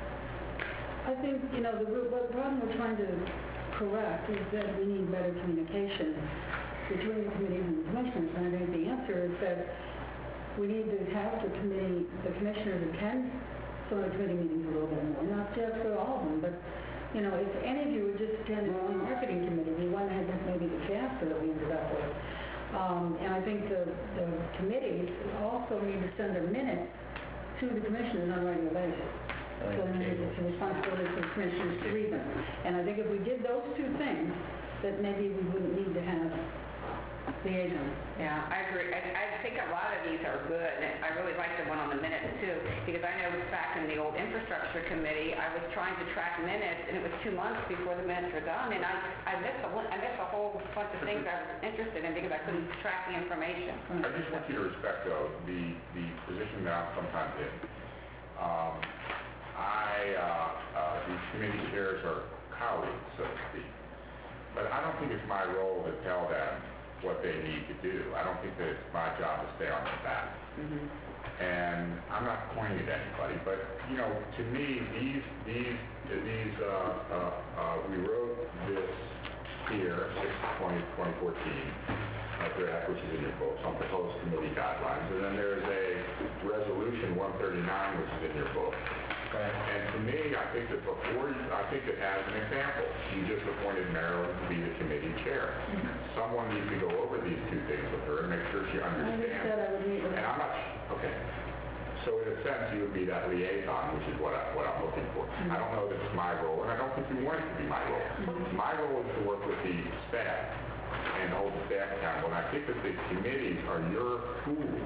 I think, you know, the, the problem we're trying to correct is that we need better communication between the committees and the commissioners. And I think the answer is that we need to have the committee, the commissioners attend some of the committee meetings a little bit more, not just for all of them, but, you know, if any of you would just attend one marketing committee, we went ahead with maybe the disaster that we ended up with. Um, and I think the, the committees also need to send their minutes to the commissioners on a regular basis. So then it's a responsibility for the commissioners to read them. And I think if we did those two things, that maybe we wouldn't need to have liaisons. Yeah, I agree. I, I think a lot of these are good. And I really like the one on the minutes too, because I know back in the old infrastructure committee, I was trying to track minutes, and it was two months before the minutes were done, and I, I missed a, I missed a whole bunch of things I was interested in because I couldn't track the information. I just want you to respect, though, the, the position that I'm sometimes in. Um, I, uh, uh, these committee chairs are colleagues, so to speak. But I don't think it's my role to tell them what they need to do. I don't think that it's my job to stay on their back. Mm-hmm. And I'm not pointing at anybody, but, you know, to me, these, these, these, uh, uh, uh, we wrote this here, six twenty twenty fourteen, uh, draft, which is in your book, some proposed committee guidelines, and then there's a resolution one thirty-nine, which is in your book. Right. And to me, I think that before, you, I think that as an example, you just appointed Marilyn to be the committee chair. Mm-hmm. Someone needs to go over these two things with her and make sure she understands. I said I would meet with her. And I'm not, okay. So in a sense, you would be that liaison, which is what, I, what I'm looking for. Mm-hmm. I don't know that it's my role, and I don't think you want it to be my role. Mm-hmm. My role is to work with the staff and hold the staff accountable. And I think that the committees are your tools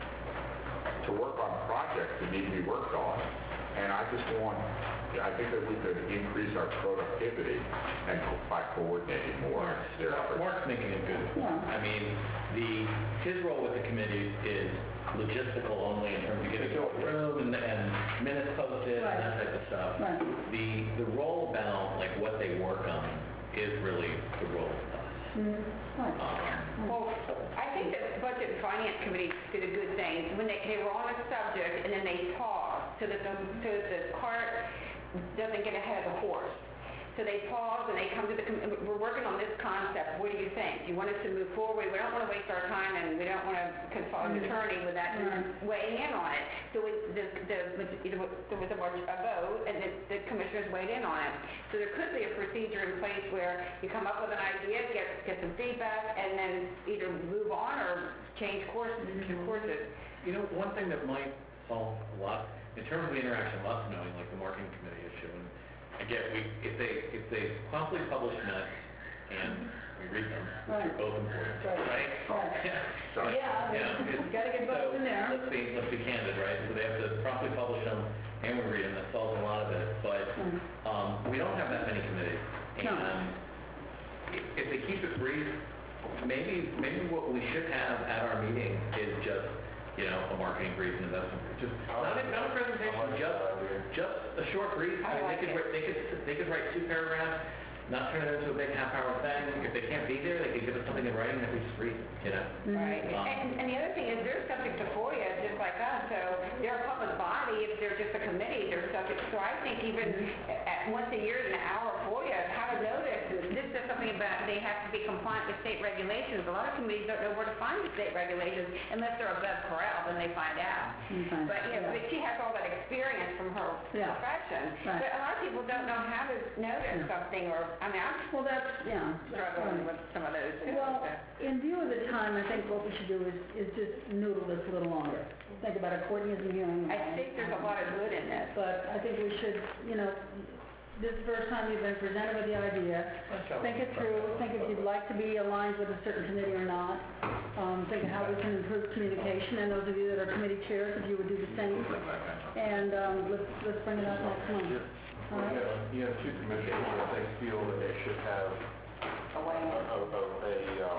to work on projects that need to be worked on. And I just want, I think that we could increase our productivity and by coordinating more their efforts. Mark's making a good point. I mean, the, his role with the committee is logistical only in terms of getting to a room and, and minutes posted Right. and that type of stuff. Right. The, the role about, like, what they work on is really the role of us. Mm-hmm. Right. Um, Well, I think that the Budget and Finance Committee did a good thing. When they, they were on a subject and then they paused so that the, so that the cart doesn't get ahead of the horse. So they pause and they come to the, com- we're working on this concept. What do you think? Do you want us to move forward? We don't want to waste our time and we don't want to consult an attorney without weighing in on it. So we, the, the, there was a, a vote and the, the commissioners weighed in on it. So there could be a procedure in place where you come up with an idea, get, get some feedback, and then either move on or change courses. Mm-hmm. courses. You know, one thing that might solve a lot, in terms of the interaction, lots of knowing, like the marketing committee issue, and again, we, if they, if they promptly publish minutes and we read them, which Right. are both important, Right. right? Right. Yeah. Sorry. Yeah, Yeah. you gotta get both So, in there. let's be, let's be candid, right? So they have to promptly publish them and we read them, that solves a lot of it. But, Mm. um, we don't have that many committees. No. And if, if they keep it brief, maybe, maybe what we should have at our meeting is just, you know, a marketing brief, an investment brief, just, not a, not a presentation, just, just a short brief. I mean, like they could, it. write- they could, they could write two paragraphs, not turn it into a big half-hour thing. If they can't be there, they could give us something in writing that we just read, you know? Right. Um, And, and the other thing is they're subject to FOIA just like us, so they're a public body. If they're just a committee, they're subject. So I think even at once a year, an hour FOIA, how to notice, this says something about they have to be compliant with state regulations. A lot of committees don't know where to find the state regulations unless they're above corral, then they find out. Okay. But, you know, but she has all that experience from her Yeah. profession. Right. But a lot of people don't know how to notice something or, I mean, I'm Well, that's, yeah. that's struggling right. with some of those too. Well, in view of the time, I think what we should do is, is just noodle this a little longer. Think about a coordinating hearing. I think there's a lot of good in this. But I think we should, you know, this is the first time you've been presented with the idea. Think it through, think if you'd like to be aligned with a certain committee or not. Um, think of how we can improve communication, and those of you that are committee chairs, if you would do the same. And, um, let's, let's bring it up next month. All right? You have two commissioners that they feel that they should have a, a, a, um,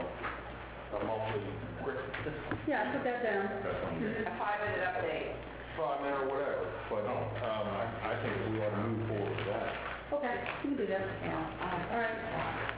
a monthly quick, Yeah, I put that down. A five-minute update. five minute or whatever, but, um, I, I think we ought to move forward with that. Okay, you can do that. Yeah. All right.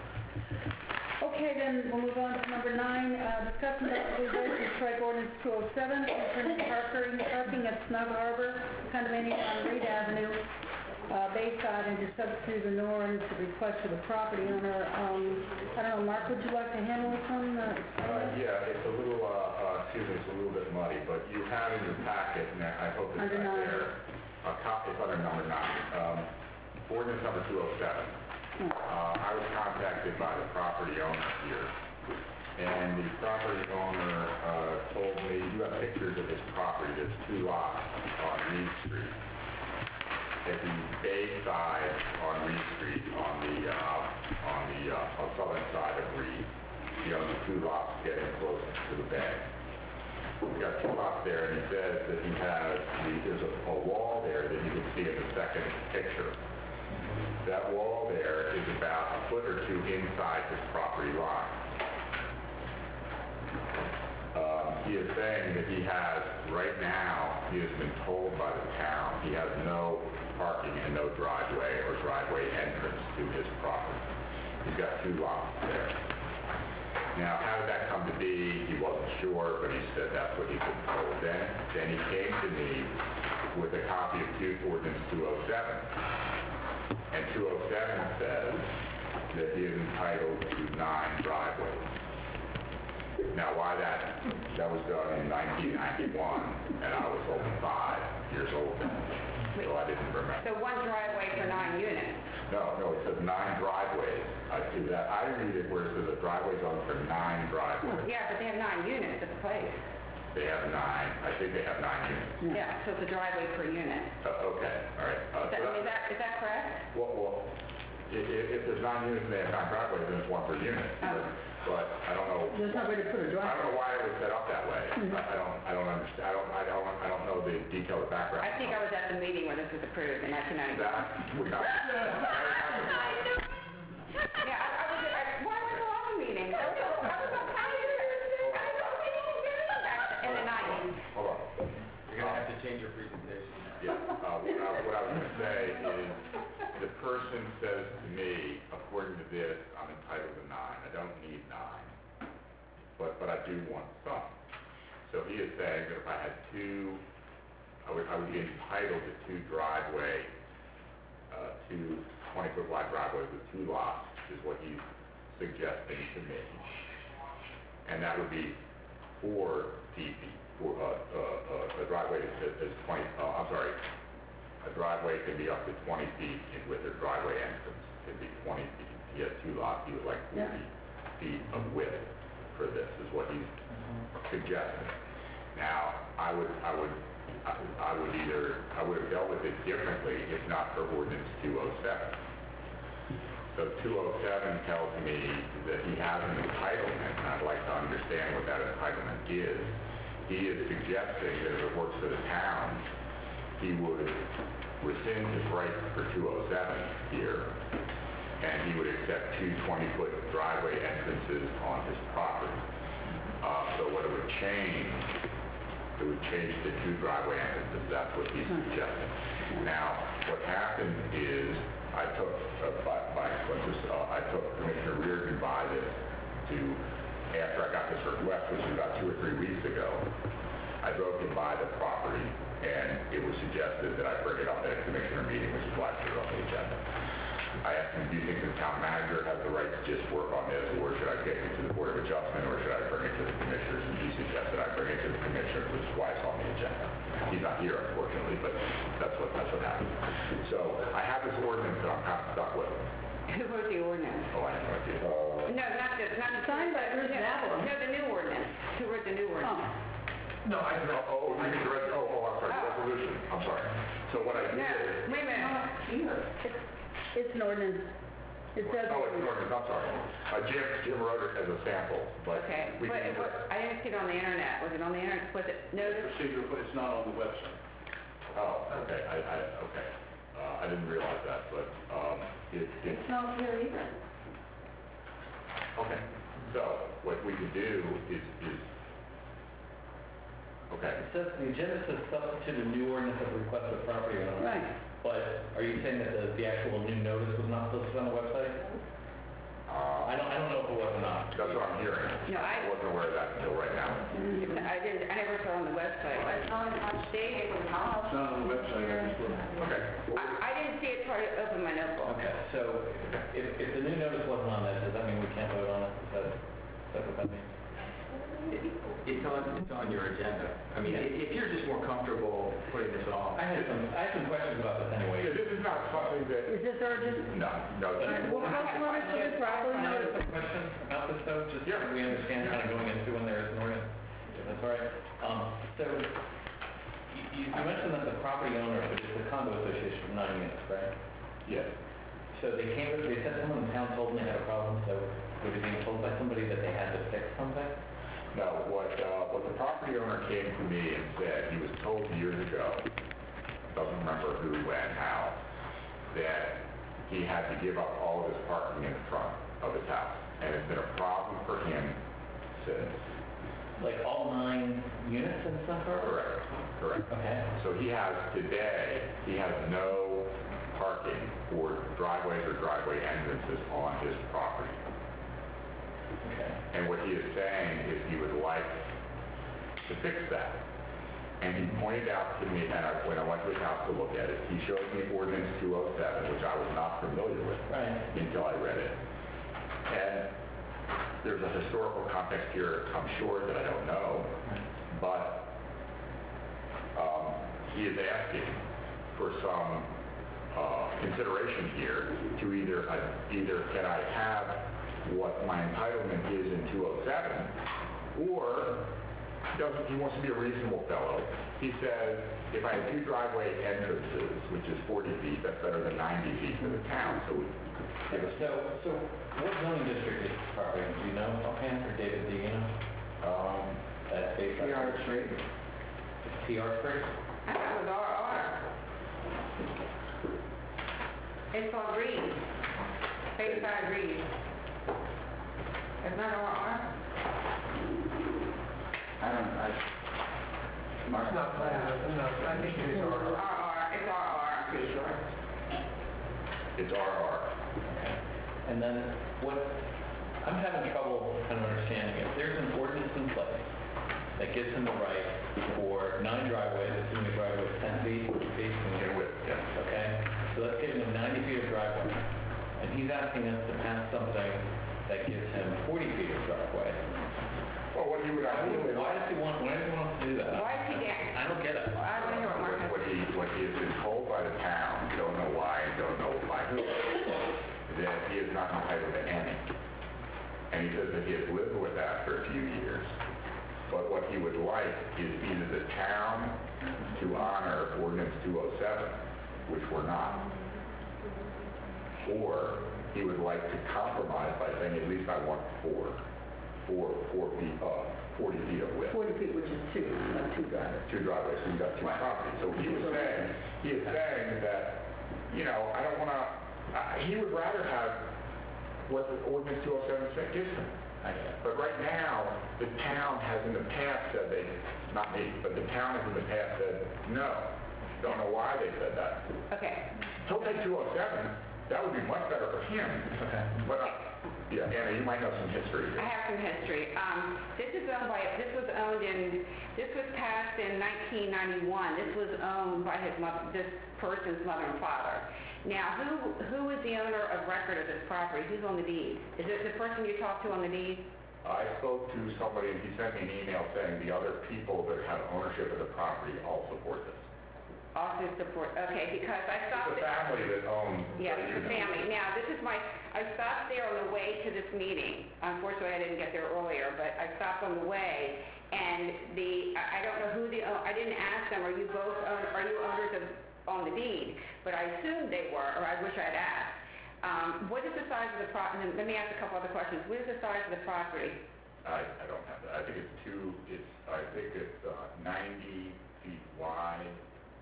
Okay, then we'll move on to number nine, uh, discuss and possibly vote to strike ordinance two oh seven, concerning parking, parking at Snug Harbor condominium on Reed Avenue, uh, Bayside, and to substitute an ordinance to request for the property owner. Um, I don't know, Mark, would you like to handle this one? Uh, Uh, yeah, it's a little, uh, uh, excuse me, it's a little bit muddy, but you have in your packet, and I hope it's Under right nine. there, a copy, it's under number nine, um, ordinance number two oh seven. Uh, I was contacted by the property owner here, and the property owner uh, told me, you have pictures of his property, there's two lots on Reed Street. At the bay side on Reed Street, on the, uh, on the uh, on southern side of Reed, he owns two lots getting close to the bay. He's got two lots there, and he says that he has, the, there's a, a wall there that you can see in the second picture. That wall there is about a foot or two inside his property line. Um, he is saying that he has, right now, he has been told by the town, he has no parking and no driveway or driveway entrance to his property. He's got two lots there. Now, how did that come to be? He wasn't sure, but he said that's what he's been told then. Then he came to me with a copy of Ordinance two oh seven. And two oh seven says that he is entitled to nine driveways. Now, why that? That was done in nineteen ninety-one, and I was only five years old then, so I didn't remember. So one driveway for nine units. No, no, it says nine driveways. I see that. I read it where it says a driveway zone for nine driveways. Yeah, but they have nine units at the place. They have nine, I think they have nine units. Yeah, so it's a driveway per unit. Uh, okay, all right. Uh, Is that, so I mean, is that, is that correct? Well, well, if, if there's nine units and they have nine driveways, then it's one per unit. Oh. But I don't know. There's no way to put a I driveway. don't know why it was set up that way. Mm-hmm. I, I don't, I don't understand, I don't, I don't, I don't know the detailed background. I think I was at the meeting where this was approved in nineteen ninety-one. That would not. Yeah, I, I was at, I, why was the last meeting? I was, I was on fire. I was on meeting back in the nineties. Hold on. You're going to have to change your presentation. Yeah, uh, what I, what I was gonna say is, the person says to me, according to this, I'm entitled to nine. I don't need nine, but, but I do want some. So he is saying that if I had two, I would, I would be entitled to two driveway, uh, two twenty-foot wide driveways with two lots, is what he's suggesting to me. And that would be four D feet. For, uh, uh, uh, a driveway is, is twenty, uh, I'm sorry, a driveway can be up to twenty feet in- with a driveway entrance, can be twenty feet. He has two lots, he would like forty feet of width for this, is what he's suggesting. Now, I would, I would, I I would either, I would have dealt with it differently if not for Ordinance two oh seven. So two oh seven tells me that he has an entitlement, and I'd like to understand what that entitlement is. He is suggesting that if it works for the town, he would rescind his right for two oh seven here, and he would accept two twenty-foot driveway entrances on his property. Uh, so what it would change, it would change to two driveway entrances. That's what he's suggesting. Now, what happened is, I took, uh, by, by, just, uh, I took Commissioner Reardon by this to, after I got this request, which was about two or three weeks ago, I drove him by the property, and it was suggested that I bring it up at a commissioner meeting, which is why I put it on the agenda. I asked him, do you think the town manager has the right to just work on this, or should I take it to the Board of Adjustment, or should I bring it to the commissioners? And he suggested I bring it to the commissioners, which is why it's on the agenda. He's not here, unfortunately, but that's what, that's what happened. So I have this ordinance that I'm kind of stuck with. Who wrote the ordinance? Oh, I have no idea. Uh, No, not the, not the... Signed by Bruce no, Avalon. No, the new ordinance. Who wrote the new ordinance? No, I, oh, oh, you mean the res- oh, oh, I'm sorry, the Oh. resolution, I'm sorry. So what I No, did... wait a minute. It's, it's an ordinance. It says. Oh, it's an ordinance, I'm sorry. Uh, Jim, Jim wrote it as a sample, but Okay, we but can... what, I didn't see it on the internet. Was it on the internet? Was it noticed? Procedure, but it's not on the website. Oh, okay, I, I, okay. Uh, I didn't realize that, but, um, it, it, It's not here either. okay. So, what we can do is, is, okay. It says, the agenda says substitute a new ordinance of request of property owner. Right. But are you saying that the, the actual new notice was not posted on the website? Uh, I don't, I don't know if it was or not. That's what I'm hearing. No, I- wasn't aware of that until right now. I didn't, I never saw it on the website. It's not in my state, it was It's not on the website, I just looked. Okay. I, I didn't see it till I opened my notebook. Okay, so if, if the new notice wasn't on that, does that mean we can't vote on it? Is that, is that what that means? It's on, it's on your agenda. I mean, if if you're just more comfortable putting this off. I had some, I had some questions about this anyway. Yeah, this is not something that, Is this urgent? no, no. All right, well, Councilwoman, should we properly Can I notice? ask a question about this though, just so we understand kind of going into when there is an ordinance? If that's all right. Um, so, you, you mentioned that the property owner, but it's a condo association of nine units, right? Yes. So they came, they said someone in town told them they had a problem, so were they being told by somebody that they had to fix something? No, what, uh, what the property owner came to me and said, he was told years ago, doesn't remember who, when, how, that he had to give up all of his parking in the front of his house. And it's been a problem for him since. Like all nine units in Sun Harbor? Correct, correct. Okay. So he has, today, he has no parking for driveways or driveway entrances on his property. Okay. And what he is saying is he would like to fix that. And he pointed out to me, and I, when I went to his house to look at it, he showed me ordinance two oh seven, which I was not familiar with Right. until I read it. And there's a historical context here, I'm sure, that I don't know, but um, he is asking for some uh, consideration here to either, uh, either can I have what my entitlement is in two oh seven, or doesn't, he wants to be a reasonable fellow. He says, if I have two driveway entrances, which is forty feet, that's better than ninety feet for the town, so we could give us... So, so what zoning district is this property? Do you know offhand, or David, do you know? Um, That's based on... T R Street. T R Street? I thought it was R R. It's called Reed. Bayside Reed. It's not R R? I don't, I, Mark, It's not planned, no, I think it is R R R. R, it's R R, I'm pretty sure. It's R R. And then what, I'm having trouble kind of understanding if there's an ordinance in place that gives him the right for nine driveways, assuming the driveway is ten feet, forty feet, In width, yes. okay? So that's giving him ninety feet of driveway. And he's asking us to pass something that gives him forty feet of driveway. Well, what he would ideally Why like... does he want, why does he want us to do that? Why is he down? I don't get it. I want to hear what Mark has What to he, what he has been told by the town, don't know why, don't know by who, that he is not entitled to any. And he says that he has lived with that for a few years. But what he would like is either the town to honor ordinance two oh seven, which we're not, or he would like to compromise by saying, at least I want four, four, four feet, uh, forty feet of width. forty feet, which is two, not two driveways. Two driveways, so you got two properties. So he was saying, he is saying that, you know, I don't want to, uh, he would rather have what the ordinance two oh seven gives him. But right now, the town has in the past said they, not me, but the town has in the past said, no. Don't know why they said that. Okay. He'll take two oh seven, that would be much better for him. Okay. But, uh, yeah, Anna, you might know some history I here. have some history. Um, this is owned by, this was owned in, this was passed in nineteen ninety-one. This was owned by his mother, this person's mother and father. Now, who, who is the owner of record of this property? Who's on the deed? Is it the person you talked to on the deed? I spoke to somebody, and he sent me an email saying the other people that have ownership of the property all support this. Also support, okay, because I It's stopped... a family that owns... Yeah, it's a family. Now, this is my, I stopped there on the way to this meeting. Unfortunately, I didn't get there earlier, but I stopped on the way, and the, I I don't know who the, o- I didn't ask them, are you both, own- are you owners of, on the deed? But I assumed they were, or I wish I'd asked. Um, what is the size of the pro, and then let me ask a couple other questions. What is the size of the property? I, I don't have that. I think it's two, it's, I think it's uh, ninety feet wide.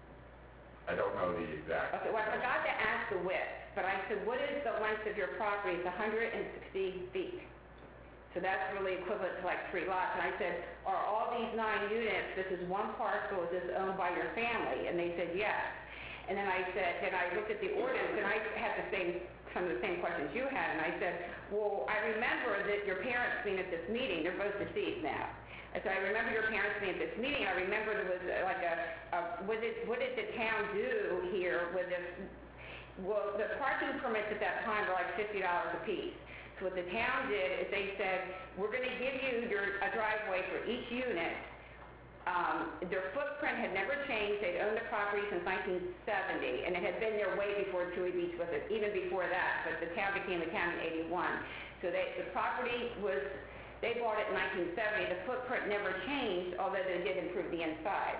I don't know the exact. Okay, well, I forgot to ask the width, but I said, what is the length of your property? It's one hundred sixty feet. So that's really equivalent to like three lots. And I said, are all these nine units, this is one parcel, is this owned by your family? And they said, yes. And then I said, then I looked at the ordinance, and I had the same, some of the same questions you had, and I said, well, I remember that your parents being at this meeting, they're both deceased now. And so I remember your parents being at this meeting. I remember there was uh, like a, a what did what did the town do here with this? Well, the parking permits at that time were like fifty dollars a piece. So what the town did is they said, we're going to give you your a driveway for each unit. Um, their footprint had never changed. They'd owned the property since nineteen seventy, and it had been there way before Chewy Beach was it, even before that. But the town became the town in eighty-one. So they, the property was, they bought it in nineteen seventy, the footprint never changed, although they did improve the inside.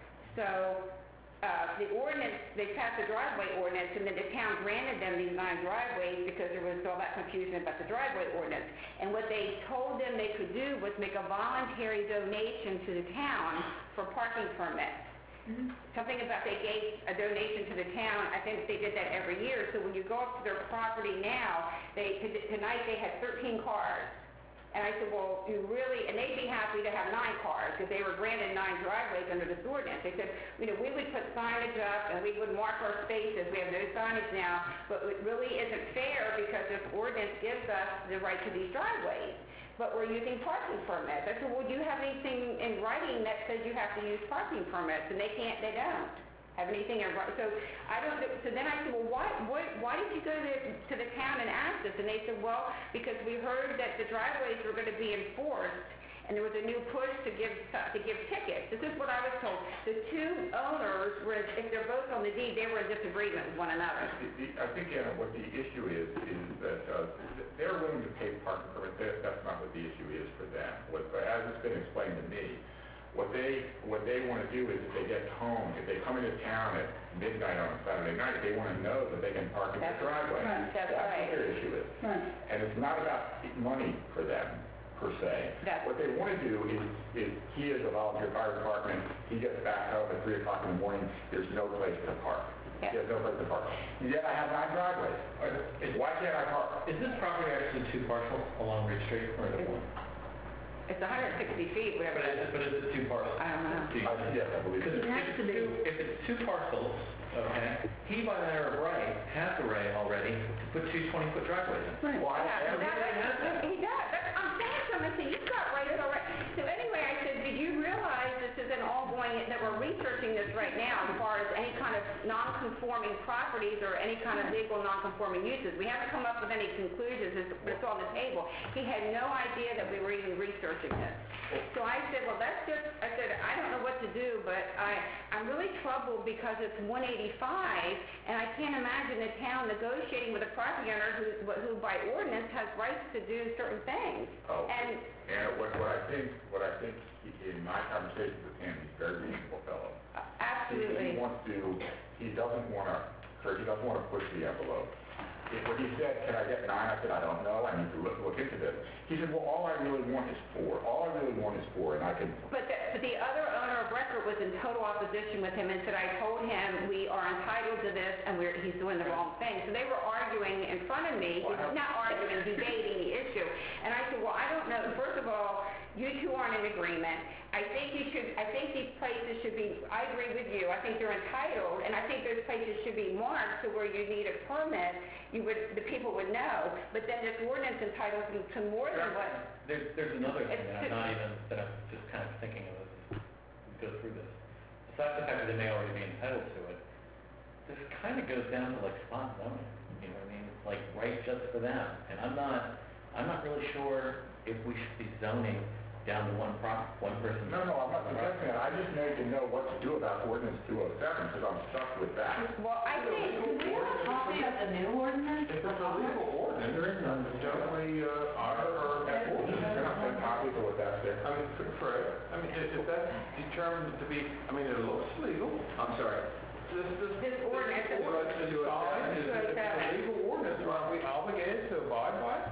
So, uh, the ordinance, they passed the driveway ordinance, and then the town granted them these nine driveways because there was all that confusion about the driveway ordinance. And what they told them they could do was make a voluntary donation to the town for parking permits. Something about they gave a donation to the town. I think they did that every year. So when you go up to their property now, they, tonight they had thirteen cars. And I said, well, you really, and they'd be happy to have nine cars because they were granted nine driveways under this ordinance. They said, you know, we would put signage up and we would mark our spaces. We have no signage now, but it really isn't fair because this ordinance gives us the right to these driveways. But we're using parking permits. I said, well, do you have anything in writing that says you have to use parking permits? And they can't, they don't have anything in writing. So I don't, so then I said, well, why, why, why did you go to, to the town and ask us? And they said, well, because we heard that the driveways were going to be enforced, and there was a new push to give, to give tickets. This is what I was told. The two owners were, if they're both on the deed, they were in disagreement with one another. The- the- I think, Anna, what the issue is, is that uh, they're willing to pay parking permits. That- That's not what the issue is for them. What, as it's been explained to me, what they, what they want to do is if they get home, if they come into town at midnight on a Saturday night, they want to know that they can park in their driveway. Right, that's That's right. what their issue is. Right. And it's not about money for them, per se. That's- What they want to do is, is he is a volunteer fire department, he gets back home at three o'clock in the morning, there's no place to park. Yeah. He has no place to park. Yet I have nine driveways. Why can't I park? Is this property actually two parcels along Ridge Street, or is it one? It's one hundred sixty feet, whatever But it is is. it, but is it two parcels? I don't know. Do you- I- Yes, I believe Because it. if it's two, if it's two parcels, okay, he by matter of right has the right already to put two twenty-foot driveways in. Why? Yeah, so that, Everybody has that, that. he does. That's, I'm saying something, so you've got rights already. So anyway, I said, did you realize this is an ongoing, that we're researching this right now as far as any kind of non-conforming properties or any kind of legal non-conforming uses? We haven't come up with any conclusions, it's, it's on the table. He had no idea that we were even researching this. So I said, well, that's just, I said, I don't know what to do, but I, I'm really troubled because it's one eighty-five, and I can't imagine the town negotiating with a property owner who, who by ordinance has rights to do certain things. Oh. And, And what, what I think, what I think, he- in my conversations with him, he's a very reasonable fellow. uh, He- absolutely. He wants to, he doesn't want to, or he doesn't want to push the envelope. If- When he said, can I get nine, I said, I don't know, I need to look, look into this. He said, well, all I really want is four. All I really want is four, and I can, But the, but the other owner of record was in total opposition with him and said, I told him we are entitled to this and we're, he's doing the wrong thing. So they were arguing in front of me, not arguing, debating the issue. And I said, well, I don't know. First of all, you two aren't in agreement. I think you should, I think these places should be, I agree with you. I think they're entitled, and I think those places should be marked to where you need a permit, you would, the people would know. But then this ordinance entitles them to more than what, There's, there's another thing It's- that I'm not even, that I'm just kind of thinking of as we go through this. Besides the fact that they may already be entitled to it, this kind of goes down to like spot zoning, you know what I mean? It's like right just for them. And I'm not, I'm not really sure if we should be zoning down to one prop, one person. no, no, I'm not suggesting that. I just need to know what to do about ordinance two oh seven, because I'm stuck with that. well, I think, Do we have a copy of the new ordinance? If it's a legal ordinance, there is none, generally, uh, Our, our, that ordinance, they're not sent copies of what that's there. I mean, for- for, I mean, if if that's determined to be, I mean, it looks legal. I'm sorry. This, this. This ordinance is- Ordinance is fine, if it's a legal ordinance, aren't we obligated to abide by it?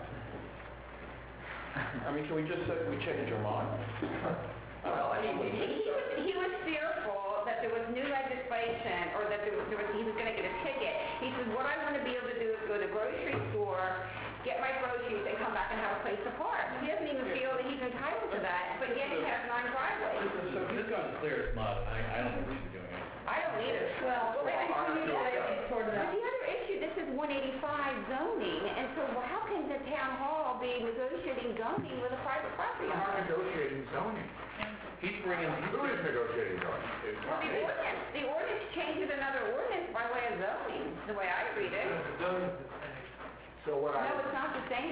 I mean, can we just say we change our mind? Well, I mean, he was, he was fearful that there was new legislation, or that there was, there was, he was gonna get a ticket. He said, what I wanna be able to do is go to the grocery store, get my groceries, and come back and have a place to park. He doesn't even feel that he's entitled to that, but yet he has nine driveways. So this is clear as mud. I, I don't think we should be doing it. I don't either. Well, Well, I'm not sure it's sort of. But the other issue, this is one eighty-five zoning, and so well, how can the town hall be negotiating zoning with a private property I'm not owner? negotiating zoning. He's bringing, he's Who is negotiating zoning? It's Well, not the me. ordinance, the ordinance changes another ordinance by way of zoning, the way I read it. So what I... No, it's not the same.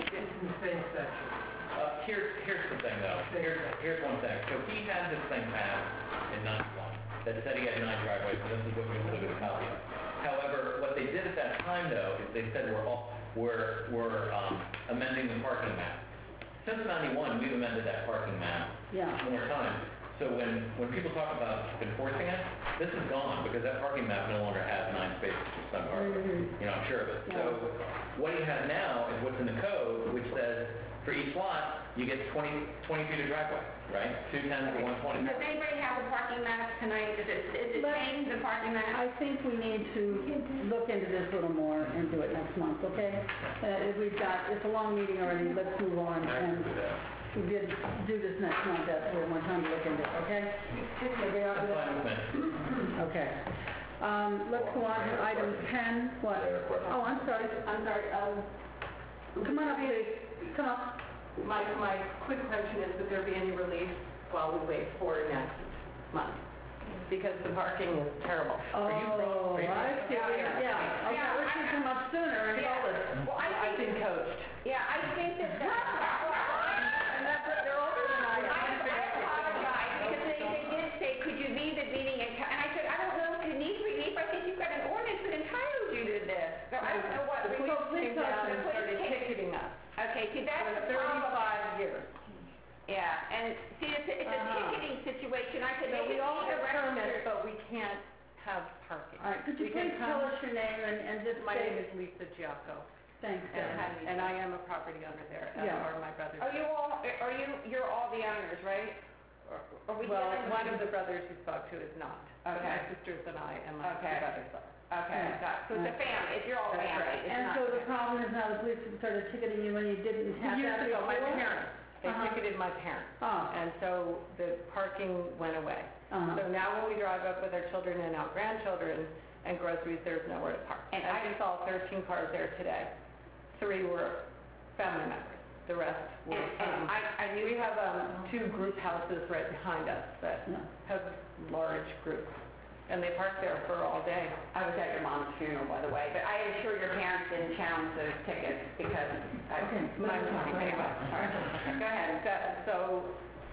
Uh, here's, here's the thing though, here's, here's one thing. So he had this thing passed in ninety-one that said he had nine driveways, and this is what we included a copy of. However, what they did at that time though, is they said we're all, we're, we're um, amending the parking map. Since ninety-one, we've amended that parking map Yeah. more times. So when, when people talk about enforcing it, this is gone because that parking map no longer has nine spaces for Sun Harbor. Mhm. You know, I'm sure of it. So what you have now is what's in the code, which says for each lot, you get twenty, twenty feet of driveway, right? two ten to one twenty. Does anybody have the parking map tonight? Is it, is it Let's- changed, the parking map? I think we need to look into this a little more and do it next month, okay? Uh, if we've got, it's a long meeting already, let's move on, and we did do this next month, that's we have more time to look into it, okay? Everybody all That's good? fine with me. Okay. Um, let's go on to item ten, what? Oh, I'm sorry, I'm sorry, um, come on up, please, come up. my, my quick question is, would there be any relief while we wait for next month? Because the parking is terrible. Oh, I see, yeah, yeah, okay, I wish you'd come up sooner and told us. Well, I I've think, been coached. yeah, I think that that... And that's, they're older than I am. I apologize, because they, they did say, could you leave the meeting and, co-" and I said, I don't know if you need relief, I think you've got an ordinance that entitles you to this. So I don't know what... The we- police came down and The police started came- ticketing us Okay, see, that's for the problem. thirty-five years. Yeah, and see, it's, a- it's a Uh-huh. ticketing situation, I said, So they we all need have to permits, register. but we can't have parking. All right, could you We can please tell come- us your name and, and just My name say, is Lisa Giacco, thanks, and, Sarah. and I am a property owner there, as Yeah. are my brothers. Are you all, are you, you're all the owners, right? Or- Are we Well, dealing with- one of the brothers you spoke to is not. But Okay. my sisters and I and my two Okay. brothers are. Okay, Yeah. got- so it's a family, it's your all That's family, right. it's And not... so the problem is now the police have started ticketing you when you didn't have Years that ago, my before? parents, they Uh-huh. ticketed my parents. Oh, And so the parking went away. uh-huh. So now when we drive up with our children and our grandchildren and groceries, there's nowhere to park. And And I- I saw thirteen cars there today. Three were family members. The rest were, And, and um, I, I knew... we have, um, two group houses right behind us that Yeah. have large groups. And they park there for all day. I was at your mom's funeral, by the way, but I am sure your parents didn't challenge those tickets because... I- Okay, My, let's talk. anyway, all right. Go ahead. That- So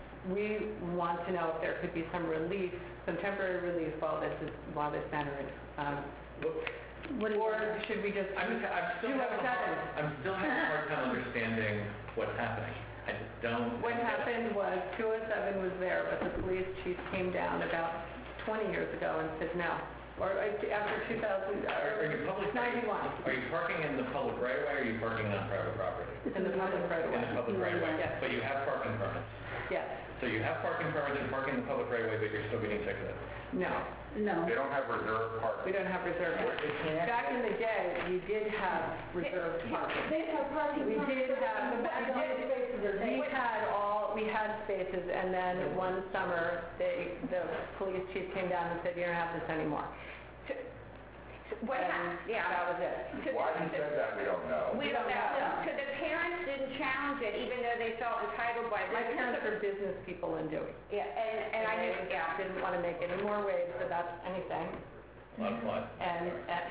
we want to know if there could be some relief, some temporary relief while this is, while this matter is, um, Look, What do you... or should we just I'm, I'm still do a having a hard, seven? I'm still having a hard time understanding what's happening. I just don't... What happened was two oh seven was there, but the police chief came down about twenty years ago and said no. Or uh, after two thousand, Are, are you public... ninety-one, Are you parking in the public right of way, or are you parking on private property? in the public right of In way. the public right of way? Yes. But you have parking permits. Yes, So you have parking permits and parking in the public right of way, but you're still getting ticketed. no, No. They don't have reserved we parking. don't have reserved parking. Back in the day, we did have reserved parking. They have parking. We did have, What we did, spaces are we they? had all, we had spaces, and then one summer, they, the police chief came down and said, you don't have this anymore. What And happened? Yeah. that was it. To- Why he said that, we don't know. We don't know. So the parents didn't challenge it, even though they felt entitled by... My parents are business people in Dewey. Yeah, and, and I knew, They yeah. didn't want to make any more waves about anything, A lot of fun. and, and,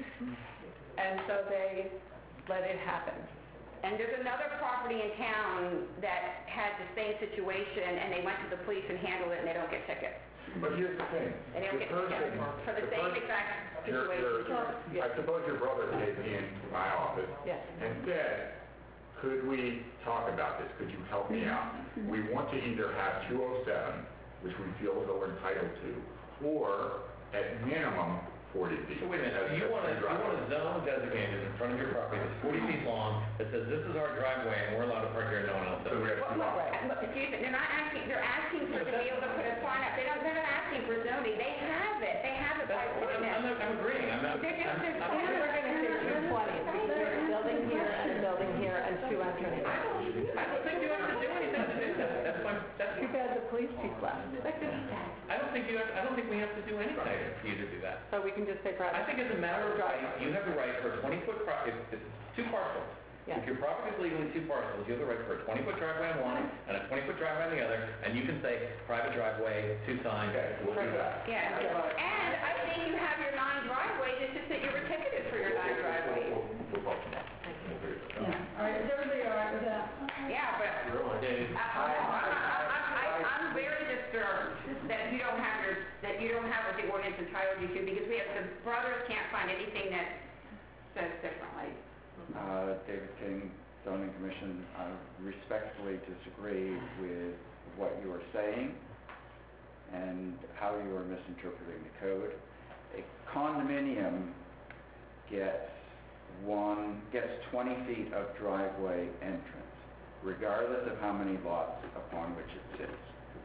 and so they let it happen. And there's another property in town that had the same situation, and they went to the police and handled it, and they don't get tickets. But here's the thing. They don't The get person, tickets for the the same person- exact your- your- situation. I suppose your brother came into my office Yes. and said, could we talk about this? Could you help me out? We want to either have two oh seven, which we feel as though we're entitled to, or at minimum forty feet. So wait a minute, That's- you that's want to, the you want driveway. a zone designated in front of your property that's forty feet long, that says this is our driveway and we're allowed to park here and no one else So we does. have two Well, options. look, excuse me, they're not asking, they're asking for to be able to put a sign up. They don't, they're not asking for zoning. They have it. They have it by That's, I'm, I'm, ordinance. I'm agreeing, I'm not, They're just, I'm, they're... I'm- We were going to say two twenty, because there's a building here and a building here and two entrances. I don't think you have to do anything to do that. That's my, that's, Too bad the police chief left. I don't think you have, I don't think we have to do anything for you to do that. So we can just say private. I think as a matter of right, you have the right for a twenty-foot, pro- if it's two parcels. Yes. If your property is legally two parcels, you have the right for a twenty-foot driveway on one and a twenty-foot driveway on the other, and you can say, private driveway, two signs, Okay, we'll do that. Yeah, and I think you have your nine driveways, it's just that you were ticketed for your nine driveways. We'll, we'll vote on that. We'll figure this out. Yeah, all right, is everybody all right with that? Yeah, but Dude, I, I, I, I, I'm very disturbed that you don't have your, that you don't have what the ordinance entitled you to, because we have, the brothers can't find anything that says differently. uh, David King, Zoning Commission, I respectfully disagree with what you are saying and how you are misinterpreting the code. A condominium gets one, gets twenty feet of driveway entrance, regardless of how many lots upon which it sits,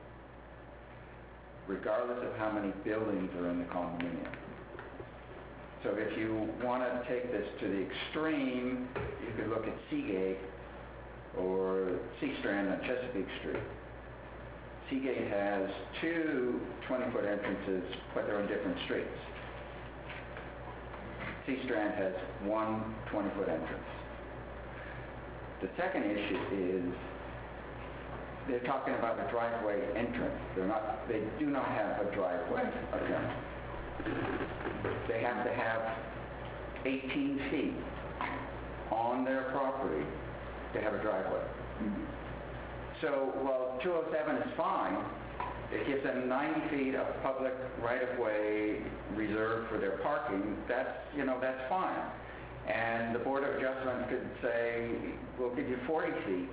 regardless of how many buildings are in the condominium. So if you want to take this to the extreme, you could look at Seagate or C-Strand on Chesapeake Street. Seagate has two twenty-foot entrances, but they're on different streets. C-Strand has one twenty-foot entrance. The second issue is they're talking about a driveway entrance. They're not, they do not have a driveway appearance. They have to have eighteen feet on their property to have a driveway. So while two oh seven is fine, it gives them ninety feet of public right-of-way reserved for their parking. That's, you know, that's fine. And the Board of Adjustment could say, we'll give you forty feet.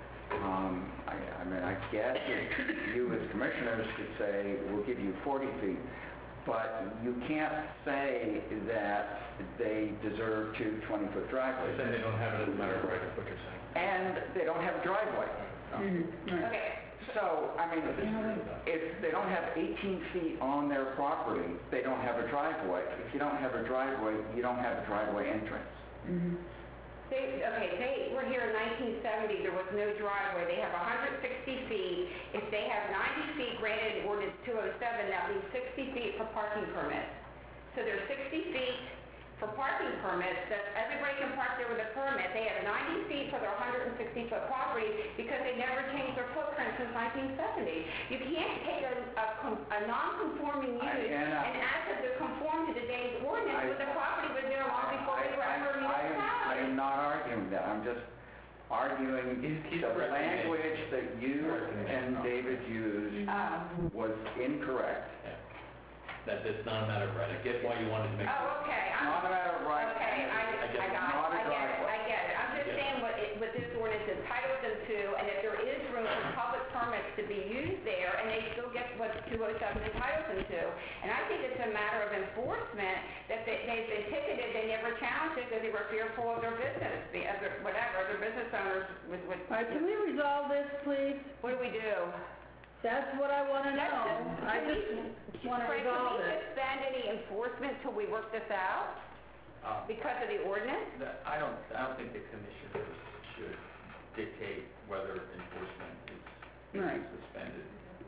Um, I, I mean, I guess if you as commissioners could say, we'll give you forty feet. But you can't say that they deserve two twenty-foot driveways. Then they don't have it as a matter of right, is what you're saying. And they don't have a driveway. Mm-hmm. Okay. So, I mean, if they don't have eighteen feet on their property, they don't have a driveway. If you don't have a driveway, you don't have a driveway entrance. Mm-hmm. They, okay, they were here in nineteen seventy, there was no driveway. They have one hundred sixty feet. If they have ninety feet granted in ordinance two oh seven, that leaves sixty feet for parking permits. So there's sixty feet for parking permits, that everybody can park there with a permit. They have ninety feet for their one hundred sixty foot property because they never changed their footprint since nineteen seventy. You can't take a, a, com- a non-conforming use I- and, uh, and ask it to conform to today's ordinance I- when the property was there long before they were ever a I- municipality. I am not arguing that. I'm just arguing He's- he's the correcting me. language that you and David used Um, was incorrect. Yeah. That it's not a matter of right. I get why you wanted to make sure. Oh, okay. I'm- Not a matter of right. Okay, I, I get I it. got it, Not a I get it, driveway. I get it. I'm just Yeah. saying what, it- what this ordinance entitles them to, and if there is room for public permits to be used there, and they still get what two oh seven entitles them to. And I think it's a matter of enforcement, that they, they've been ticketed, they never challenged it because they were fearful of their business, the other, whatever, their business owners would, would, All right, can we resolve this, please? what do we do? That's what I want to That's know. just- I can we- just want to Frank, resolve Can we it. suspend any enforcement till we work this out Um, because of the ordinance? that- I don't, I don't think the commissioners should dictate whether enforcement is Right. suspended.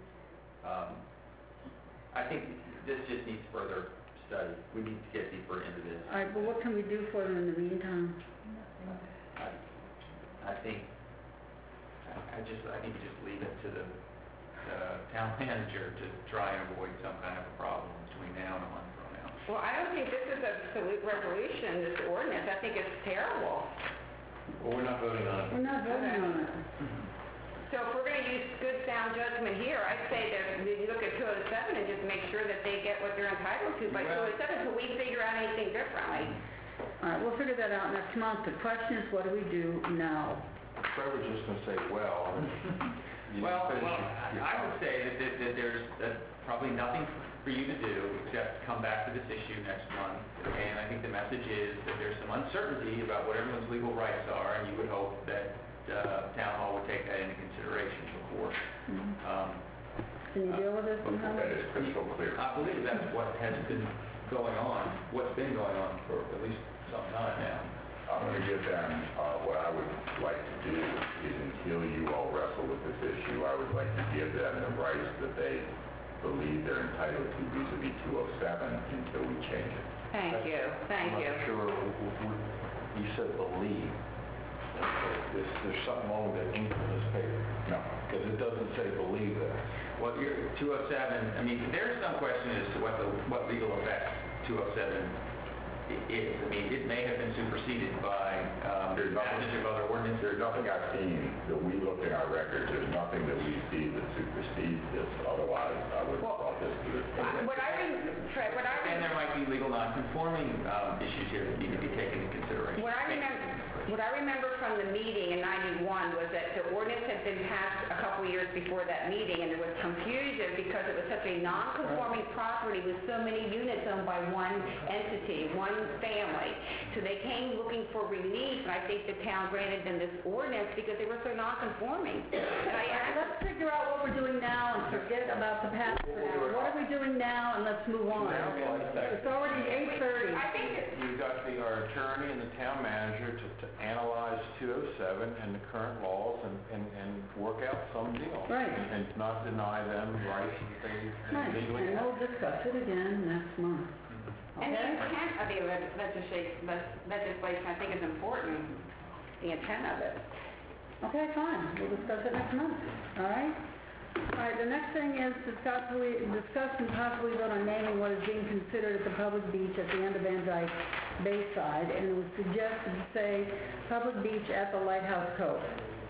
Um, I think this just needs further study. We need to get deeper into this. All right, but what can we do for them in the meantime? I, I think, I I just, I think you just leave it to the, the town manager to try and avoid some kind of a problem between now and a month from now. Well, I don't think this is a absolute revolution, this ordinance. I think it's terrible. Well, we're not voting on it. We're not voting on it. So if we're going to use good sound judgment here, I'd say that we look at two oh seven and just make sure that they get what they're entitled to by two oh seven until we figure out anything differently. All right, we'll figure that out next month. The question is, what do we do now? Trevor was just going to say, well. you Well, finish well, your- your I I would comment. say that, that, that there's uh, probably nothing for you to do except come back to this issue next month. And I think the message is that there's some uncertainty about what everyone's legal rights are, and you would hope that uh, Town Hall would take that into consideration before. Um, Can you deal with this somehow? That is crystal clear. I believe that's what has been going on, what's been going on for at least some time now. I'm going to give them, uh, what I would like to do is until you all wrestle with this issue, I would like to give them the rights that they believe they're entitled to vis-a-vis two oh seven until we change it. Thank you, thank you. I'm not sure, w- w- you said believe. There's, there's something wrong with that ink on this paper. No. Because it doesn't say believe that. Well, you're, two oh seven, I mean, there's some question as to what the, what legal effect two oh seven i- is. I mean, it may have been superseded by, um, There's nothing- passage of other ordinances. There's nothing I've seen that we look in our records, there's nothing that we see that supersedes this, otherwise I would have brought this to this. Uh, What I, rem- Fred, what I, And rem- there might be legal non-conforming, um, issues here that need to be taken into consideration. what I remember, what I remember from the meeting in ninety-one was that the ordinance had been passed a couple years before that meeting, and there was confusion because it was such a non-conforming property with so many units owned by one entity, one family. So they came looking for relief, and I think the town granted them this ordinance because they were so non-conforming. And I asked, Let's figure out what we're doing now and forget about the past for now. What are we doing now, and let's move on. It's already eight thirty. I think that You've got the, our attorney and the town manager to, to analyze two oh seven and the current laws and, and, and work out some deal. Right. And not deny them rights that they Right, legally and have. we'll discuss it again next month. And the Okay? intent of the leg- legislation, legislation, I think, is important, the intent of it. Okay, fine, we'll discuss it next month, all right? All right, the next thing is discuss, we discuss and possibly vote on naming what is being considered at the public beach at the end of Van Dyke Bayside, and it was suggested to say public beach at the Lighthouse Cove.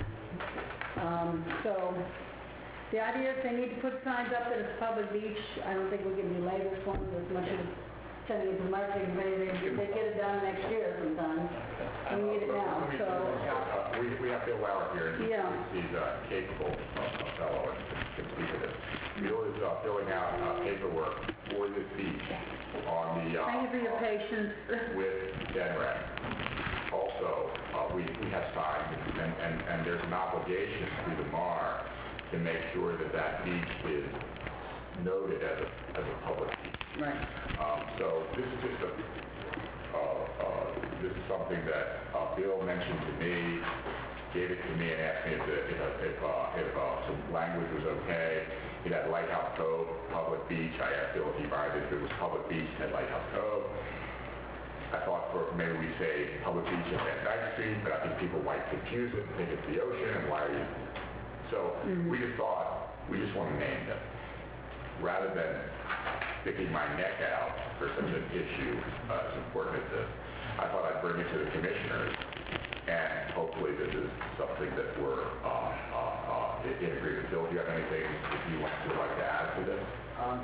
Um, so, the idea is they need to put signs up that it's a public beach. I don't think we can belay this one as much as sending it to marketing, maybe they, they get it done next year sometime. We need it now, so, Uh, We, we have Bill Lauer here, and Yeah. he's a capable uh, fellow and can speak to this. Bill is uh, filling out uh, paperwork for this beach on the, uh, thank you for your patience. with DENREC. Also, uh, we, we have signs, and, and, and there's an obligation through the M A R to make sure that that beach is noted as a, as a public beach. Right. Um, so this is just a, uh, uh, this is something that uh, Bill mentioned to me, gave it to me and asked me if, the, if, uh, if, uh, if uh, some language was okay. It had Lighthouse Cove, public beach. I asked Bill if he minded if it was public beach, it had Lighthouse Cove. I thought for maybe we say public beach at Van Dyke Street, but I think people might confuse it and think it's the ocean, and why are you... So we just thought, we just want to name them. Rather than sticking my neck out for such an issue uh, as important as this, I thought I'd bring it to the commissioners, and hopefully this is something that we're uh, uh, uh, in agreement. Bill, do you have anything that you want to like to add to this? Um,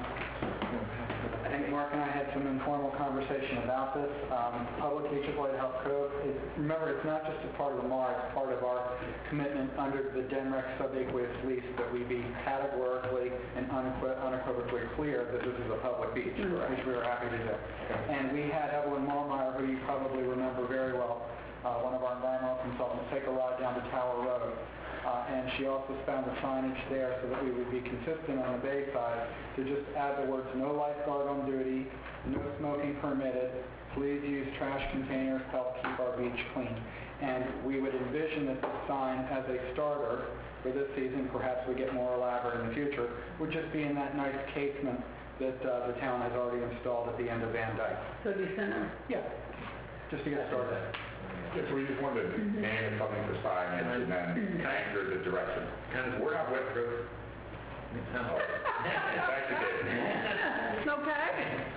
I think Mark and I had some informal conversation about this. Um, Public Beach at Lighthouse Cove, is, remember, it's not just a part of the M A R, it's part of our commitment under the DENREC subaqueous lease that we be categorically and unequi- unequivocally clear that this is a public beach, which we were happy to do. And we had Evelyn Mollmeyer, who you probably remember very well, uh, one of our environmental consultants, take a ride down to Tower Road. Uh, and she also found the signage there so that we would be consistent on the bay side to just add the words no lifeguard on duty, no smoking permitted, please use trash containers to help keep our beach clean. And we would envision that this sign as a starter for this season, perhaps we get more elaborate in the future, would just be in that nice casement that uh, the town has already installed at the end of Van Dyke. So you sent them? Yeah, just to get started. Yes, we just wanted to name it something for signage and then anchor the direction. Kind of, We're not Westbrook. it sounds Thank you, David. Okay.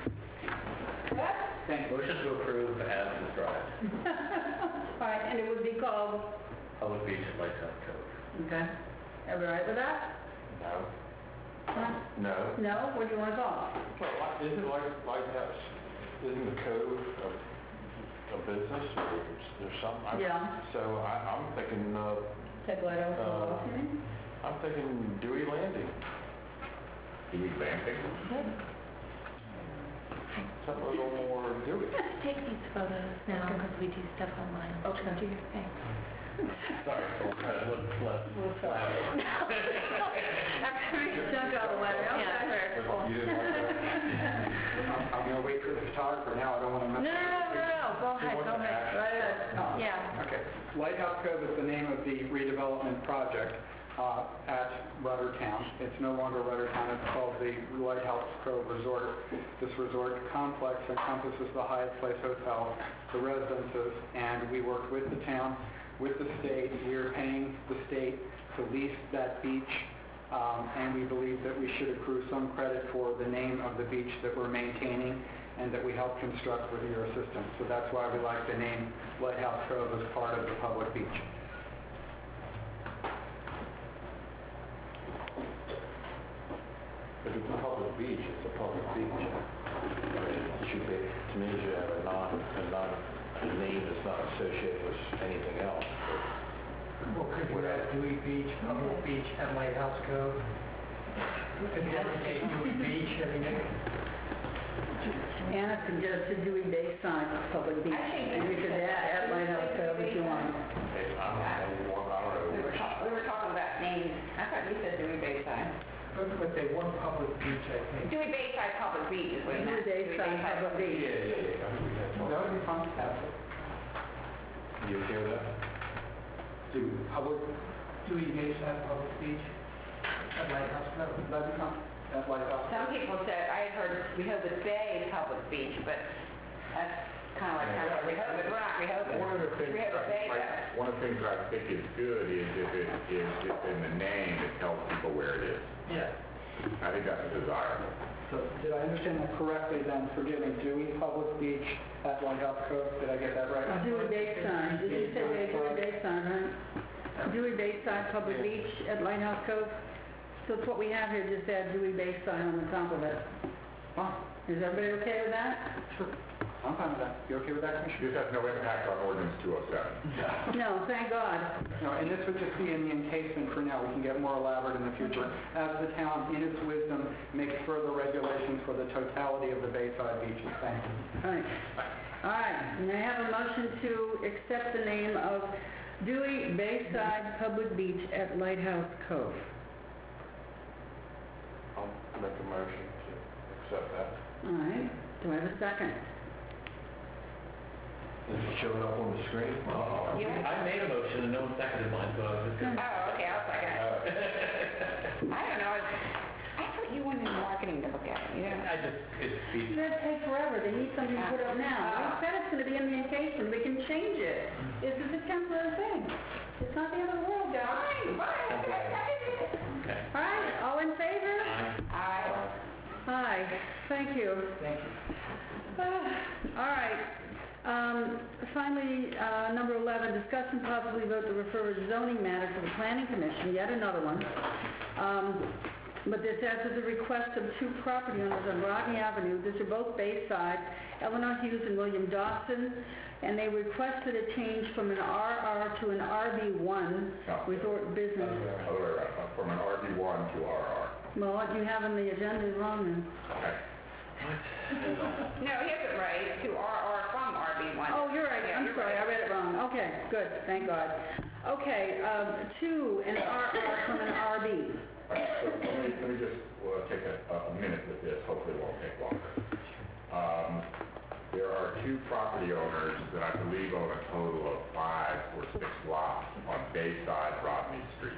Thank you. motion to approve as described. All right, and it would be called, Public Beach at Lighthouse Cove. okay, everybody all right with that? No. Huh? No. No? What do you want to call it? Well, like- isn't like Lighthouse, isn't the code of a business or is there something? I- Yeah. So I, I'm thinking, uh, Take light off the Uh, wall, you mean? I'm thinking Dewey Landing. Dewey Landing? Something a little more Dewey. Let's take these photos now because we do stuff online. Okay. Do your thing. Sorry, we'll try to look less loud. After we stunk out the letter, okay. You didn't like that? I'm, I'm going to wait for the photographer now. I don't want to No, mess no, no, no, no, go ahead, go ahead. Right ahead. Oh. Yeah. Okay. Lighthouse Cove is the name of the redevelopment project uh, at Ruddertown. It's no longer Ruddertown. It's called the Lighthouse Cove Resort. This resort complex encompasses the Hyatt Place Hotel, the residences, and we worked with the town, with the state. We are paying the state to lease that beach, um, and we believe that we should accrue some credit for the name of the beach that we're maintaining and that we help construct with your assistance. So that's why we like the name Lighthouse Cove as part of the public beach. If it's a public beach, it's a public beach. It should be, to me, it should have a non, a non, a the name is not associated with anything else. Well, could you add Dewey Beach, Public Beach, and Lighthouse Cove? Could you designate Dewey Beach, I mean, Anna suggested Dewey Bayside Public Beach, and we could add at Lighthouse Cove if you want. Hey, I don't know, I don't We know were talk- we were talking about names. I thought you said Dewey Bayside. but, but they want Public Beach, I think. Dewey Bayside Public Beach is what he Dewey meant. Bayside Public Beach. Yeah, yeah, yeah, I think we had That would be fun, absolutely. You okay with that? Dewey, Public, Dewey Bayside Public Beach, at Lighthouse Cove, that'd be fun, at Lighthouse Cove. Some people said, I had heard Rehoboth Bay Public Beach, but that's kind of like, kind of Rehoboth, we're not Rehoboth. One of the things, Rehoboth Bay, I- though. one of the things I think is good is if it is, if in the name, it tells people where it is. Yeah. I think that's desirable. So did I understand that correctly then, forgiving Dewey Public Beach at Lighthouse Cove? Did I get that right? Dewey Bayside, did you say Dewey Bayside, right? Dewey Bayside Public Beach at Lighthouse Cove? So it's what we have here, just add Dewey Bayside on the top of it. Is everybody okay with that? Sure. I'm fine with that. You okay with that, Commissioner? This has no impact on ordinance two oh seven. No, thank God. No, and this would just be in the encasement for now. We can get more elaborate in the future as the town, in its wisdom, makes further regulations for the totality of the Bayside beaches. Thank you. All right. All right, may I have a motion to accept the name of Dewey Bayside Public Beach at Lighthouse Cove? I'll make a motion to accept that. All right, do I have a second? Is it showing up on the screen? Uh-oh. You- I made a motion and no one seconded mine, so I was just gonna... Oh, okay, I'll second it. I don't know, I thought you wanted marketing to look at, it, you know? I just, it's It's speech. going to take forever, they need something to put up now. We said it's going to be in the encasement, we can change it. This is a temporary thing. It's not the end of the world, guys. Fine, fine, okay, I did it. Okay. All right, all in favor? Aye. Aye, thank you. Thank you. Uh, All right. Um, Finally, uh, number eleven, discuss and possibly vote to refer a zoning matter to the Planning Commission, yet another one. Um, But this as is a request of two property owners on Rodney Avenue. These are both Bayside, Eleanor Hughes and William Dawson, and they requested a change from an R R to an R B one resort business. Other way around, from an R B one to R R. Well, what you have on the agenda is wrong then. Okay. No, he has it right, to R R from R B one. Oh, you're right, Yeah, I'm you're sorry, I right. read it wrong. Okay, good, thank God. Okay, um, two, an R R from an R B. All right, so let me, let me just, uh take a, a minute with this, hopefully it won't take longer. Um, there are two property owners that I believe own a total of five or six lots on Bayside Rodney Street.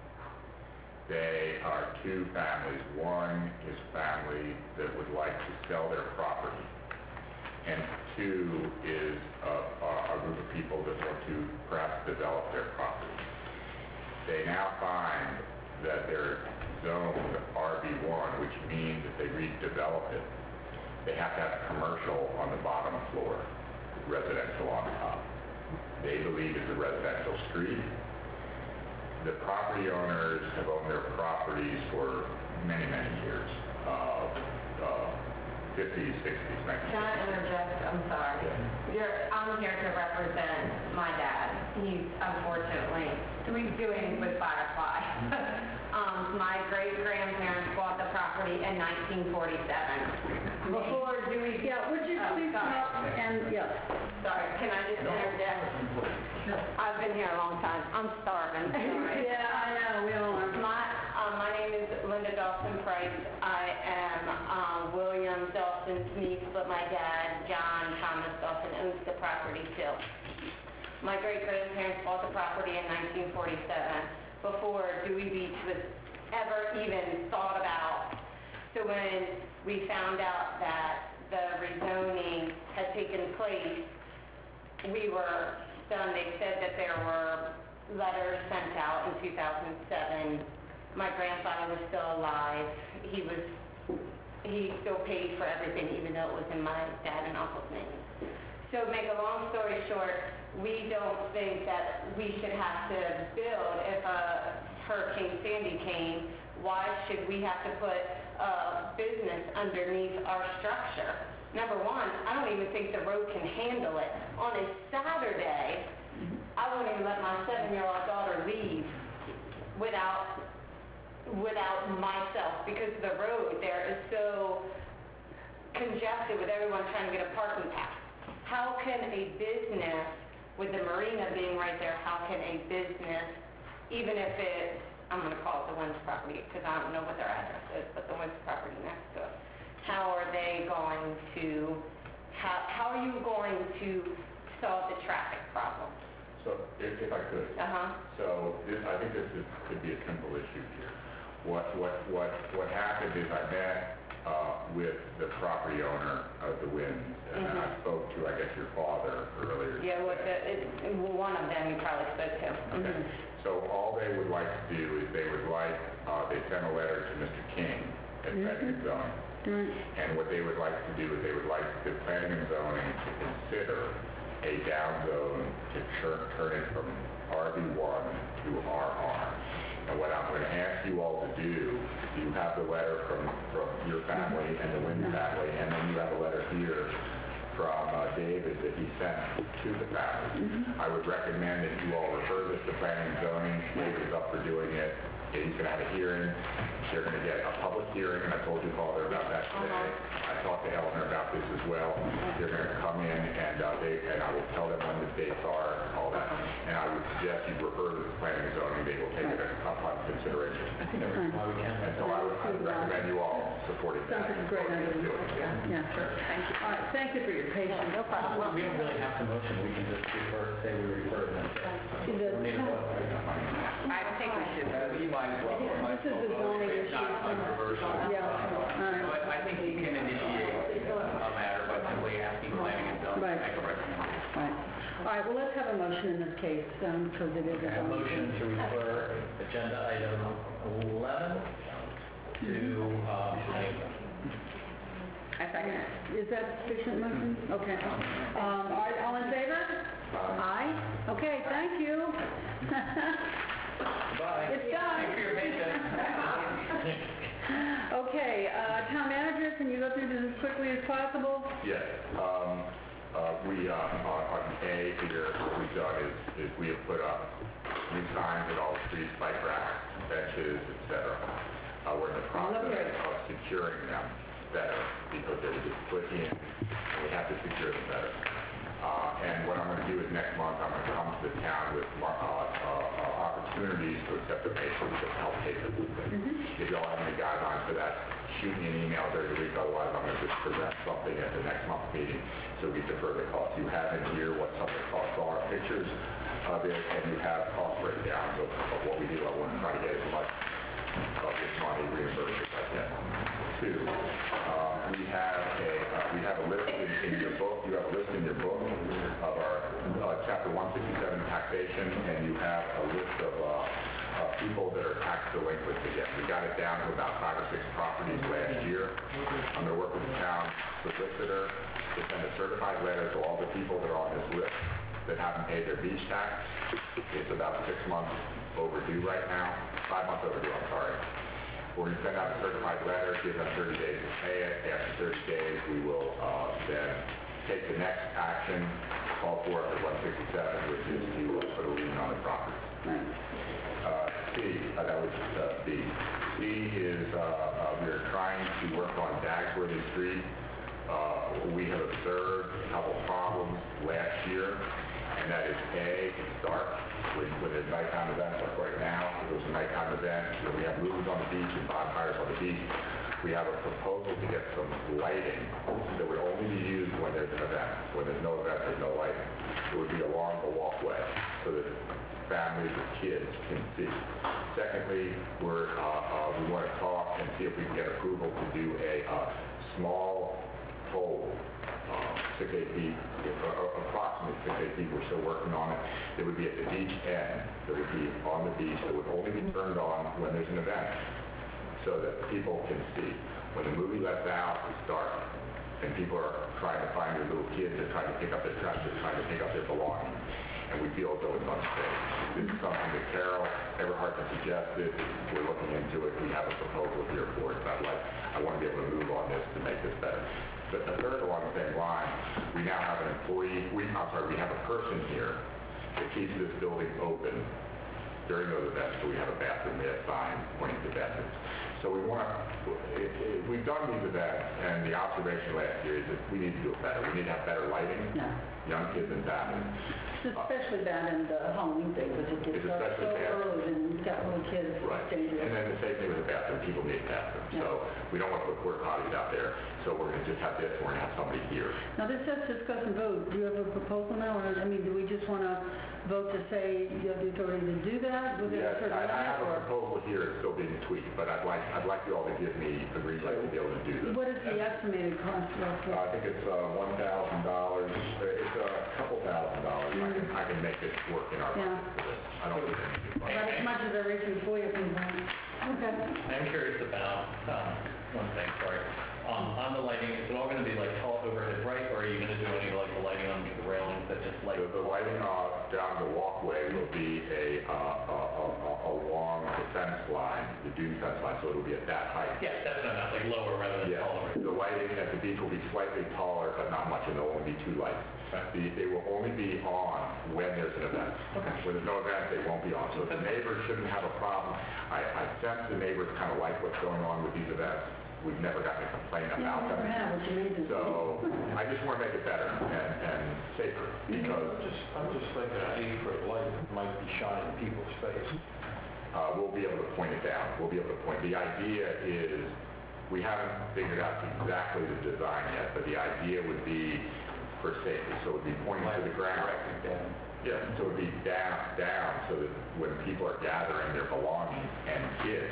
They are two families. One is a family that would like to sell their property, and two is a, a group of people that want to perhaps develop their property. They now find that they're zoned R B one, which means if they redevelop it, they have to have commercial on the bottom floor, residential on top. They believe it's a residential street. The property owners have owned their properties for many, many years, uh, uh, fifties, sixties, nineties. Can I interject? I'm sorry. You're, I'm here to represent my dad. He's unfortunately doing, doing with Firefly. um, my great-grandparents bought the property in nineteen forty-seven. Before Dewey... Yeah, would you Oh, please come sorry. up and, yeah. Sorry, can I just interject? I've been here a long time. I'm starving. Sorry. Yeah, I know, we all are. My, um, my name is Linda Dawson Price. I am um, William Dawson's niece, but my dad, John Thomas Dawson, owns the property still. My great-grandparents bought the property in nineteen forty-seven, before Dewey Beach was ever even thought about. So when we found out that the rezoning had taken place, we were stunned. They said that there were letters sent out in two thousand seven. My grandfather was still alive. He was, he still paid for everything, even though it was in my dad and uncle's name. So make a long story short, we don't think that we should have to build if a Hurricane Sandy came. Why should we have to put a business underneath our structure? number one, I don't even think the road can handle it. On a Saturday, I wouldn't even let my seven-year-old daughter leave without, without myself, because the road there is so congested with everyone trying to get a parking pass. How can a business, with the marina being right there, how can a business, even if it's, I'm going to call it the Wynn's property, because I don't know what their address is, but the Wynn's property next to it, how are they going to, how, how are you going to solve the traffic problem? So, if, if I could. Uh-huh. So, this, I think this is, could be a simple issue here. What, what, what, what happened is I met uh, with the property owner of the Wynns, and Mm-hmm. I spoke to, I guess, your father earlier. Yeah, what the, it, one of them you probably spoke to. Okay. Mhm. So all they would like to do is they would like, uh, they sent a letter to Mister King at Planning and Zoning. And what they would like to do is they would like the Planning and Zoning to consider a down zone to turn, turn it from R V one to R R. And what I'm going to ask you all to do, you have the letter from, from your family and the Wynn family, and then you have a letter here from uh, David that he sent to the family. I would recommend that you all refer this to Planning and Zoning. David's up for doing it. He's going to have a hearing. They're going to get a public hearing, and I told your father about that today. I talked to Eleanor about this as well. They're going to come in, and uh, they and I will tell them when the dates are, all that. And I would suggest you refer to the Planning and Zoning. They will take it upon consideration. I think that's why we can. And so I would, I would recommend you all supporting that. Sounds like a great idea. Yeah. Yeah, sure. Thank you. All right, thank you for your patience. No problem. We don't really have to motion, we can just refer, say we refer to them. We The- don't need a vote. I think we should. Uh, You might as well, might This is as the well vote. zoning It's not issue. controversial. Yeah, all right. But I think you can initiate a matter by simply asking planning and zoning to Right. make a recommendation. Right. All right, well, let's have a motion in this case, um, because it is a A zoning. motion to refer agenda item eleven to, um, planning. I second it. Is that sufficient motion? Okay. Um, all right, all in favor? Aye. Okay, thank you. Bye. It's done. Thanks for your patience. Okay, uh, town manager, can you go through this as quickly as possible? Yes. Um, uh, we, uh, on, on A here, what we've done is, is we have put up new signs at all the streets, bike racks, benches, et cetera. Uh, we're in the process Okay. of securing them better because they were just put in, and we have to secure them better. Uh, and what I'm going to do is next month, I'm going to come to the town with mar- uh, uh, uh, opportunities to accept donations to help pay for these things. If y'all have any guidelines for that, shoot me an email during the week, otherwise I'm going to just present something at the next month's meeting so we defer the cost. You have in here what some of the costs are, pictures of it, and you have cost breakdowns of, of what we do. I want to try to get as much of this money reimbursed as I can. Two, uh, we have a uh, we have a list in, in your book. You have a list in your book of our uh, chapter one sixty-seven taxation, and you have a list of uh, uh, people that are tax delinquent again. We got it down to about five or six properties last year. I'm going to work with the town solicitor to send a certified letter to all the people that are on this list that haven't paid their beach tax. It's about six months overdue right now. Five months overdue, I'm sorry. We're going to send out a certified letter, give them thirty days to pay it. After thirty days, we will uh, then take the next action, call for it at one sixty-seven, which is to uh, put a lien on the property. Uh, C, uh, that was uh, B. C is uh, uh, we are trying to work on Dagsworthy Street. Uh, we have observed a couple problems last year, and that is A, it's dark when, when there's nighttime events like right now. If there's a nighttime event, when we have movies on the beach and bonfires on the beach, we have a proposal to get some lighting that would only be used when there's an event. When there's no event, there's no lighting. It would be along the walkway so that families with kids can see. Secondly, we're, uh, uh, we want to talk and see if we can get approval to do a uh, small pole, uh, six, eight feet, uh, approximately six, eight feet. We're still working on it. It would be at the beach end. That would be on the beach. That would only be turned on when there's an event, so that people can see. When the movie lets out, it's dark, and people are trying to find their little kids. They're trying to pick up their trash. They're trying to pick up their belongings, and we feel as though it's unsafe. This is something that Carol Everhart has suggested. We're looking into it. We have a proposal here for it. I'd like, I want to be able to move on this to make this better. But the third along the same line, we now have an employee, we, I'm sorry, we have a person here that keeps this building open during those events, so we have a bathroom, we have signs pointing to bathrooms. So we want to, it, it, we've done these events, and the observation last year is that we need to do it better. We need to have better lighting, Yeah. young kids in bathrooms. It's especially bad in the Halloween thing, because it gets It's dark so especially bad. early and you've got little kids. Right. It's dangerous. And then the same thing with the bathroom, people need bathrooms. So we don't want to put porta potties out there, so we're going to just have this, we're going to have somebody here. Now, this says discuss and vote. Do you have a proposal now, or, I mean, do we just want to vote to say you have the authority to do that? Within a Yes, certain I, I limit, have a or- proposal here, it's still being tweaked, but I'd like, I'd like you all to give me a green light to be able to do this. What is the estimated cost roughly? Uh, I think it's uh, one thousand dollars, it's a couple thousand dollars. I can, I can make it work in our Yeah. budget for this. I don't think anything. About as much as a recent FOIA complaint. Okay. I'm curious about, um, one thing, sorry. Um, on the lighting, is it all gonna be like tall overhead bright, or are you gonna do any like the lighting on the railings that just light? The, the lighting uh, down the walkway will be a, uh, a, a, a- along the fence line, the dune fence line, so it'll be at that height. Yeah, that's what I meant, like lower rather than Yes, taller. the lighting at the beach will be slightly taller, but not much, and there'll only be two lights. The, they will only be on when there's an event. Okay. When there's no event, they won't be on. So the neighbors shouldn't have a problem. I, I sense the neighbors kind of like what's going on with these events. We've never gotten a complaint Yeah, about never them. have, which amazes me. So I just want to make it better and, and safer, because I'm just, I'm just thinking an eight-foot light might be shining in people's face. uh, we'll be able to point it down. We'll be able to point. The idea is, we haven't figured out exactly the design yet, but the idea would be for safety. So it would be pointing to the ground. down. Yes, so it would be down, down, so that when people are gathering their belongings and kids.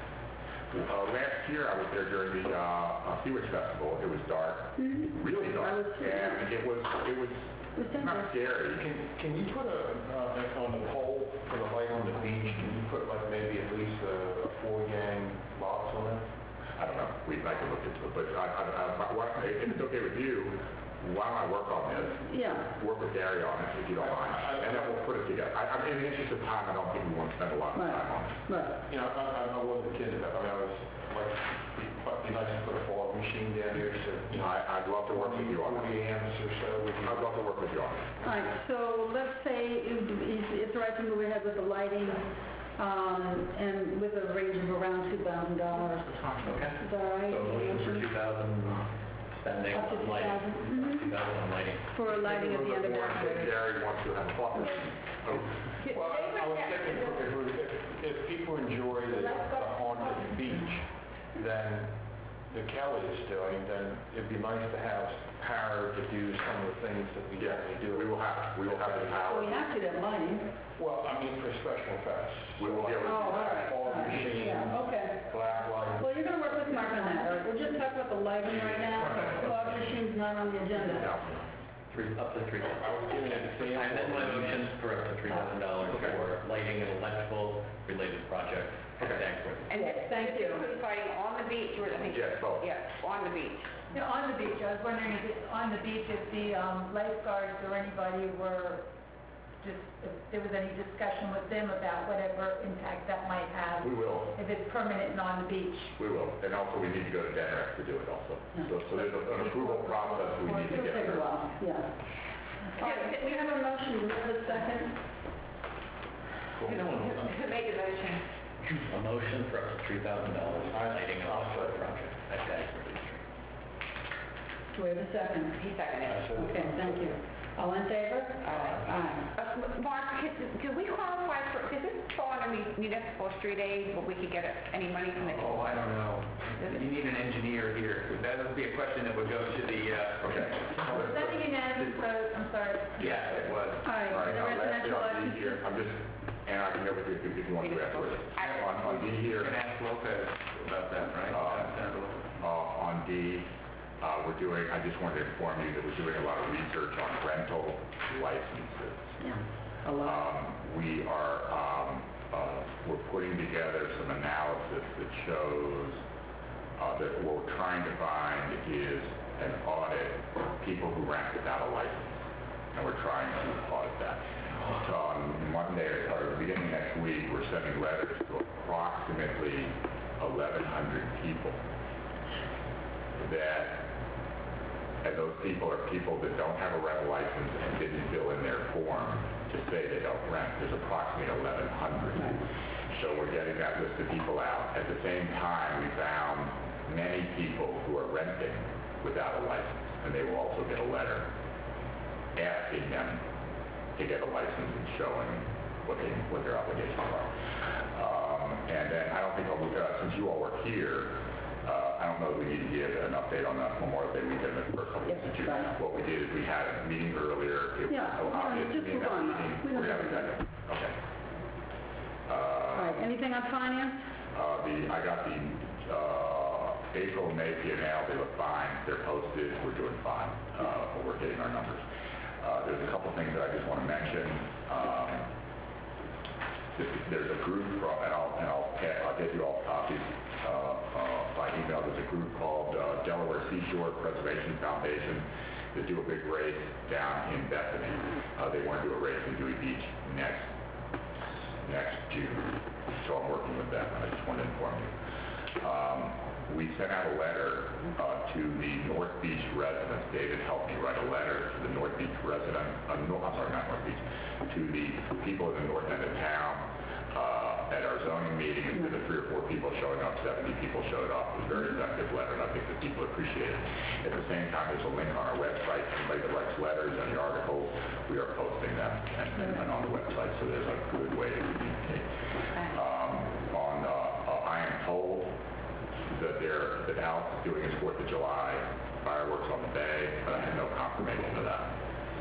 Uh, last year, I was there during the, uh, uh, Seawitch Festival. It was dark, really I dark, was too. and it was, it was It was not dangerous. scary. Can, can you put a, uh, on the pole for the light on the beach, can you put like maybe at least a, a four-gang box on it? I don't know, we'd like to look into it, but I, I, I, what- if it's okay with you, why don't I work on this? Yeah. Work with Gary on it, if you don't mind, and then we'll put it together. I, I mean, in the interest of time, I don't think we want to spend a lot of Right. time on it. Right. You know, I, I I wasn't kidding about, I mean, I was like, it'd be nice to put a fog machine down there to, you know, I, I'd love to work with you on it. forty amps or so. with you. I'd love to work with you on it. All right, so let's say it- it's it's all right to move ahead with the lighting, um, and with a range of around two thousand dollars. Okay. Is that all right? So motion for two thousand spending Up to on lighting. two thousand. Mhm. two thousand on lighting. For lighting at the end of More that. if Gary wants to have a thought. Oh, Well, I I was thinking, if, if, we- if- if people enjoy the, uh, on the beach, then the Kelly is doing, then it'd be nice to have power to do some of the things that we yes, generally do. we will have, we will have the Well, power. we have to have lighting. Well, I mean, for special effects. We will be able to Oh, do all that. right. all Fog right. machine, Yeah, okay. black light. Well, you're going to work with Mark on that, all right? We'll just talk about the lighting right now. Fog machine's not on the agenda. Yeah. Three, up to three thousand. I was giving an I amend my example. motion for up to three thousand dollars Okay. for lighting and electrical related projects. Okay. Thanks, Rick. And Yes, this, thank this you. includes lighting on the beach, or I think... Yes, both. Yeah, on the beach. Yeah, on the beach, I was wondering if it, on the beach, if the um, lifeguards or anybody were just, if there was any discussion with them about whatever impact that might have, We will, if it's permanent and on the beach. we will. And also, we need to go to Denrex to do it also. So, so there's a- an approval process we need to It'll get take a through. while, yeah. All right, we have a motion, do we have a second? Who who made the motion? A motion for up to three thousand dollars for lighting and electrical projects at Dagsburg Street. Do we have a second? He seconded it. Okay, thank you. All in favor? Aye. Aye. Uh, Mark, could do we qualify for, does this fall under mu- municipal street aid, where we could get any money from the... Oh, I don't know. You need an engineer here. That would be a question that would go to the, uh... Okay. Was that a unanimous vote? I'm sorry. Yes, it was. All right, All right, the now, lastly, residential on D license. here, I'm just, and I can go with you if you want to afterwards. I- On, on D here, You can ask Lopez about that, right? Uh, Senator Lopez. uh, on D, uh, we're doing, I just wanted to inform you that we're doing a lot of research on rental licenses. Yeah, a lot. Um, we are, um, uh, we're putting together some analysis that shows, uh, that what we're trying to find is an audit of people who rent without a license. And we're trying to audit that. So on Monday, or beginning next week, we're sending letters to approximately eleven hundred people that And those people are people that don't have a rental license and didn't fill in their form to say they don't rent. There's approximately eleven hundred. So we're getting that list of people out. At the same time, we found many people who are renting without a license, and they will also get a letter asking them to get a license and showing what, they, what their obligations are. Um, and then I don't think, I'll, uh, since you all were here, uh, I don't know if we need to give an update on the Memorial Day weekend in the first couple of weeks. What we did is we had a meeting earlier. It Yeah, was so yeah, obvious to just me in move that on. meeting. We don't We're have gonna have a second. Okay. Uh, All right, anything on finance? Uh, the, I got the, uh, April and May P and L, they look fine, they're posted, we're doing fine, uh, we're getting our numbers. Uh, there's a couple things that I just want to mention. Um, this, there's a group, from, and I'll, and I'll, I'll get you all copies, uh, uh, by email. There's a group called, uh, Delaware Seashore Preservation Foundation that do a big race down in Bethany. Uh, they want to do a race in Dewey Beach next next June, so I'm working with them. I just want to inform you. Um, we sent out a letter uh, to the North Beach residents. David helped me write a letter to the North Beach residents, uh, no, I'm sorry, not North Beach, to the people in the north end of town. Uh, at our zoning meeting, instead of three or four people showing up, seventy people showed up. It was a very effective letter, and I think that people appreciate it. At the same time, there's a link on our website. Anybody that writes letters and the articles, we are posting them and, and, and on the website, so there's a good way to communicate. Um, on, uh, uh, I am told that they're, that Alex is doing his fourth of July fireworks on the bay, but I have no confirmation of that.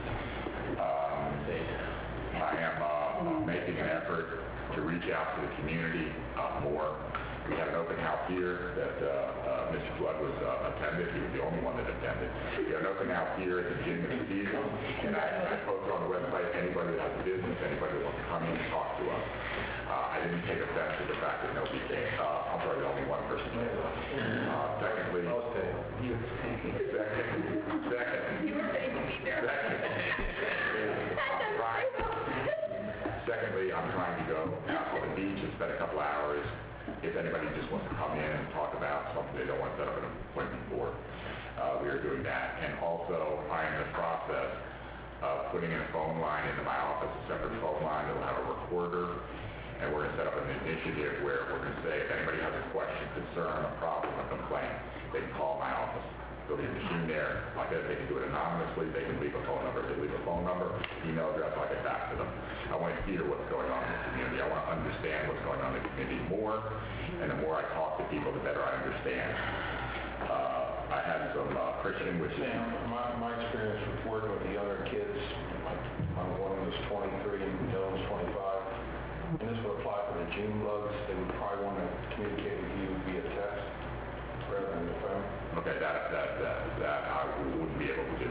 Um, I am uh, making an effort to reach out to the community uh, more. We had an open house here that uh, uh, Mister Flood was uh, attended. He was the only one that attended. We had an open house here at the beginning of the season, and I, I posted on the website, anybody that has a business, anybody that wants to come in and talk to us. Uh, I didn't take offense to the fact that nobody came. Uh, I'm sorry, only one person came. Uh, secondly, second, second, You were saying to be there. I'm trying, secondly, I'm trying to go out to the beach and spend a couple hours. If anybody just wants to come in and talk about something they don't want to set up an appointment for, uh, we are doing that. And also, I am in the process of putting in a phone line into my office, a separate phone line that will have a recorder, and we're going to set up an initiative where we're going to say if anybody has a question, concern, a problem, a complaint, they can call my office. There'll be a machine there. Like I said, they can do it anonymously. They can leave a phone number. They leave a phone number, email address, I'll get back to them. I want to hear what's going on in the community. I want to understand what's going on in the community more, and the more I talk to people, the better I understand. Uh, I had some uh, Christian, which is... Sam, my, my experience with working with the younger kids, like my one was twenty-three and the other was twenty-five, and this would apply for the June bugs. They would probably want to communicate with you via text rather than the phone. Okay, that, that, that, that I wouldn't be able to do.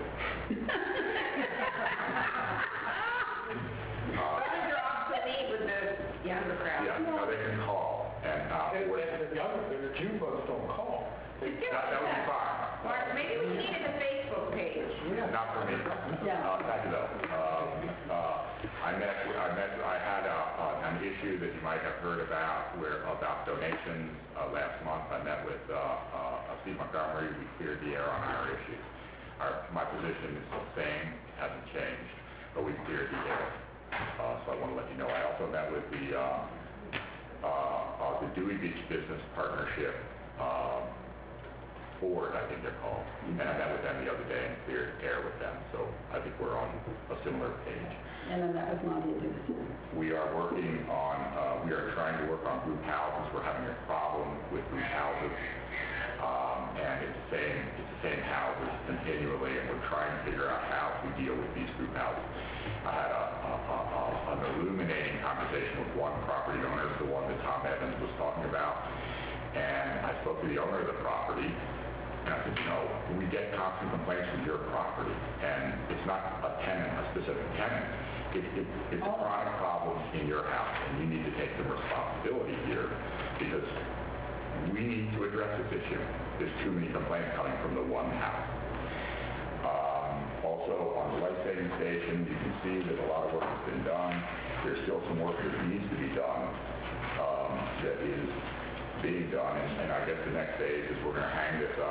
uh, Those are obsolete with the younger crowd. yeah, no, they can call. And uh, And, and the younger, the June bugs don't call. They, that, that would be fine. Or maybe we can get a Facebook page. yeah. Not for me. Yeah. Uh, thank you, though. Um, uh, I met, I met, I had a, uh, an issue that you might have heard about, where about donations uh, last month. I met with uh, uh, Steve Montgomery. We cleared the air on our issues. Our, my position is the same, hasn't changed, but we cleared the air. Uh, so I want to let you know. I also met with the uh, uh, uh, the Dewey Beach Business Partnership. Uh, Ford, I think they're called. And I met with them the other day and cleared air with them. So I think we're on a similar page. And then that was Nadia Dickinson. We are working on, uh, we are trying to work on group houses. We're having a problem with group houses. Um, and it's the same, it's the same houses continually, and we're trying to figure out how to deal with these group houses. I had a, a, a, a, an illuminating conversation with one property owner, the one that Tom Evans was talking about. And I spoke to the owner of the property. And I said, you know, we get constant complaints from your property, and it's not a tenant, a specific tenant. It, it, it's a chronic problem in your house, and you need to take some responsibility here, because we need to address this issue. There's too many complaints coming from the one house. Um, also, on the life-saving station, you can see that a lot of work has been done. There's still some work that needs to be done um, that is being done, and, and I guess the next phase is we're going to hang this up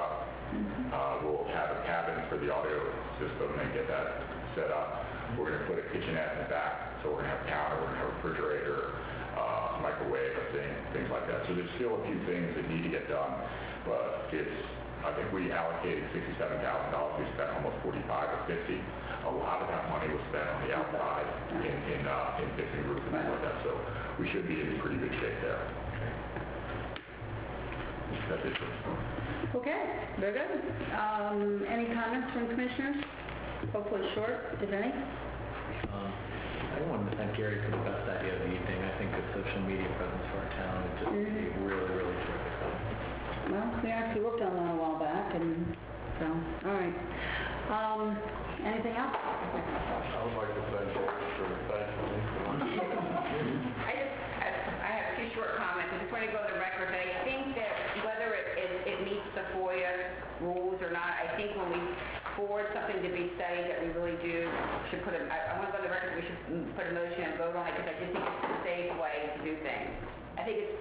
Uh, We'll have a cabin for the audio system and get that set up. We're going to put a kitchenette in the back, so we're going to have a counter, we're going to have a refrigerator, uh, microwave, a thing, things like that. So there's still a few things that need to get done, but it's, I think we allocated sixty-seven thousand dollars, we spent almost forty-five or fifty. A lot of that money was spent on the outside in, in, uh, in fixing roofs and things like that, so we should be in pretty good shape there. That's it for me. Okay, very good. Um, any comments from commissioners? Hopefully short, if any. Um, I wanted to thank Gary for the best idea of the evening. I think the social media presence for our town is just Mhm. really, really terrific. So, Well, we actually worked on that a while back, and so, all right. Um, anything else? I would like to thank you for thanking me. I just, I I have two short comments. I just want to go to the record that I think that whether it, it, it meets the FOIA rules or not, I think when we forward something to be studied that we really do, should put a, I, I want to go to the record, we should mm, put a motion and vote on it, because I just think it's a safe way to do things. I think it's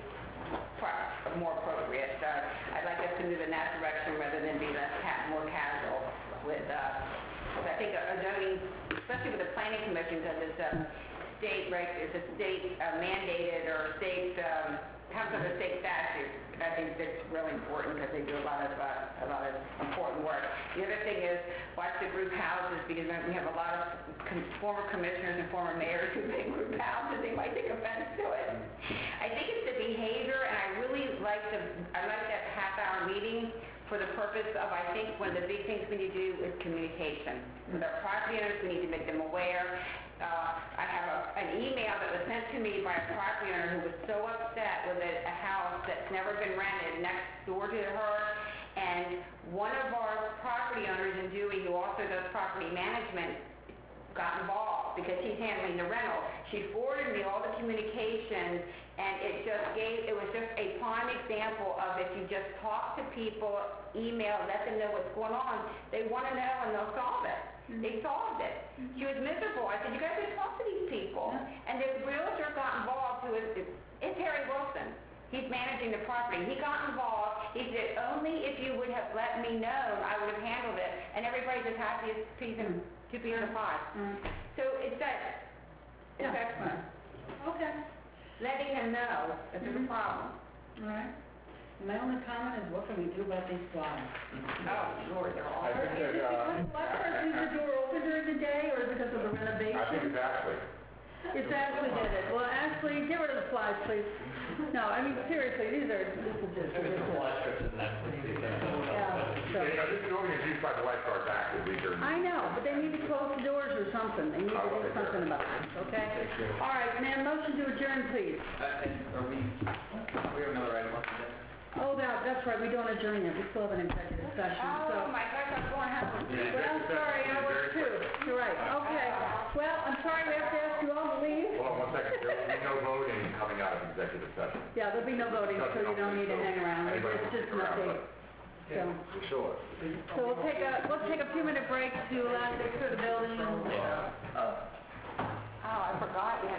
pro- more appropriate. So I'd like us to move in that direction rather than be less ca- more casual with, uh, because I think a a zoning, especially with the planning commission, because it's a state, right, it's a state uh, mandated or state, um, comes under state statute. I think that's really important because they do a lot of, uh, a lot of important work. The other thing is, watch the group houses, because we have a lot of com- former commissioners and former mayors who make group houses. They might take offense to it. I think it's the behavior, and I really like the, I like that half-hour meeting for the purpose of, I think, one of the big things we need to do is communication. With our property owners, we need to make them aware. Uh, I have a, an email that was sent to me by a property owner who was so upset with a, a house that's never been rented next door to her, and one of our property owners in Dewey, who also does property management, got involved because he's handling the rental. She forwarded me all the communications, and it just gave, it was just a prime example of if you just talk to people, email, let them know what's going on, they want to know and they'll solve it. Mm-hmm. They solved it. Mm-hmm. She was miserable. I said, you guys should talk to these people. Yeah. And the realtor got involved, who is, it's Harry Wilson. He's managing the property. He got involved. He said, only if you would have let me know, I would have handled it. And everybody's as happy as piece of, two pieces of pie. Mm-hmm. So it's that, it's yeah. excellent. Okay. Letting them know that there's mm-hmm. a problem. All right. My only comment is, what can we do about these flies? Oh, sure, they're all... I think that, uh... Is it because lifeguards leave the door open during the day, or is it because of the renovation? I think it's Ashley. It's Ashley did it. Well, Ashley, get rid of the flies, please. No, I mean, seriously, these are, this is just... There's some fly strips in that. Yeah, so... You know, this building is used by the lifeguards actively during... I know, but they need to close the doors or something. They need to do something about it, okay? All right, ma'am, motion to adjourn, please. Uh, and are we, we have another item on today? Oh, that, that's right, we don't adjourn yet, we still have an executive session, so... Oh, my gosh, I'm going home. Well, I'm sorry, I was too. You're right, okay. Well, I'm sorry we have to ask you all to leave. Hold on one second. There will be no voting coming out of executive session. Yeah, there'll be no voting, so you don't need to hang around. Anybody It's just an update. So, Sure. so we'll take a, we'll take a few minute break to allow you to clear the building. Yeah. Oh, I forgot, you had